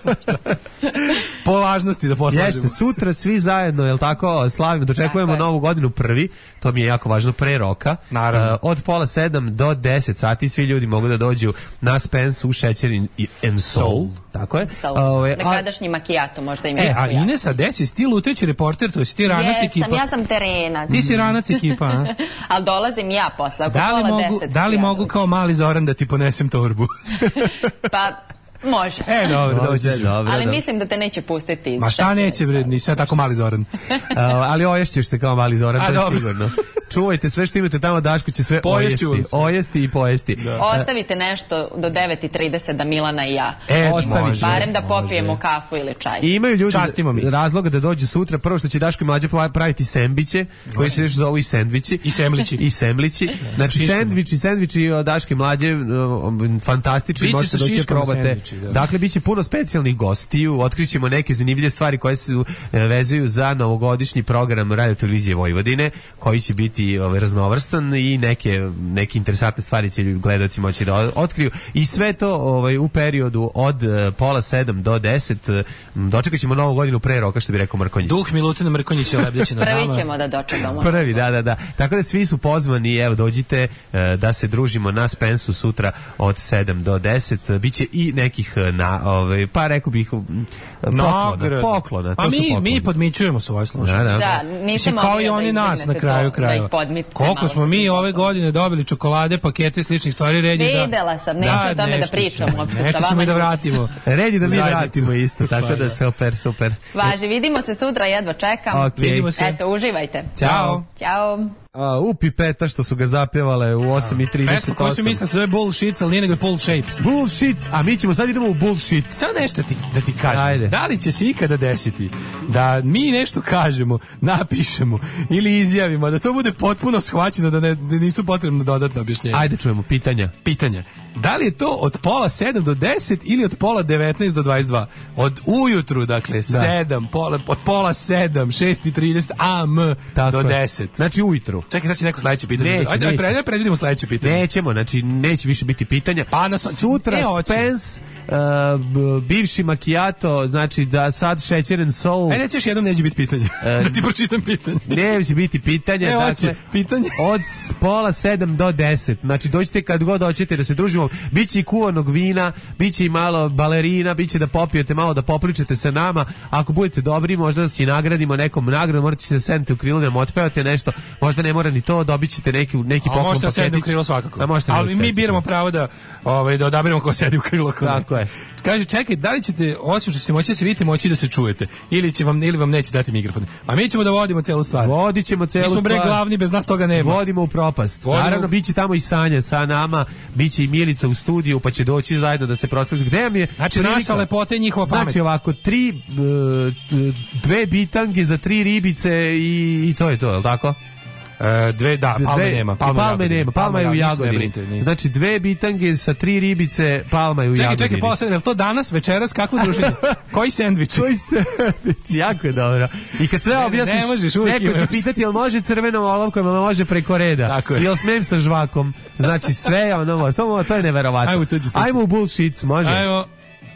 Po važnosti da poslažemo. Jeste, sutra svi zajedno, jel tako, slavimo, dočekujemo Novu godinu prvi, to mi je jako važno, pre roka. Naravno. Od pola 7 do 10 sati svi ljudi mogu da dođu na Spence u Šećer and Soul. Tako je. Nekadašnji makijato možda im je. A Inesa, desi ti lutreći reporter, to si ti ranac ekipa? Ja sam terena. Ti si ranac ekipa, a? Ali dolazim ja posle, oko pola 10. Da li mogu kao mali Zoran da ti ponesem torbu? Pa... Može. Dobro, dođe. Ali mislim da te neće pustiti. Ma šta neće, bre, nisam tako mali Zoran. Ali oješćeš se kao mali Zoran, to je sigurno. Čuvajte sve što imate tamo, Daško će sve ojesti i pojesti. Ostavite nešto do 9:30 da Milana i ja. Barem da popijemo kafu ili čaj. I imaju ljudi razloga da dođu sutra. Prvo što će Daško i Mlađa praviti sendviče, koji se još zovu i sendviči. I semlići. Znači sendviči od Daške i Mlađe, fantastični, možete doći probate. Dakle, bit će puno specijalnih gostiju, otkrićemo neke zanimljive stvari koje se vezuju za novogodišnji program Radio Televizije Vojvodine, koji će biti raznovrstan i neke interesantne stvari će gledaoci moći da otkriju. I sve to u periodu od pola 7 do 10. Dočekat ćemo Novu godinu pre roka, što bi rekao Mrkonjić. Duh Milutina Mrkonjića lebdeće na nama. Prvi ćemo da dočekamo. Prvi, da. Tako da svi su pozvani, evo dođite da se družimo na Spensu sutra od 7 do 10. Biće i nekih pa rekao bih poklona. A mi podmićujemo svoje slušalce. Da, nisam kao i oni nas na kraju krajeva. Koliko smo mi ove godine dobili čokolade, pakete i sličnih stvari, red je da... Videla sam, neću o tome da pričam uopšte sa vama. Nešto ćemo i da vratimo. Red je da mi vratimo isto, tako da super. Važi, vidimo se sutra, jedva čekam. Vidimo se. Eto, uživajte. Ćao. Pipeta što su ga zapevale u 8:38. Pesma koju su mislili sve bullshits, ali nije nego pull shapes. Bullshits, a mi ćemo sad idemo u bullshit. Samo nešto da ti kažem. Ajde. Da li će se ikada desiti da mi nešto kažemo, napišemo ili izjavimo, da to bude potpuno shvaćeno, da nisu potrebno dodatno objašnjenje? Ajde, čujemo pitanja. Da li je to od pola 7 do 10 ili od pola 19 do 22? Od ujutru, dakle, 7, od pola 7, 6:30 am do 10. Znači ujutru. Čekaj, sad će neko sledeće pitanje. Ajde, predvidimo sledeće pitanje. Nećemo, znači neće više biti pitanja. Sutra Spence, bivši makijato, znači da sad Šećer and Soul. Ajde, još jednom neće biti pitanje. Da ti pročitam pitanje. Neće biti pitanje. Dakle, pitanje. Od pola 7 do 10. Znači dođite kad god hoćete da se družimo. Biće i kuvanog vina, biće i malo balerina, biće da popijete malo, da popričate sa nama. Ako budete dobri, možda da si nagradimo nekom nagradom, morate se sednete u krilo da nam otpevate nešto. Možda ne mora ni to, dobit ćete neki poklon paketić. Možete sedeti u krilo svakako. Ali mi biramo pravo da odabiramo ko sedi u krilo. Tako je. Kaže, čekaj, da li ćete, osim što ćete moći da se vidite, moći da se čujete? Ili vam neće dati mikrofon? A mi ćemo da vodimo celu stvar. Vodit ćemo celu stvar. Mi smo bre glavni, bez nas toga nema. Vodimo u propast. Naravno, bit će tamo i Sanja sa nama, bit će i Milica u studiju, pa će doći zajedno da se proslavimo. Gde vam je? Znači, naša lepota i njihova pamet. Znači, ovako, 2 bitange za 3 ribice i to je to, je li tako? Palme nema. Palma je u Jagodini. Znači 2 bitange sa 3 ribice, Palma je u Jagodini. Čekaj, pola 7, je li to danas, večeras, kakvo druženje? Koji sendvič? Jako je dobro. I kad sve objasniš, neko će pitati jel može crvenom olovkom, jel može preko reda, jel smem sa žvakom. Znači sve, to je neverovatno. Ajmo u bullshits, može. Ajmo.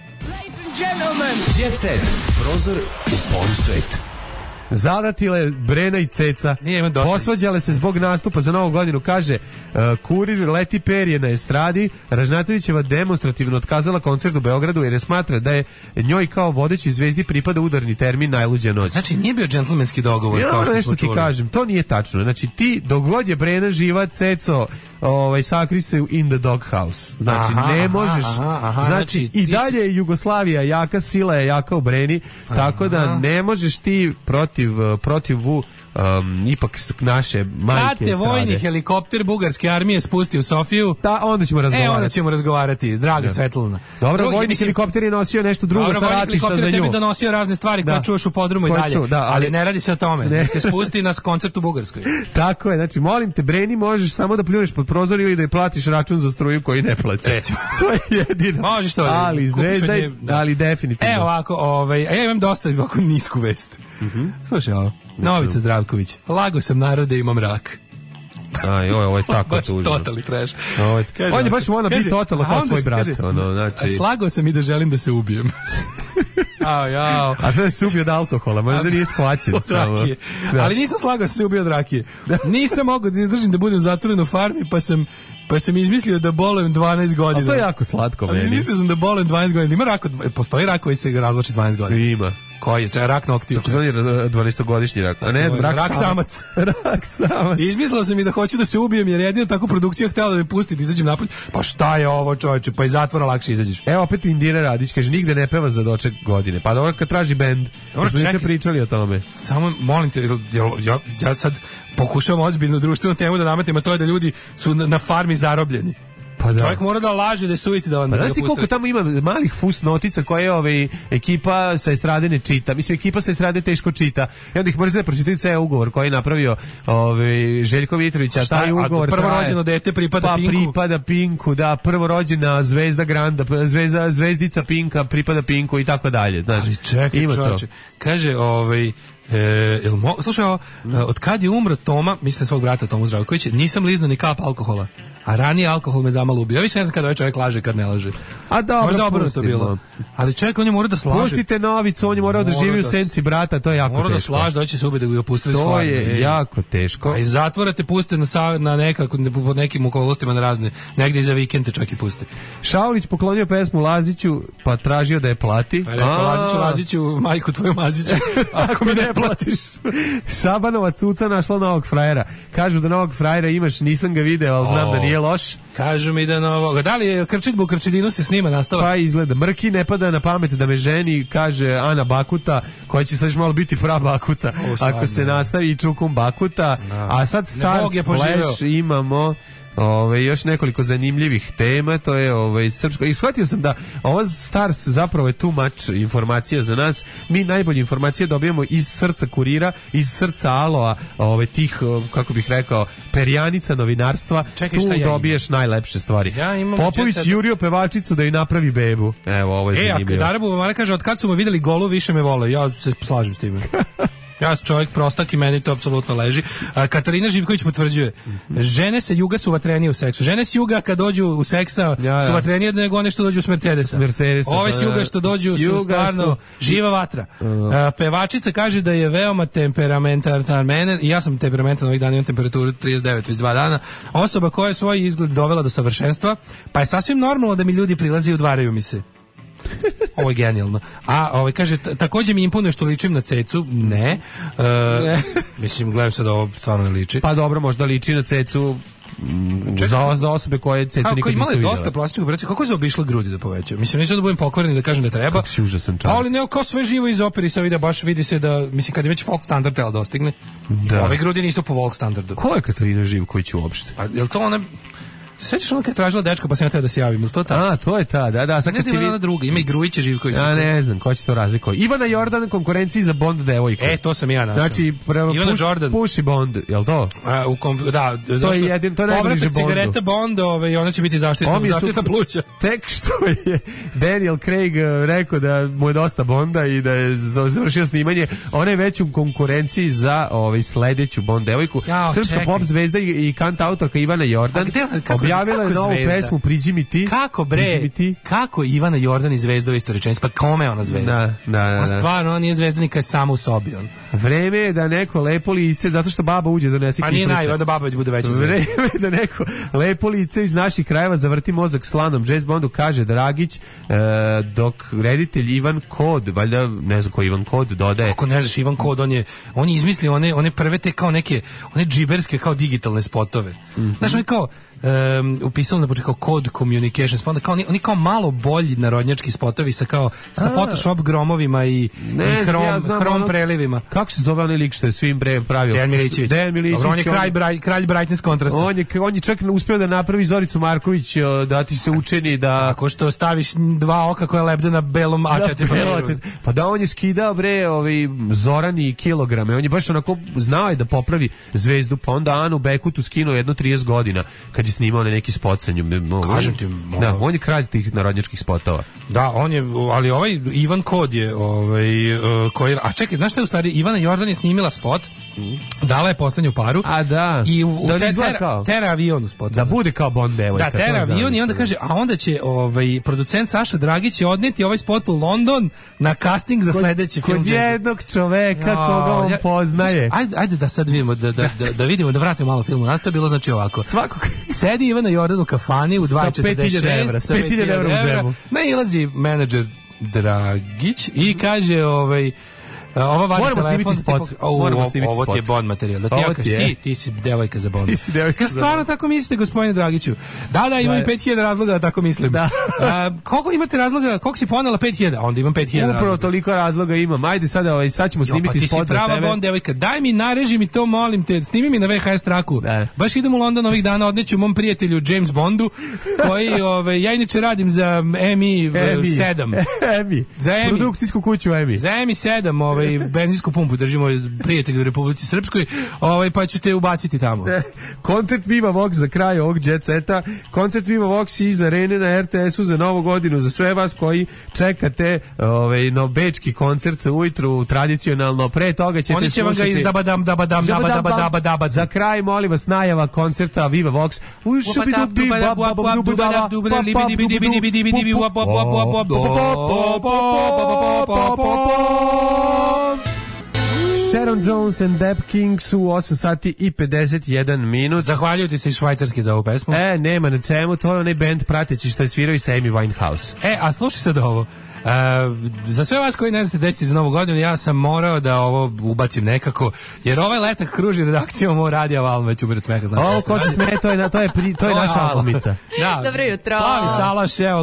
Jet Set, prozor u polusvet. Zaratile Brena i Ceca. Posvađale se zbog nastupa za Novu godinu. Kaže, kurir leti perje na estradi. Ražnatovićeva demonstrativno otkazala koncert u Beogradu jer je smatra da je njoj kao vodeći zvezdi pripada udarni termin najluđa noć. Znači nije bio džentlmenski dogovor kao što smo čuli. Ti kažem, to nije tačno. Znači ti dok god je Brena živa, Ceco sakri se in the doghouse. Znači ne možeš. Znači i dalje je Jugoslavija jaka, sila je jaka u Breni, tako da ne možeš ti protiv ipak naše majke Kad te vojni helikopter bugarske armije spusti u Sofiju, onda ćemo razgovarati. Onda ćemo razgovarati, draga Svetlana. Dobro, vojni helikopter je nosio nešto drugo sa ratišta za nju. Tebi donosio razne stvari koje čuješ u podrumu i dalje. Ali ne radi se o tome. Te spusti nas koncert u Bugarskoj. Tako je, znači molim te, Breni, možeš samo da pljuneš pod prozor ili da je platiš račun za struju koji ne plaća. To je jedino. Možeš to. Ali Zvezda, ali definitivno. Evo ovako, ja imam dosta ovako nisku vest. Slušaj ovo. Novica Zdravković. Lago sam narode, imam rak. Aj, ovo je tako tužno. Totally trash. On je baš mora biti totalno kao svoj brat. Slagao sam i da želim da se ubijem. A sve se ubio od alkohola, možda nije shvaćen. Od rakije. Ali nisam slagao se ubio od rakije. Nisam mogao da izdržim da budem zatvoren u farmi, pa sam izmislio da bolujem 12 godina. A to je jako slatko meni. Izmislio sam da bolujem 12 godina. Ima rak, postoji rak koji se razvlači 12 godina. Ima. Koji je? Rak noktiju. Tako zvani 12-godišnji rak. A ne znam, rak samac. Rak samac. Izmislio sam i da hoću da se ubijem jer jedino tako produkcija htjela da me pusti da izađem napolje. Pa šta je ovo, čoveče? Pa iz zatvora lakše izađeš. Evo opet Indira Radić kaže nigde ne peva za doček godine. Pa dobro kad traži bend. Dobro, čekaj. Pričali o tome. Samo molim te, ja sad pokušavam ozbiljnu društvenu temu da nametim, a to je da ljudi su na farmi zarobljeni. Pa da. Čovjek mora da laže da je suicidalan. Pa znaš ti koliko tamo ima malih fusnotica koje ekipa sa estrade ne čita. Mislim, ekipa sa estrade teško čita. I onda ih mora da pročitaju ceo ugovor koji je napravio Željko Mitrović, a taj ugovor prvorođeno dete pripada Pinku. Pa pripada Pinku, da, prvorođena zvezda Granda, zvezdica Pinka pripada Pinku i tako dalje. Znači, ali čekaj, čovječe. Kaže, slušaj, od kad je umro Toma, mislim svog brata Tomu Zdravkovića, nisam liznuo ni kap alkohola. A ranije alkohol me zamalo ubio. Ja više ne znam kada ovaj čovjek laže, kad ne laže. A dobro, možda obrnuto bilo. Ali čovjek, on je mora da slaže. Pustite Novicu, on je morao da živi u senci brata, to je jako teško. Mora da slaže, da će se ubiti da bi ga pustili s farme. To je jako teško. A iz zatvora te puste na nekako, pod nekim okolnostima na razne, negdje iza vikende čak i puste. Šaulić poklonio pesmu Laziću, pa tražio da je plati. Pa rekao Laziću, majku tvoju Maziću, ako mi ne platiš. Šabanova cuca našla novog frajera. Kažu da novog frajera imaš, nisam ga video, ali znam da nije loš. Kažu mi da novog. Da li je Krčitbu u Krčedinu se snima nastava? Pa izgleda. Mrki ne pada na pamet da me ženi, kaže Ana Bakuta, koja će sad malo biti pra Bakuta. Ako se nastavi i Čukum Bakuta. A sad Stars Flash imamo još nekoliko zanimljivih tema, to je srpsko. I shvatio sam da ovo Stars zapravo je too much informacija za nas. Mi najbolje informacije dobijamo iz srca Kurira, iz srca Aloa, tih, kako bih rekao, perjanica novinarstva. Čekaj, tu dobiješ najlepše stvari. Popović jurio pevačicu da joj napravi bebu. Evo, ovo je zanimljivo. Darabu Mara kaže, od kad su me vidjeli golu, više me vole. Ja se slažem s time. Ja sam čovjek prostak i meni to apsolutno leži. Katarina Živković potvrđuje. Žene sa juga su vatrenije u seksu. Žene s juga kad dođu u seksa su vatrenije nego one što dođu s Mercedesa. Ove s juga što dođu su stvarno živa vatra. Pevačica kaže da je veoma temperamentan mene, i ja sam temperamentan, ovih dana imam temperaturu 39 već 2 dana. Osoba koja je svoj izgled dovela do savršenstva, pa je sasvim normalno da mi ljudi prilazi i udvaraju mi se. Ovo je genijalno. A kaže, također mi imponuje što ličim na Cecu. Ne. Mislim, gledam se da ovo stvarno ne liči. Pa dobro, možda liči na Cecu za osobe koje Cecu nikad nisu vidjela. Dosta plastičnog operacije. Kako je zaobišla grudi da poveća? Mislim, nisam da budem pokvaren da kažem da treba. Kako si užasan čovjek. Ali ne, kao sve živo iz operi sa vide, baš vidi se da, mislim, kad je već folk standard tela dostigne, ove grudi nisu po folk standardu. Ko je Katarina Živković uopšte? Pa, je li to ona... Se sjećaš ono kad je tražila dečka pa sam ja teo da se javim, ili to ta? A, to je ta, da. Sad ne znam ona druga, ima i Grujića Živković. Ja ne znam, ko će to razlikovati. Ivana Jordan konkurenciji za Bond devojku. To sam ja našao. Znači, Ivana Jordan. Puši Bond, jel to? Da, to je jedin, to je najbliže Bondu. Cigareta Bond, i ona će biti zaštitna pluća. Tek što je Daniel Craig rekao da mu je dosta Bonda i da je završio snimanje, ona je već u konkurenciji za sledeću Bond devojku. Srpska pop zvezda i kant autorka Ivana Jordan objavila je novu pesmu Priđi mi ti. Kako bre? Kako Ivana Jordan i zvezda u istoj rečenici? Pa kome je ona zvezda? Da. Stvarno, on nije zvezda nikad samo u sobi. Vreme je da neko lepo lice, zato što baba uđe donese kiflice. Pa nije da baba već bude veća zvezda. Vreme je da neko lepo lice iz naših krajeva zavrti mozak slanom. James Bondu kaže Dragić, dok reditelj Ivan Kod, valjda ne znam ko Ivan Kod, dodaje. Kako ne znaš Ivan Kod, on je izmislio one prve te kao neke, one džiberske kao digitalne spotove. Znaš, on je kao upisalo na početku kao Code Communications, pa onda kao oni kao malo bolji narodnjački spotovi sa Photoshop gromovima i hrom prelivima. Kako se zove onaj lik što je svim pravio? Dejan Milićević. Dobro, on je kralj brightness kontrasta. On je čak uspio da napravi Zoricu Marković, da ti se učini da... Tako što staviš dva oka koja lebde na belom A4. Pa da, on je skidao Zorani kilograme, on je baš onako znao je da popravi zvezdu, pa onda Anu Bekutu skinuo jedno 30 godina kad je snimao neki spot sa njom. Kažem ti, da, on je kralj tih narodnjačkih spotova. Da, on je, ali ovaj Ivan Kod je koji, a čekaj, znaš šta je u stvari, Ivana Jordan je snimila spot, dala je poslednju paru. A da. I u Tera avion u spotu. Da bude kao Bond devojka. Da, Tera avion i onda kaže, a onda će producent Saša Dragić će odneti ovaj spot u London na casting za sledeći film. Kod jednog čoveka koga on poznaje. Ajde da sad vidimo, da vidimo, da vratimo malo filmu. Nas to je bilo znači ovako. Sedi Ivana Jordan u kafani u 2.46 sa 5.000 evra u džepu. Nailazi menadžer Dragić i kaže ova vadi telefon, ovo ti je Bond materijal. Da ti ja kažem, ti si devojka za Bond. Kad stvarno tako mislite, gospodine Dragiću? Da, imam 5.000 razloga da tako mislim. Koliko imate razloga, koliko si ponela 5.000? Onda imam 5.000 razloga. Upravo toliko razloga imam. Ajde sada, sad ćemo snimiti spot za tebe. Ti si prava Bond devojka. Daj mi, nareži mi to, molim te. Snimi mi na VHS traku. Baš idem u London ovih dana, odneću mom prijatelju James Bondu, koji, ja inače radim za MI7. Za produkcijsku kuću MI. Za MI7, benzinsku pumpu držimo prijatelji u Republici Srpskoj, pa ću te ubaciti tamo. Koncert Viva Vox za kraj ovog Jet Seta, koncert Viva Vox iz arene na RTS-u za Novu godinu, za sve vas koji čekate no bečki koncert ujutru tradicionalno, pre toga ćete oni će slušati... vam ga izdabadam. Za kraj, molim vas, najava koncerta Viva Vox. Sharon Jones and Dap Kings u 8 sati i 51 minut. Zahvaljuju ti se iz Švajcarske za ovu pesmu. Nema na čemu, to je onaj band prateći što je svirao i sa Amy Winehouse. A slušaj sad ovo. Za sve vas koji ne znate desiti za Novu godinu, ja sam morao da ovo ubacim nekako, jer ovaj letak kruži redakcijom ovo radija Valm, već umirat smeha. Ovo ko se smeje, to je naša albumica. Dobro jutro. Plavi salaš, evo,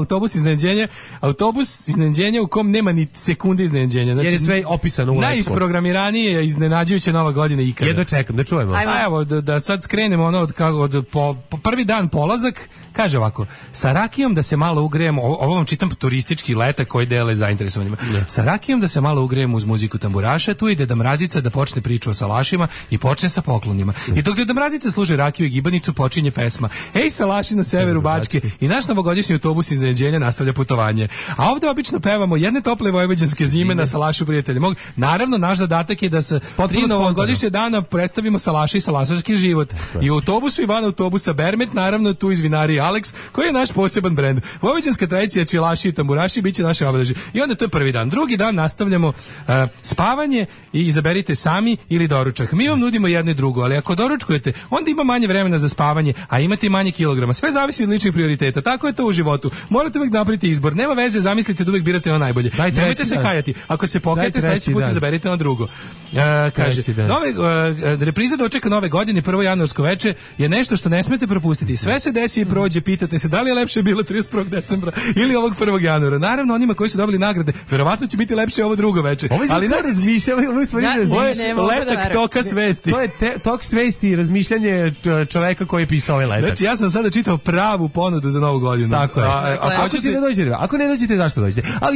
autobus iznenađenja u kom nema ni sekunde iznenađenja. Znači, jer je sve opisano u letku. Najisprogramiranije iznenađujuća Nova godina ikada. Jedno čekam, da čujemo. Evo, da sad skrenemo od prvi dan polazak, kaže ovako, sa rakijom da se malo ugrejemo, ovo vam čitam turistički letak koji dele zainteresovanima. Sa rakijom da se malo ugrejemo uz muziku tamburaša, tu ide Deda Mrazica da počne priču o salašima i počne sa poklonima. I dok Deda Mrazica služi rakiju i gibanicu, počinje pesma Ej salaši na severu Bačke i naš novogodišnji autobus iznenađenja nastavlja putovanje. A ovde obično pevamo jedne tople vojvođanske zime na salašu prijatelja mog. Naravno, naš zadatak je da se 3 novogodišnje dana predstavimo salaši i salašarski život. I u autobusu Ivana autobusa Bermet, naravno tu iz vinarije Alex, koji je naš poseban brend. Vojvođanska tradicija čilaši i tamburaši biće naše obeležje. I onda to je prvi dan. Drugi dan nastavljamo spavanje i izaberite sami ili doručak. Mi vam nudimo jedno i drugo, ali ako doručkujete, onda ima manje vremena za spavanje, a imate manje kilograma. Sve zavisi od ličnih prioriteta. Tako je to u životu. Morate uvijek napraviti izbor. Nema veze, zamislite da uvijek birate ono najbolje. Nemojte se kajati. Ako se pokajete, sledeći put izaberite ono drugo. Kaže, repriza dočeka nove godine, 1. januarsko veče je nešto što ne smete propustiti. Sve se desi i prođe, pitate se da li je lepše bilo 31. decembra ili ovog 1. januara. Naravno, onima koji su dobili nagrade, verovatno će biti lepše ovo drugo veče. Ali ne razmišljamo, ovo je letak toka svesti. To je tok svesti i razmišljanje čoveka koji je pisao ovaj letak. Znači, ja sam sada čitao pravu ponudu za Novu godinu. Tako je. Ako ne dođete, zašto dođete? A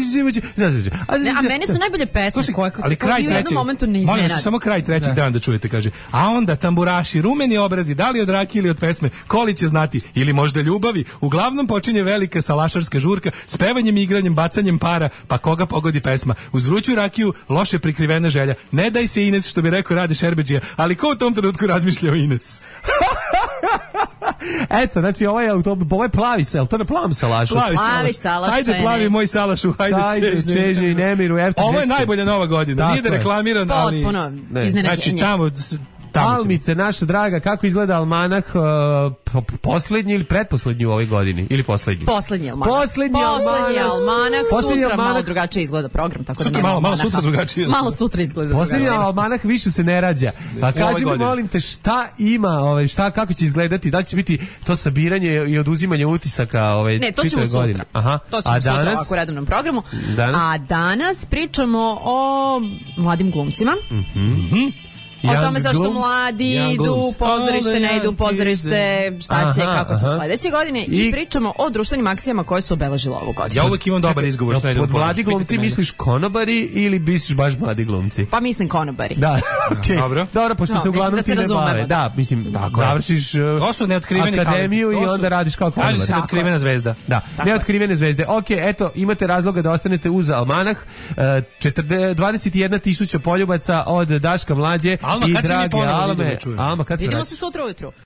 meni su najbolje pesme koje u jednom momentu ne iznenade. Molim, samo kraj trećeg dana da čujete, kaže. A onda tamburaši, rumeni obrazi, da li od rakije ili od pesme, Koli će znati, ili možda ljubavi. Uglavnom počinje velika salašarska žurka s pevanjem i igranjem, bacanjem para, pa koga pogodi pesma. Uz vruću rakiju, loše prikrivena želja. Ne daj se Ines, što bi rekao Rade Šerbedžija, ali ko u tom trenutku razmišlja o Ines? Eto, znači ovo je plavi sel, to ne plavi salašu. Plavi salaš. Hajde plavi moj salašu, hajde Čežnje i Nemiru. Ovo je najbolja Nova godina, nije da reklamiran, ali... Potpuno iznenađenje. Znači tamo Almice, naša draga, kako izgleda almanah, poslednji ili pretposlednji u ovoj godini? Ili poslednji? Poslednji almanah. Poslednji almanah. Sutra malo drugačije izgleda program, tako da nema malo sutra drugačije. Malo sutra izgleda drugačije. Poslednji almanah više se ne rađa. A kaži mi, molim te, šta ima, kako će izgledati? Da li će biti to sabiranje i oduzimanje utisaka Ne, to ćemo sutra. Aha. To ćemo sutra ovako u redovnom programu. A danas pričamo o mladim glumcima. O tome zašto mladi idu u pozorište, ne idu u pozorište, šta će, kako će sledeće godine i pričamo o društvenim akcijama koje su obeležile ovu godinu. Ja uvek imam dobar izgovor što ne idu u pozorište. Mladi glumci misliš konobari ili misliš baš mladi glumci? Pa mislim konobari. Da, okej. Dobro, pošto se uglavnom ti ne bave. Da, mislim, završiš akademiju i onda radiš kao konobar. Kaže se neotkrivena zvezda. Da, neotkrivene zvezde. Okej, eto, imate razloga da ostanete uz almanah. 21.000 poljubaca od Daška Mlađe. Alma, i kad drage Alme. Alma, vidimo se sutra ujutru.